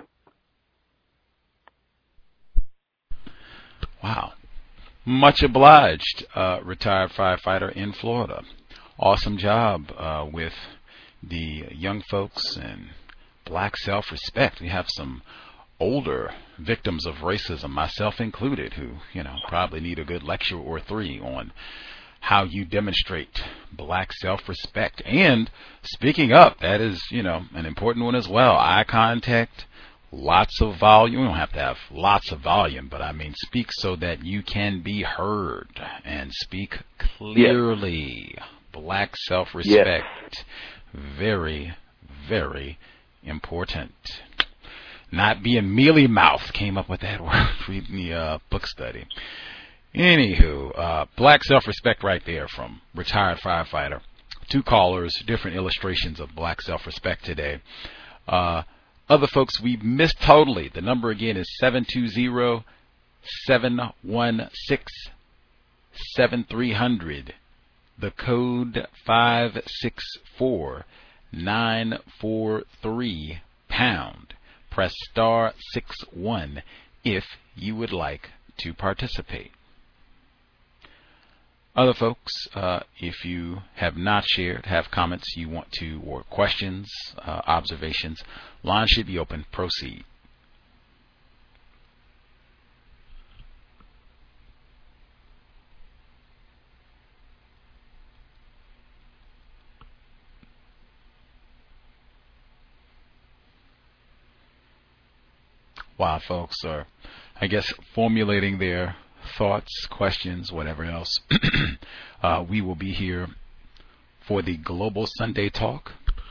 Wow. Much obliged, retired firefighter in Florida. Awesome job with the young folks and black self-respect. We have some older victims of racism, myself included, who, probably need a good lecture or three on how you demonstrate black self-respect. And speaking up, that is, an important one as well. Eye contact, lots of volume. You don't have to have lots of volume, but I mean speak so that you can be heard and speak clearly. Yes. Black self-respect. Yes. Very, very important. Not being mealy-mouthed. Came up with that word reading the book study. Anywho, black self-respect right there from retired firefighter. 2 callers, different illustrations of black self-respect today. Other folks we missed totally. The number again is 720-716-7300. The code 564-943#. Press star 61 if you would like to participate. Other folks, if you have not shared, have comments you want to, or questions, observations, line should be open. Proceed. While folks are, I guess, formulating their thoughts, questions, whatever else, we will be here for the Global Sunday Talk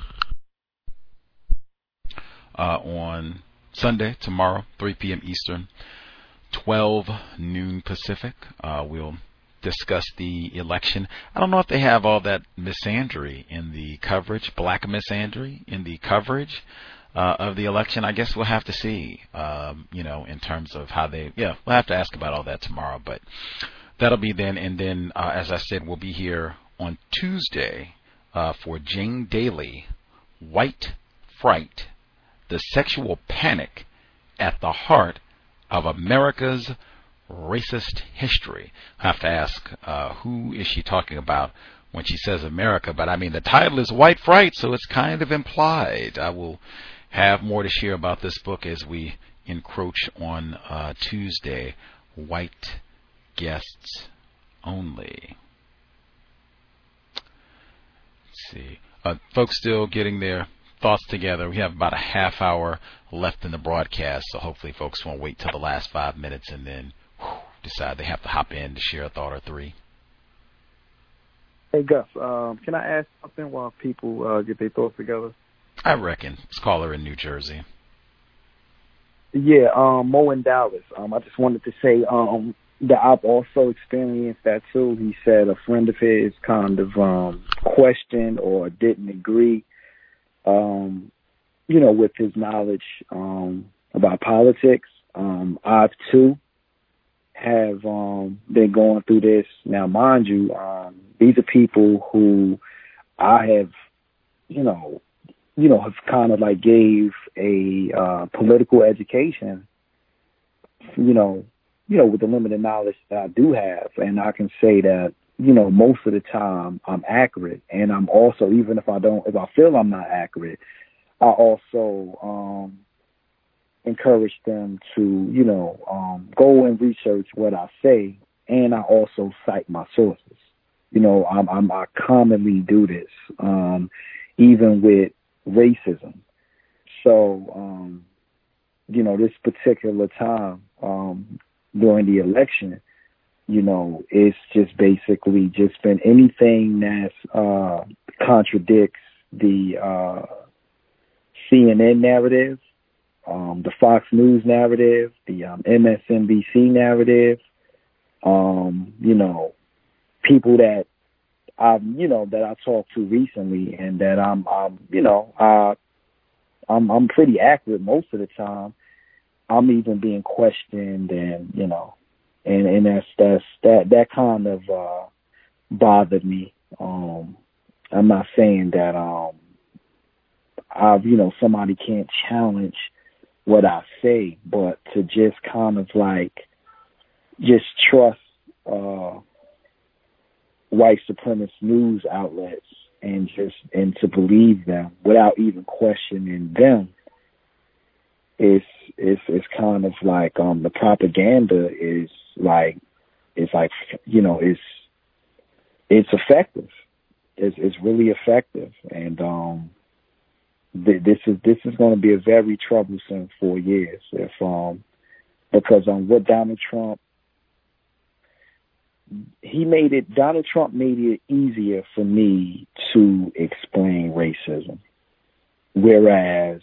on Sunday, tomorrow, 3 p.m. Eastern, 12 noon Pacific. We'll discuss the election. I don't know if they have all that misandry in the coverage, black misandry in the coverage of the election. I guess we'll have to see, in terms of how we'll have to ask about all that tomorrow, but that'll be then. And then, as I said, we'll be here on Tuesday for Jane Daly, White Fright, the Sexual Panic at the Heart of America's Racist History. I have to ask, who is she talking about when she says America? But I mean, the title is White Fright, so it's kind of implied. I will have more to share about this book as we encroach on Tuesday. White guests only. Let's see. Folks still getting their thoughts together. We have about a half hour left in the broadcast, so hopefully folks won't wait till the last 5 minutes and then decide they have to hop in to share a thought or 3. Hey, Gus, can I ask something while people get their thoughts together? I reckon. Let's call her in New Jersey. Yeah, Mo in Dallas. I just wanted to say that I've also experienced that too. He said a friend of his kind of questioned or didn't agree, with his knowledge about politics. I've too have been going through this. Now, mind you, these are people who I have, have kind of like gave a political education, with the limited knowledge that I do have. And I can say that, most of the time I'm accurate. And I'm also, even if I feel I'm not accurate, I also encourage them to, go and research what I say. And I also cite my sources. I commonly do this, even with racism. So, this particular time, during the election, it's just basically just been anything that contradicts the CNN narrative, the Fox News narrative, the MSNBC narrative, people that that I talked to recently, and that I'm pretty accurate most of the time. I'm even being questioned, and and that kind of bothered me. I'm not saying that somebody can't challenge what I say, but to just kind of like just trust white supremacist news outlets and to believe them without even questioning them. It's kind of like the propaganda is effective. It's really effective, and this is going to be a very troublesome 4 years if because what Donald Trump made it easier for me to explain racism, whereas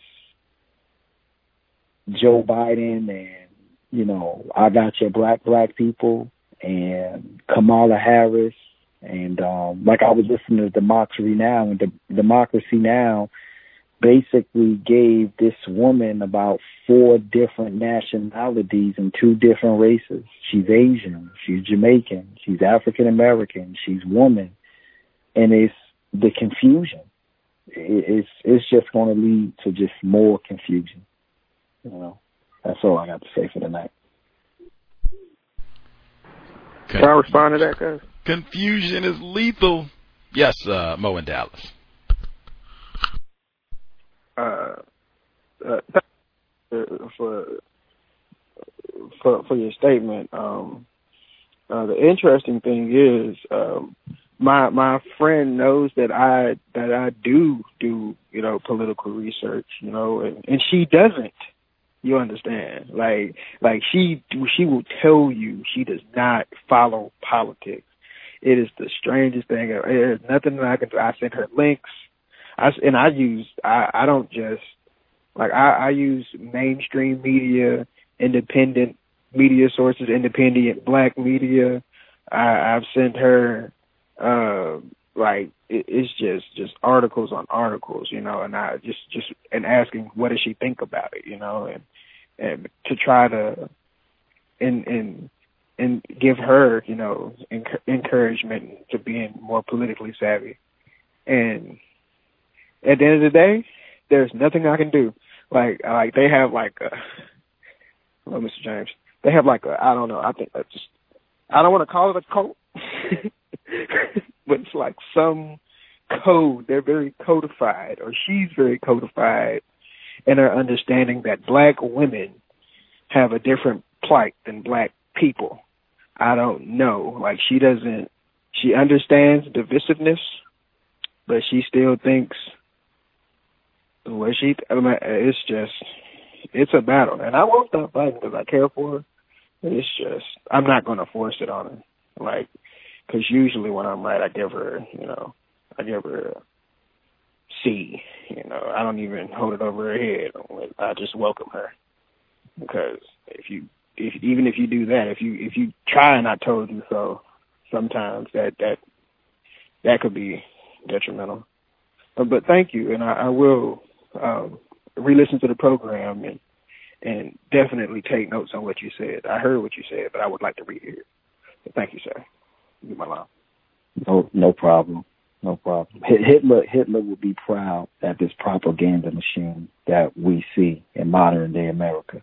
Joe Biden and I got your black people and Kamala Harris and like I was listening to Democracy Now! And Democracy Now! Basically gave this woman about 4 different nationalities and 2 different races. She's Asian, she's Jamaican, she's African American, she's woman, and it's the confusion. It's just going to lead to just more confusion. That's all I got to say for tonight. Can I respond to that, guys? Confusion is lethal. Yes, Mo in Dallas. For your statement, the interesting thing is, my friend knows that I do political research, and she doesn't. You understand? Like she will tell you she does not follow politics. It is the strangest thing. There's nothing that I can do. I send her links. I don't just I use mainstream media, independent media sources, independent black media. I've sent her it's just articles on articles, and I just asking what does she think about it, and to try to and give her encouragement to being more politically savvy. And at the end of the day, there's nothing I can do. Like they have Mr. James, they have I don't know. I think I don't want to call it a cult, but it's like some code. They're very codified, or she's very codified in her understanding that black women have a different plight than black people. I don't know. She understands divisiveness, but she still thinks it's a battle, and I won't stop fighting because I care for her. It's just, I'm not going to force it on her, because usually when I'm right, I give her a C. I don't even hold it over her head. I just welcome her, because even if you do that, if you try and I told you so, sometimes that could be detrimental. But thank you, and I will re-listen to the program and definitely take notes on what you said. I heard what you said, but I would like to rehear it. But thank you, sir. You're my line. No problem. No problem. Hitler would be proud at this propaganda machine that we see in modern day America.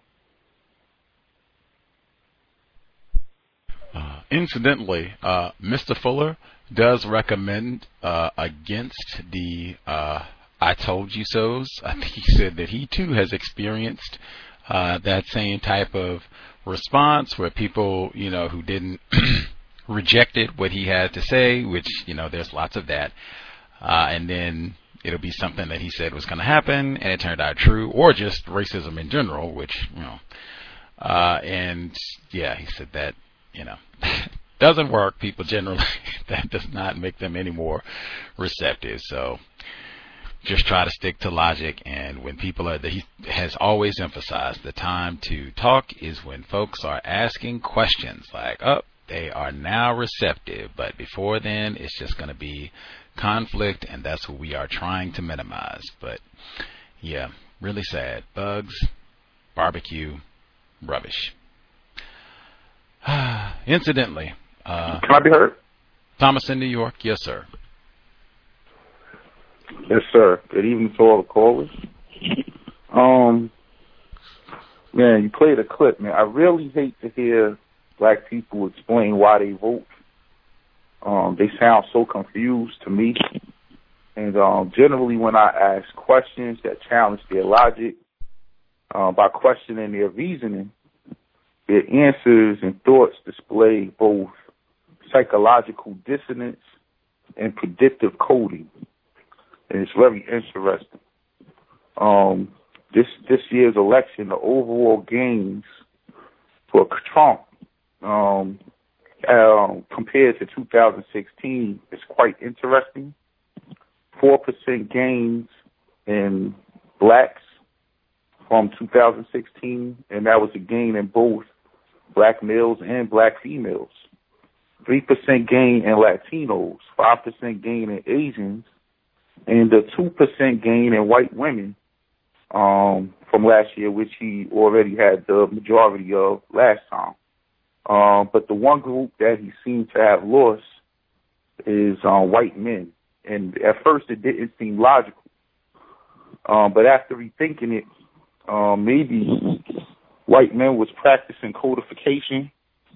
Incidentally, Mr. Fuller does recommend against the I told you so's. I think he said that he too has experienced that same type of response where people, who didn't rejected what he had to say, which, there's lots of that. And then it'll be something that he said was going to happen and it turned out true, or just racism in general, which, and yeah, he said that, doesn't work. People generally, that does not make them any more receptive. So just try to stick to logic. And when people he has always emphasized the time to talk is when folks are asking questions like, they are now receptive, but before then it's just going to be conflict, and that's what we are trying to minimize. But yeah, really sad. Bugs, barbecue, rubbish. Incidentally, can I be heard? Thomas in New York. Yes, sir. Yes, sir. Good evening to all the callers. Man, you played a clip, man. I really hate to hear black people explain why they vote. They sound so confused to me. And generally when I ask questions that challenge their logic, by questioning their reasoning, their answers and thoughts display both psychological dissonance and predictive coding. And it's very interesting. this year's election, the overall gains for Trump compared to 2016 is quite interesting. 4% gains in blacks from 2016, and that was a gain in both black males and black females. 3% gain in Latinos, 5% gain in Asians, and a 2% gain in white women from last year, which he already had the majority of last time. But the one group that he seemed to have lost is white men. And at first it didn't seem logical. But after rethinking it, maybe white men was practicing codification.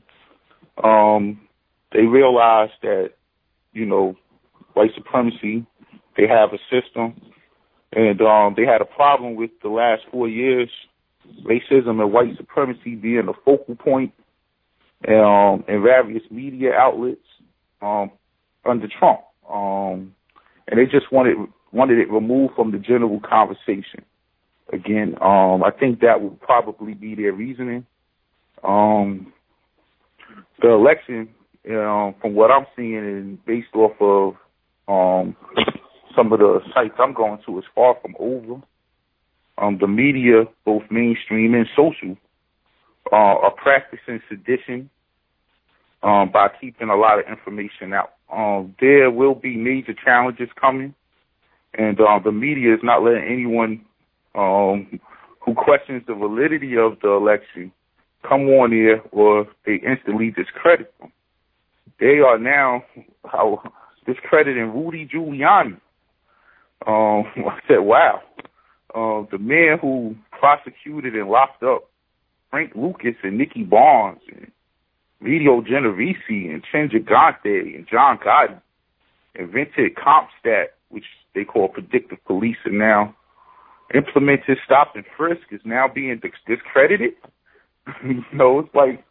They realized that, white supremacy, they have a system, and they had a problem with the last 4 years, racism and white supremacy being the focal point in various media outlets under Trump. And they just wanted it removed from the general conversation. Again, I think that would probably be their reasoning. The election, from what I'm seeing and based off of some of the sites I'm going to, is far from over. The media, both mainstream and social, are practicing sedition by keeping a lot of information out. There will be major challenges coming, and the media is not letting anyone who questions the validity of the election come on there, or they instantly discredit them. They are now discrediting Rudy Giuliani. I said, wow. The man who prosecuted and locked up Frank Lucas and Nicky Barnes and Vito Genovese and Chen Gigante and John Gotti invented CompStat, which they call predictive policing now, implemented stop and frisk, is now being discredited. It's like,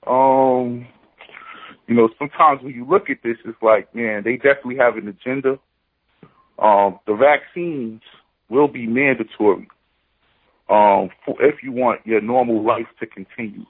sometimes when you look at this, it's like, man, they definitely have an agenda. The vaccines will be mandatory if you want your normal life to continue.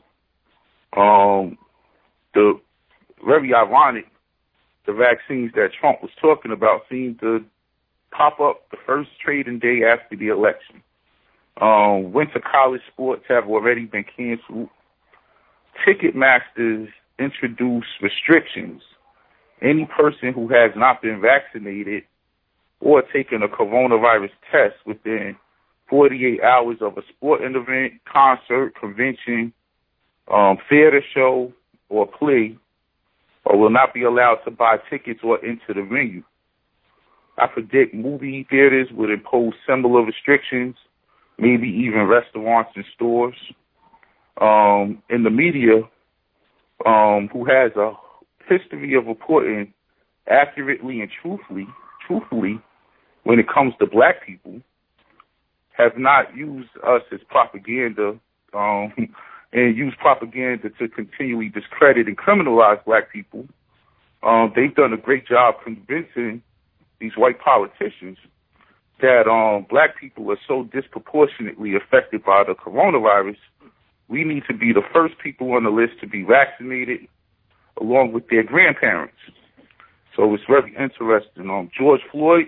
The very ironic, the vaccines that Trump was talking about seemed to pop up the first trading day after the election. Winter college sports have already been canceled. Ticketmasters introduced restrictions. Any person who has not been vaccinated or taken a coronavirus test within 48 hours of a sporting event, concert, convention, theater show, or play, or will not be allowed to buy tickets or enter the venue. I predict movie theaters would impose similar restrictions, maybe even restaurants and stores. In the media, who has a history of reporting accurately and truthfully when it comes to black people, have not used us as propaganda and use propaganda to continually discredit and criminalize black people. They've done a great job convincing these white politicians that black people are so disproportionately affected by the coronavirus. We need to be the first people on the list to be vaccinated, along with their grandparents. So it's very interesting. George Floyd,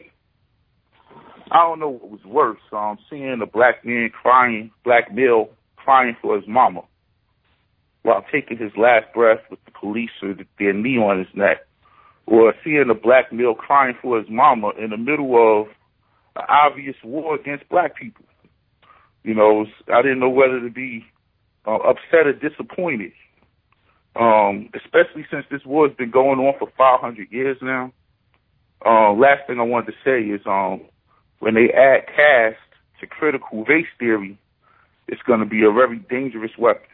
I don't know what was worse. Seeing a black male crying for his mama while taking his last breath with the police with their knee on his neck, or seeing a black male crying for his mama in the middle of an obvious war against black people. I didn't know whether to be upset or disappointed, especially since this war has been going on for 500 years now. Last thing I wanted to say is when they add caste to critical race theory, it's going to be a very dangerous weapon.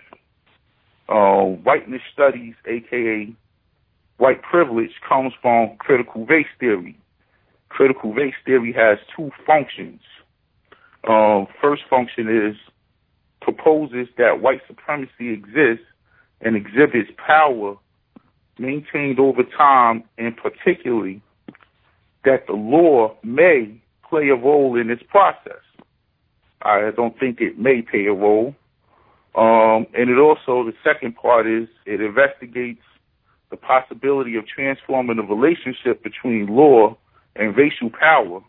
Whiteness studies, a.k.a. white privilege, comes from critical race theory. Critical race theory has two functions. First function is proposes that white supremacy exists and exhibits power maintained over time, and particularly that the law may play a role in this process. I don't think it may play a role. And it also, the second part is it investigates the possibility of transforming the relationship between law and racial power,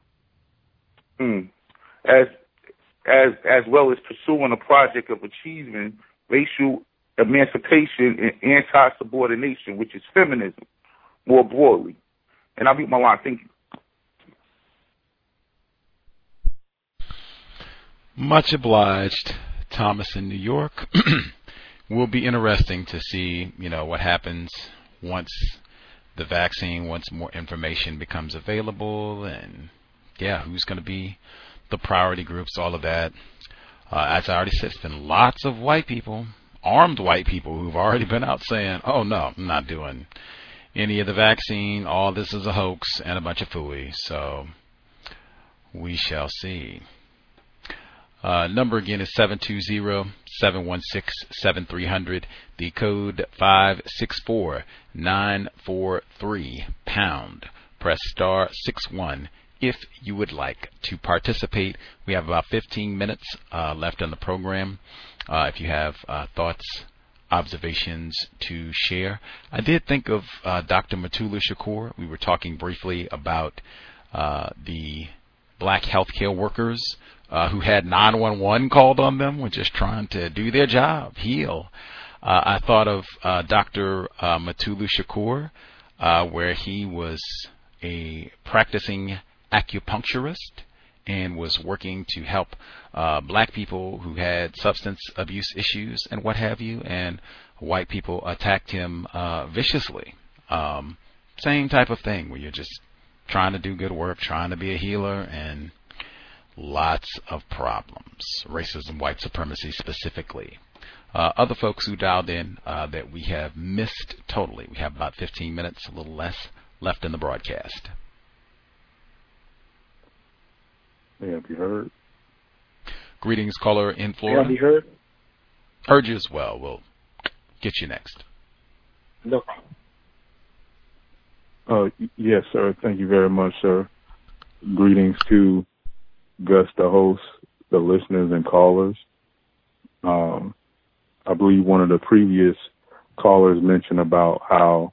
as well as pursuing a project of achieving racial emancipation and anti-subordination, which is feminism, more broadly. And I'll mute my line. Thank you. Much obliged, Thomas in New York. Will be interesting to see, what happens once more information becomes available, and who's going to be the priority groups, all of that. As I already said, it's been lots of white people, armed white people, who've already been out saying, oh no, I'm not doing any of the vaccine, all this is a hoax and a bunch of phooey. So we shall see. Number again is 720-716-7300. The code 564943 pound. Press star 61 if you would like to participate. We have about 15 minutes left on the program. If you have thoughts, observations to share. I did think of Dr. Mutulu Shakur. We were talking briefly about the black healthcare workers who had 911 called on them, were just trying to do their job, heal. I thought of Dr. Mutulu Shakur, where he was a practicing acupuncturist and was working to help black people who had substance abuse issues and what have you, and white people attacked him viciously. Same type of thing, where you're just trying to do good work, trying to be a healer, and lots of problems. Racism, white supremacy specifically. Other folks who dialed in that we have missed totally. We have about 15 minutes, a little less, left in the broadcast. May I be heard? Greetings, caller in Florida. May I be heard? Heard you as well. We'll get you next. No. Yes, sir. Thank you very much, sir. Greetings to Gus, the host, the listeners and callers. I believe one of the previous callers mentioned about how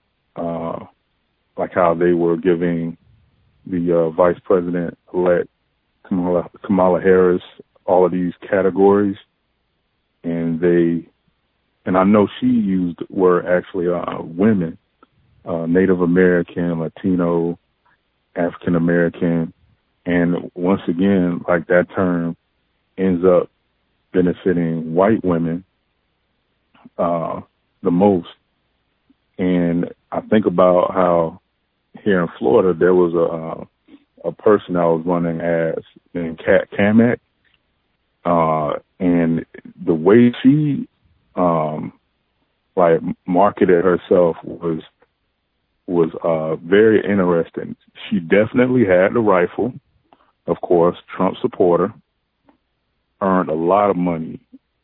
they were giving the Vice President-elect Kamala Harris all of these categories, and I know she used were actually women, Native American, Latino, African American, and once again, like that term ends up benefiting white women the most. And I think about how here in Florida there was a person I was running as named Kat Kamak, and the way she marketed herself was very interesting. She definitely had the rifle, of course, Trump supporter, earned a lot of money,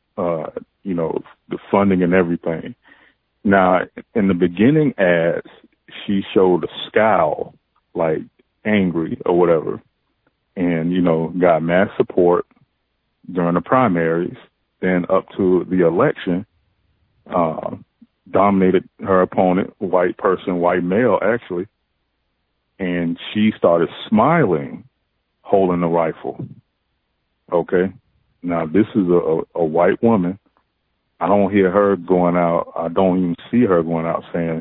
the funding and everything. Now, in the beginning ads, she showed a scowl, like angry or whatever, and, got mass support during the primaries. Then up to the election, dominated her opponent, white person, white male actually, and she started smiling, holding the rifle. Okay? Now, this is a white woman. I don't hear her going out. I don't even see her going out saying,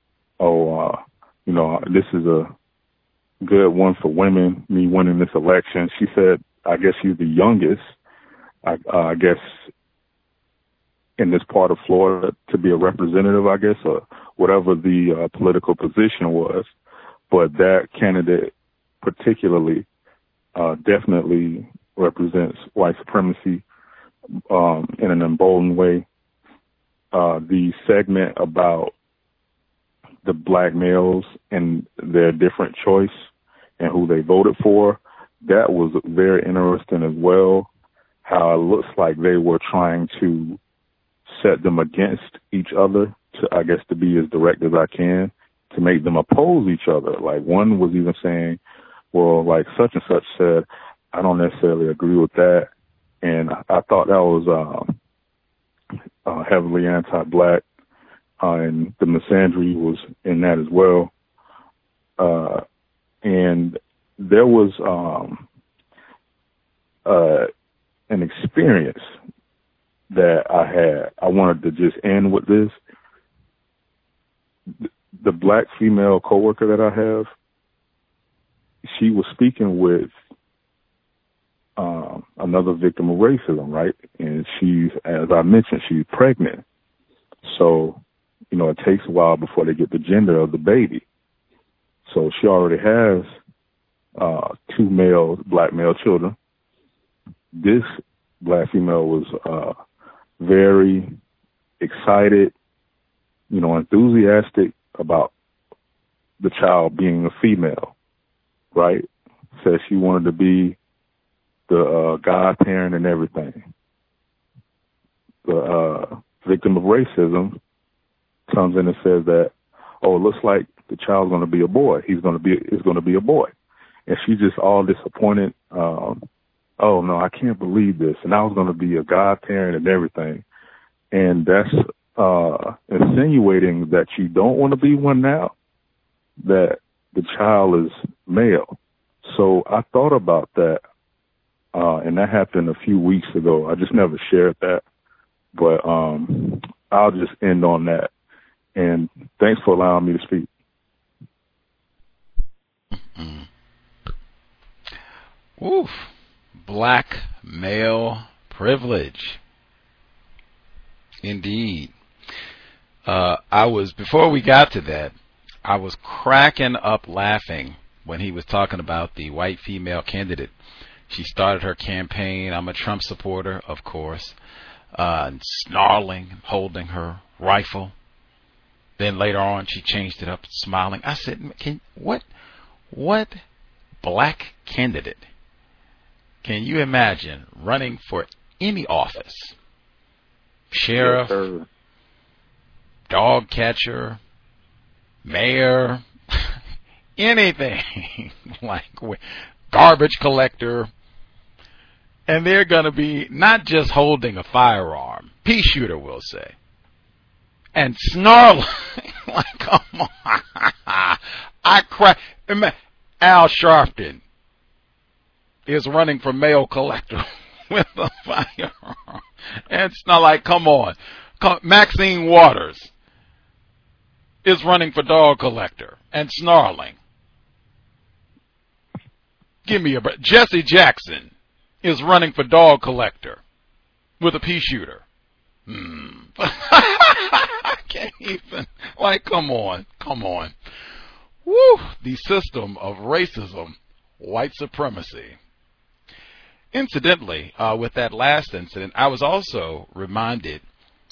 this is a good one for women, me winning this election. She said, I guess she's the youngest, I guess, in this part of Florida to be a representative, I guess, or whatever the political position was. But that candidate particularly definitely represents white supremacy in an emboldened way. The segment about the black males and their different choice and who they voted for, that was very interesting as well, how it looks like they were trying to set them against each other, to be as direct as I can, to make them oppose each other. Like one was even saying, well, like such and such said, I don't necessarily agree with that. and I thought that was heavily anti-black, and the misandry was in that as well. And there was an experience that I had. I wanted to just end with this. The black female coworker that I have, she was speaking with another victim of racism, right? And she's, as I mentioned, she's pregnant. So, you know, it takes a while before they get the gender of the baby. So she already has 2 black male children. This black female was very excited, you know, enthusiastic about the child being a female, right? Said she wanted to be the godparent and everything. The victim of racism comes in and says that, oh, it looks like the child's going to be a boy. It's going to be a boy. And she's just all disappointed. Oh, no, I can't believe this. And I was going to be a godparent and everything. And that's insinuating that you don't want to be one now, that the child is male. So I thought about that, and that happened a few weeks ago. I just never shared that. But I'll just end on that. And thanks for allowing me to speak. Oof. Black male privilege. Indeed. Before we got to that, I was cracking up laughing when he was talking about the white female candidate. She started her campaign, I'm a Trump supporter, of course, and snarling, holding her rifle. Then later on, she changed it up, smiling. I said, what black candidate can you imagine running for any office? Sheriff, yes, dog catcher, mayor, anything, like garbage collector. And they're going to be not just holding a firearm, pea shooter, we'll say, and snarling like, come on. I cry. Al Sharpton is running for mail collector with a firearm. And it's not like, come on. Maxine Waters is running for dog collector and snarling. Give me a break. Jesse Jackson is running for dog collector with a pea shooter. I can't even. Like, come on. Woo! The system of racism, white supremacy. Incidentally, with that last incident, I was also reminded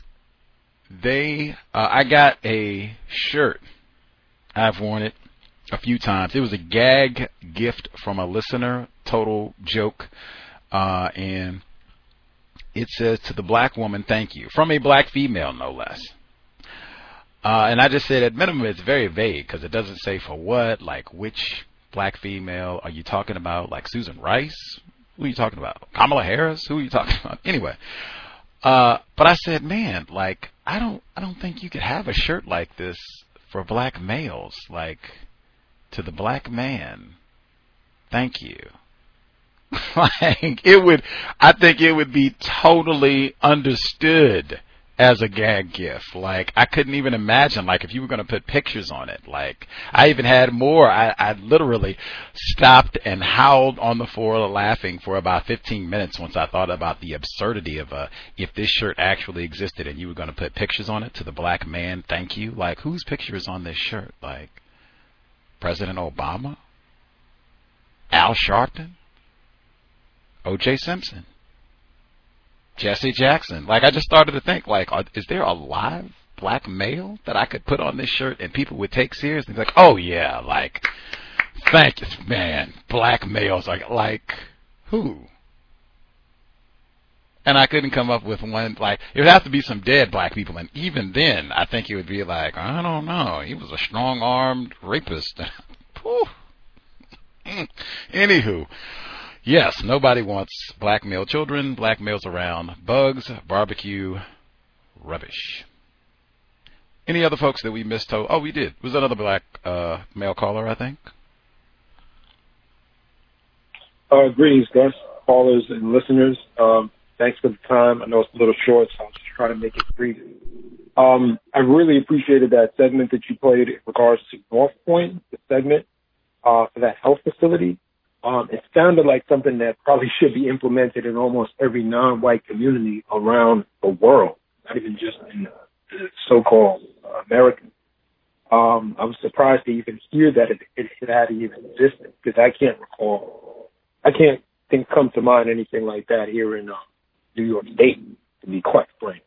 I got a shirt. I've worn it a few times. It was a gag gift from a listener, total joke, and it says, to the black woman, thank you, from a black female, no less. And I just said, at minimum, it's very vague because it doesn't say for what, like which black female are you talking about, like Susan Rice? Who are you talking about? Kamala Harris? Who are you talking about? Anyway, but I said, man, like I don't think you could have a shirt like this for black males, like to the black man, thank you. Like I think it would be totally understood as a gag gift. Like I couldn't even imagine, like if you were going to put pictures on it. Like I even had more. I literally stopped and howled on the floor laughing for about 15 minutes once I thought about the absurdity of if this shirt actually existed and you were going to put pictures on it, to the black man, thank you. Like whose picture is on this shirt? Like President Obama? Al Sharpton? O.J. Simpson? Jesse Jackson? Like I just started to think, like, is there a live black male that I could put on this shirt and people would take seriously? Like, oh yeah, like, thank you, man. Black males, like who? And I couldn't come up with one. Like it would have to be some dead black people, and even then, I think it would be like, I don't know. He was a strong-armed rapist. Anywho. Yes, nobody wants black male children, black males around, bugs, barbecue, rubbish. Any other folks that we missed? Oh, we did. Was another black male caller, I think? Greetings, Gus, callers and listeners. Thanks for the time. I know it's a little short, so I'll just try to make it brief. I really appreciated that segment that you played in regards to North Point, the segment for that health facility. It sounded like something that probably should be implemented in almost every non-white community around the world, not even just in the so-called American. I was surprised to even hear that it had even existed, because I can't come to mind anything like that here in New York State, to be quite frank.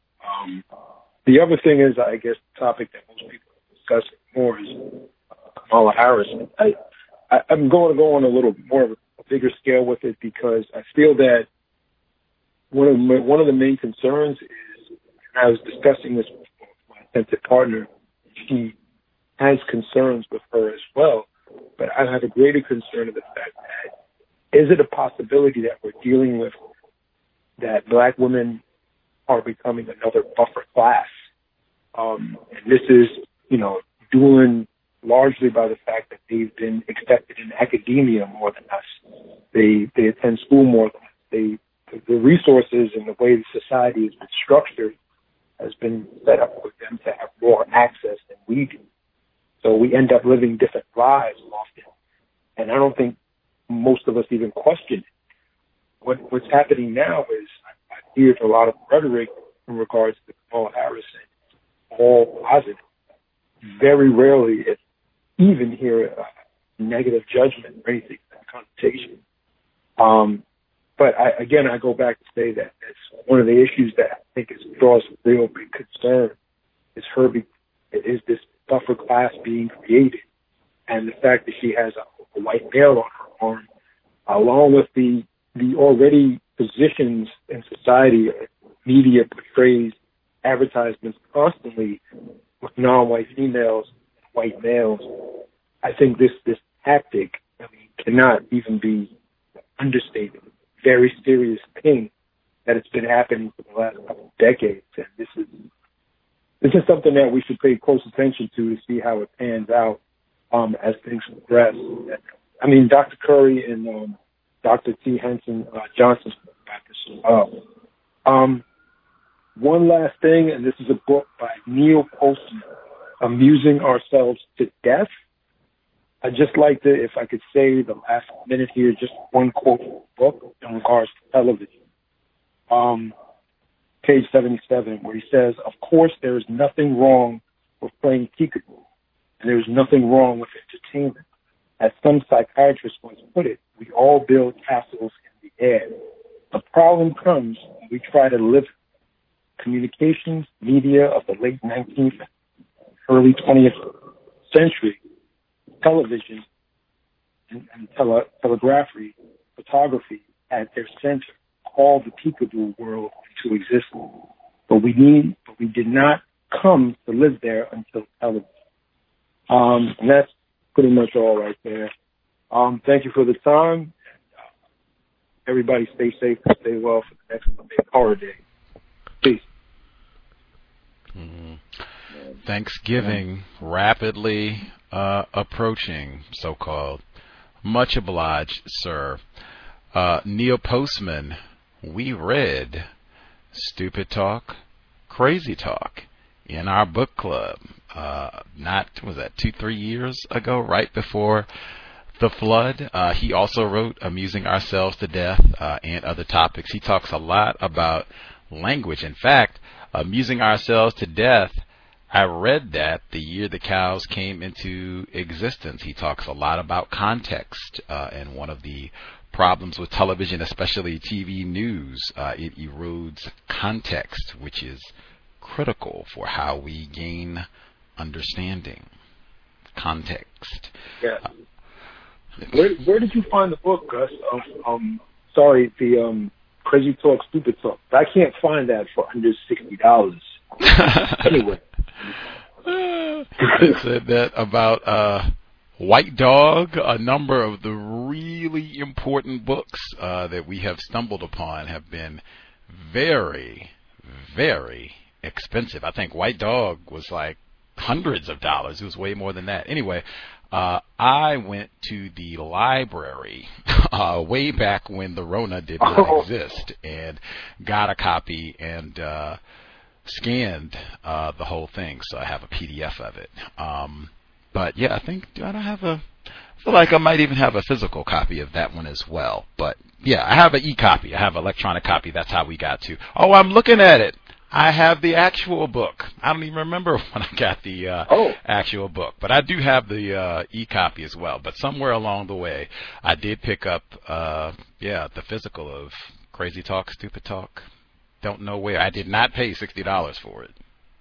The other thing is, I guess, the topic that most people are discussing more is Kamala Harris. I'm going to go on a little more of a bigger scale with it, because I feel that one of the main concerns is, and I was discussing this with my authentic partner, she has concerns with her as well, but I have a greater concern of the fact that, is it a possibility that we're dealing with that black women are becoming another buffer class? And this is, doing largely by the fact that they've been accepted in academia more than us. They attend school more than us. The resources and the way the society has been structured has been set up for them to have more access than we do. So we end up living different lives often. And I don't think most of us even question it. What's happening now is I hear a lot of rhetoric in regards to Kamala Harris, and all positive. Very rarely, if even hear a negative judgment or anything, that connotation. But I go back to say that it's one of the issues that I think draws a real big concern is this buffer class being created, and the fact that she has a white male on her arm, along with the already positions in society. Media portrays advertisements constantly with non-white females and white males. I think this tactic, cannot even be understated. Very serious thing that it's been happening for the last couple of decades, and this is something that we should pay close attention to see how it pans out as things progress. Dr. Curry and Dr. T. Henson Johnson spoke about this as well. One last thing, and this is a book by Neil Postman, Amusing Ourselves to Death. I'd just like to, if I could say the last minute here, just one quote from the book in regards to television. Page 77, where he says, "Of course, there is nothing wrong with playing peekaboo, and there is nothing wrong with entertainment. As some psychiatrist once put it, we all build castles in the air. The problem comes when we try to live communications, media of the late 19th, early 20th century, television and telegraphy, photography at their center, called the peekaboo world into existence. But we did not come to live there until television." And that's pretty much all right there. Thank you for the time. Everybody stay safe and stay well for the next horror day. Peace. Thanksgiving rapidly approaching, so-called. Much obliged, sir. Neil Postman, we read Stupid Talk, Crazy Talk in our book club. 2-3 years ago, right before the flood. He also wrote Amusing Ourselves to Death and other topics. He talks a lot about language. In fact, Amusing Ourselves to Death, I read that the year the cows came into existence. He talks a lot about context, and one of the problems with television, especially TV news, it erodes context, which is critical for how we gain understanding. Context. Yeah. Where did you find the book, Gus? Sorry, the Crazy Talk, Stupid Talk. I can't find that for under $60. Anyway. It said that about White Dog, a number of the really important books that we have stumbled upon have been very, very expensive. I think White Dog was like hundreds of dollars. It was way more than that. Anyway, I went to the library way back when the Rona did not exist and got a copy and scanned the whole thing. So I have a PDF of it. But yeah, I feel like I might even have a physical copy of that one as well. But yeah, I have an e-copy. I have an electronic copy. That's how we got to. Oh, I'm looking at it. I have the actual book. I don't even remember when I got the actual book. But I do have the e-copy as well. But somewhere along the way, I did pick up, the physical of Crazy Talk, Stupid Talk. Don't know where. I did not pay $60 for it.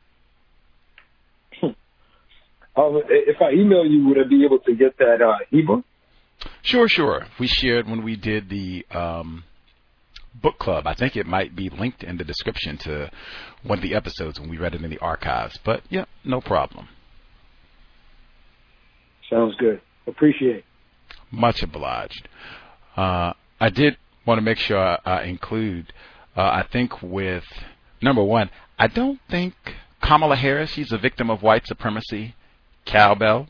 If I email you, would I be able to get that ebook? Sure. We shared when we did the book club. I think it might be linked in the description to one of the episodes when we read it in the archives. But yeah, no problem. Sounds good. Appreciate it. Much obliged. I did want to make sure I include, I think with, number one, I don't think Kamala Harris, she's a victim of white supremacy. Cowbell.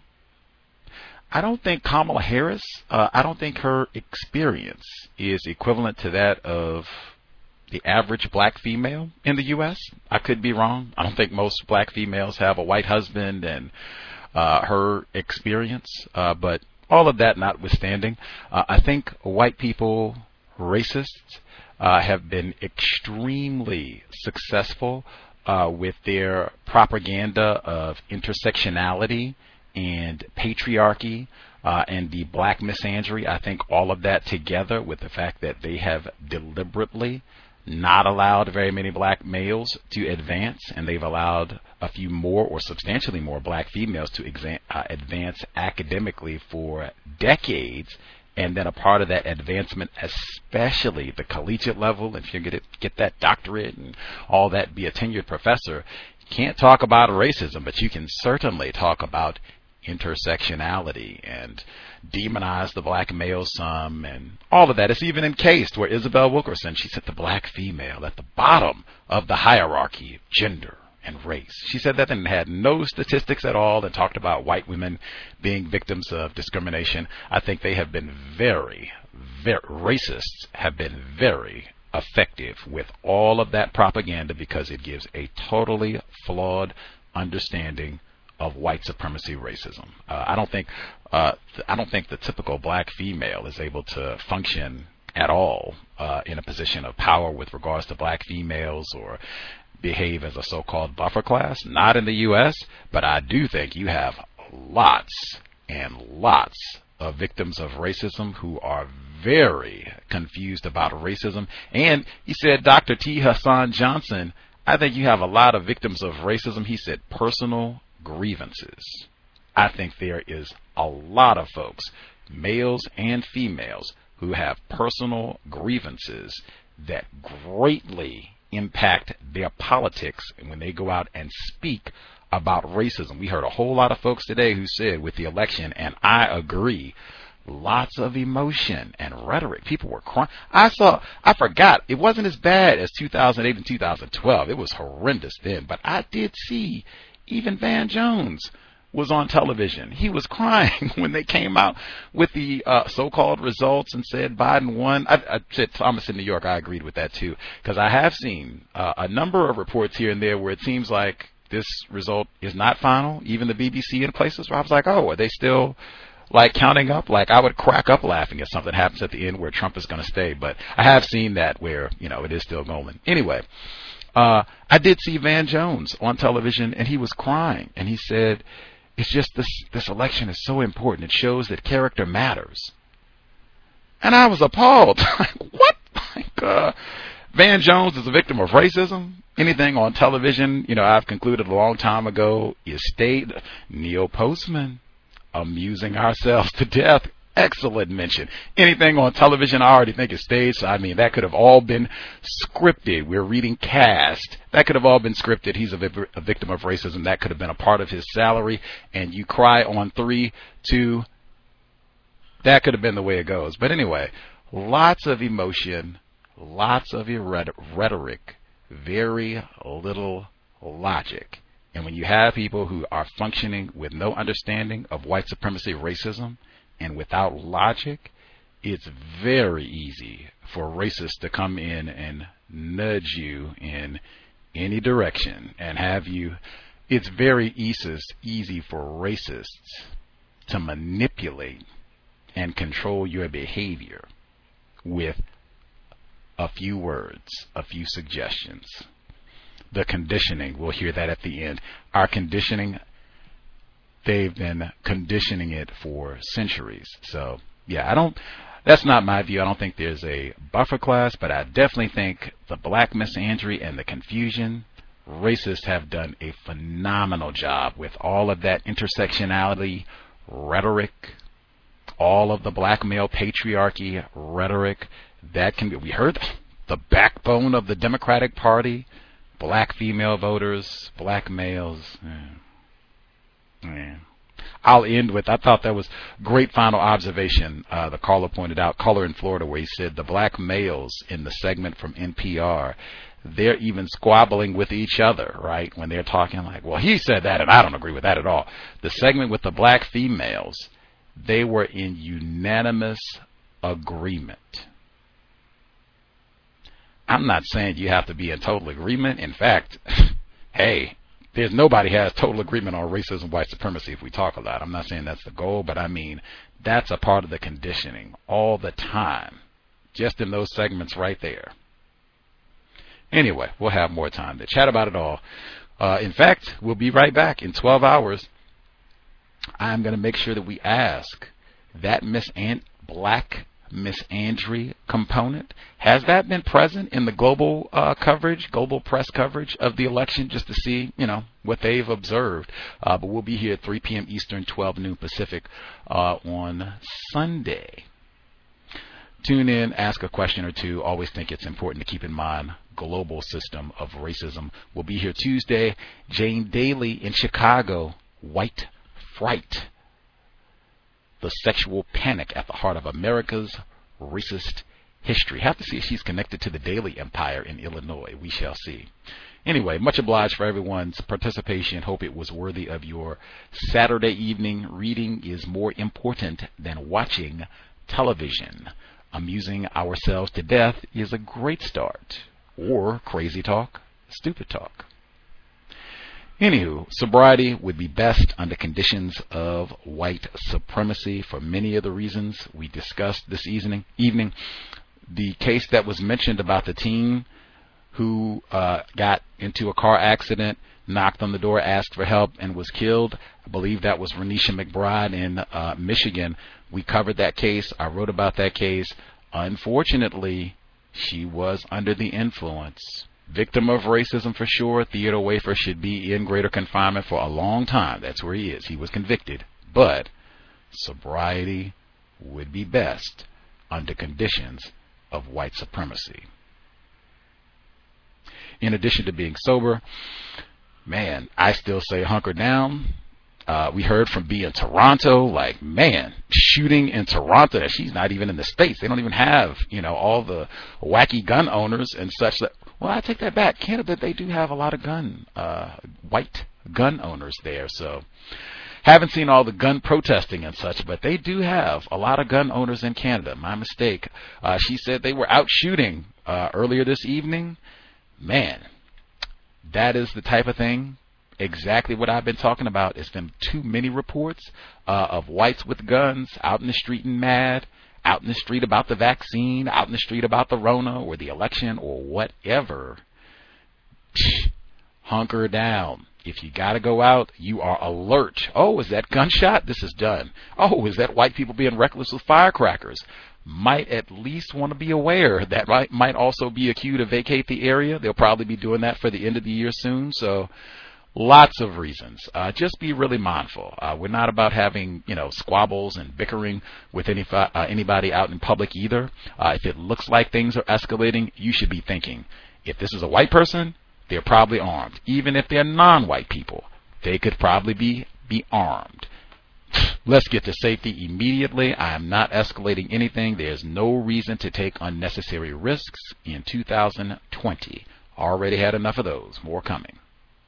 I don't think Kamala Harris, I don't think her experience is equivalent to that of the average black female in the U.S. I could be wrong. I don't think most black females have a white husband and her experience. But all of that notwithstanding, I think white people, racists, have been extremely successful with their propaganda of intersectionality and patriarchy and the black misandry. I think all of that together with the fact that they have deliberately not allowed very many black males to advance, and they've allowed a few more or substantially more black females to advance academically for decades. And then a part of that advancement, especially the collegiate level, if you're going to get that doctorate and all that, be a tenured professor, you can't talk about racism, but you can certainly talk about intersectionality and demonize the black male some and all of that. It's even encased where Isabel Wilkerson, she said the black female at the bottom of the hierarchy of gender and race. She said that and had no statistics at all and talked about white women being victims of discrimination. I think they have been racists have been very effective with all of that propaganda because it gives a totally flawed understanding of white supremacy racism. I don't think the typical black female is able to function at all in a position of power with regards to black females or behave as a so-called buffer class. Not in the U.S., but I do think you have lots and lots of victims of racism who are very confused about racism. And he said, Dr. T. Hassan Johnson, I think you have a lot of victims of racism. He said personal grievances. I think there is a lot of folks, males and females, who have personal grievances that greatly impact their politics when they go out and speak about racism. We heard a whole lot of folks today who said with the election, and I agree, lots of emotion and rhetoric. People were crying. I forgot, it wasn't as bad as 2008 and 2012. It was horrendous then, but I did see even Van Jones was on television. He was crying when they came out with the so-called results and said Biden won. I said Thomas in New York. I agreed with that too, because I have seen a number of reports here and there where it seems like this result is not final. Even the BBC in places where I was like, oh, are they still like counting up? Like I would crack up laughing if something happens at the end where Trump is going to stay. But I have seen that where, it is still going. Anyway, I did see Van Jones on television and he was crying and he said, it's just this election is so important. It shows that character matters. And I was appalled. What? Van Jones is a victim of racism? Anything on television, I've concluded a long time ago, is staged. Neil Postman, amusing ourselves to death. Excellent mention. Anything on television, I already think is staged. I mean, that could have all been scripted. We're reading Cast. That could have all been scripted. He's a victim of racism. That could have been a part of his salary. And you cry on 3, 2, that could have been the way it goes. But anyway, lots of emotion, lots of rhetoric, very little logic. And when you have people who are functioning with no understanding of white supremacy, racism, and without logic, it's very easy for racists to come in and nudge you in any direction and have you. It's very easy for racists to manipulate and control your behavior with a few words, a few suggestions. The conditioning, we'll hear that at the end. Our conditioning, they've been conditioning it for centuries. So, yeah, that's not my view. I don't think there's a buffer class, but I definitely think the black misandry and the confusion, racists have done a phenomenal job with all of that intersectionality rhetoric, all of the black male patriarchy rhetoric. That can be, we heard the backbone of the Democratic Party, black female voters, black males. I'll end with, I thought that was great final observation. The caller pointed out, caller in Florida, where he said the black males in the segment from NPR, they're even squabbling with each other, right? When they're talking like, well, he said that and I don't agree with that at all. The segment with the black females, they were in unanimous agreement. I'm not saying you have to be in total agreement. In fact, hey, there's nobody has total agreement on racism, white supremacy if we talk a lot. I'm not saying that's the goal, but I mean, that's a part of the conditioning all the time, just in those segments right there. Anyway, we'll have more time to chat about it all. In fact, we'll be right back in 12 hours. I'm going to make sure that we ask that black misandry component. Has that been present in the global coverage, global press coverage of the election, just to see, what they've observed? But we'll be here at 3 p.m. Eastern, 12 noon Pacific on Sunday. Tune in, ask a question or two. Always think it's important to keep in mind global system of racism. We'll be here Tuesday. Jane Daly in Chicago, White Fright. The sexual panic at the heart of America's racist history. Have to see if she's connected to the Daily Empire in Illinois. We shall see. Anyway, much obliged for everyone's participation. Hope it was worthy of your Saturday evening. Reading is more important than watching television. Amusing ourselves to death is a great start. Or crazy talk, stupid talk. Anywho, sobriety would be best under conditions of white supremacy for many of the reasons we discussed this evening. The case that was mentioned about the teen who got into a car accident, knocked on the door, asked for help, and was killed. I believe that was Renisha McBride in Michigan. We covered that case. I wrote about that case. Unfortunately, she was under the influence. Victim of racism for sure. Theodore Wafer should be in greater confinement for a long time. That's where he is. He was convicted. But sobriety would be best under conditions of white supremacy. In addition to being sober, man, I still say hunker down. We heard from B in Toronto, shooting in Toronto. She's not even in the States. They don't even have, all the wacky gun owners and such. Well, I take that back. Canada, they do have a lot of white gun owners there. So haven't seen all the gun protesting and such, but they do have a lot of gun owners in Canada. My mistake. She said they were out shooting earlier this evening. Man, that is the type of thing. Exactly what I've been talking about. It's been too many reports of whites with guns out in the street and mad, out in the street about the vaccine, out in the street about the Rona or the election or whatever. Hunker down. If you got to go out, you are alert. Oh, is that gunshot? This is done. Oh, is that white people being reckless with firecrackers? Might at least want to be aware that might also be a cue to vacate the area. They'll probably be doing that for the end of the year soon. So lots of reasons. Just be really mindful. We're not about having, squabbles and bickering with anybody out in public either. If it looks like things are escalating, you should be thinking, if this is a white person, they're probably armed. Even if they're non-white people, they could probably be armed. Let's get to safety immediately. I am not escalating anything. There's no reason to take unnecessary risks in 2020. Already had enough of those. More coming.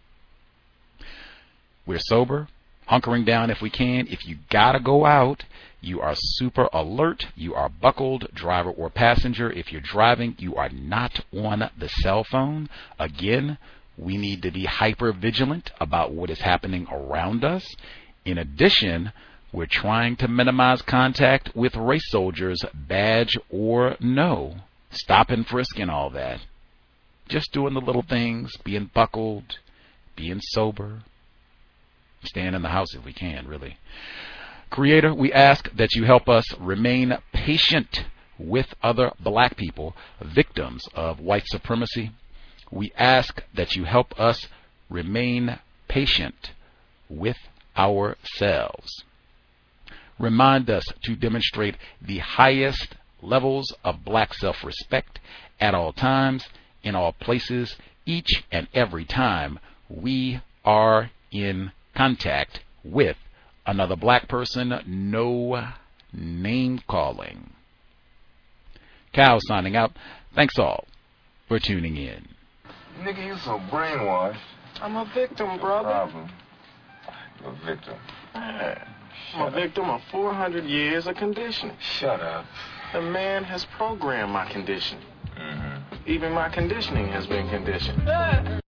We're sober, hunkering down if we can. If you gotta go out, you are super alert. You are buckled, driver or passenger. If you're driving, you are not on the cell phone. Again, we need to be hyper vigilant about what is happening around us. In addition, we're trying to minimize contact with race soldiers, badge or no. Stop and frisk and all that. Just doing the little things, being buckled, being sober, staying in the house if we can, really. Creator, we ask that you help us remain patient with other black people, victims of white supremacy. We ask that you help us remain patient with ourselves. Remind us to demonstrate the highest levels of black self-respect at all times, in all places, each and every time we are in contact with another black person. No name calling. Cal signing out. Thanks all for tuning in. Nigga, you so brainwashed. I'm a victim, brother. Problem. You're a victim. I'm a victim of 400 years of conditioning. Shut up. The man has programmed my condition. Mm-hmm. Even my conditioning has been conditioned.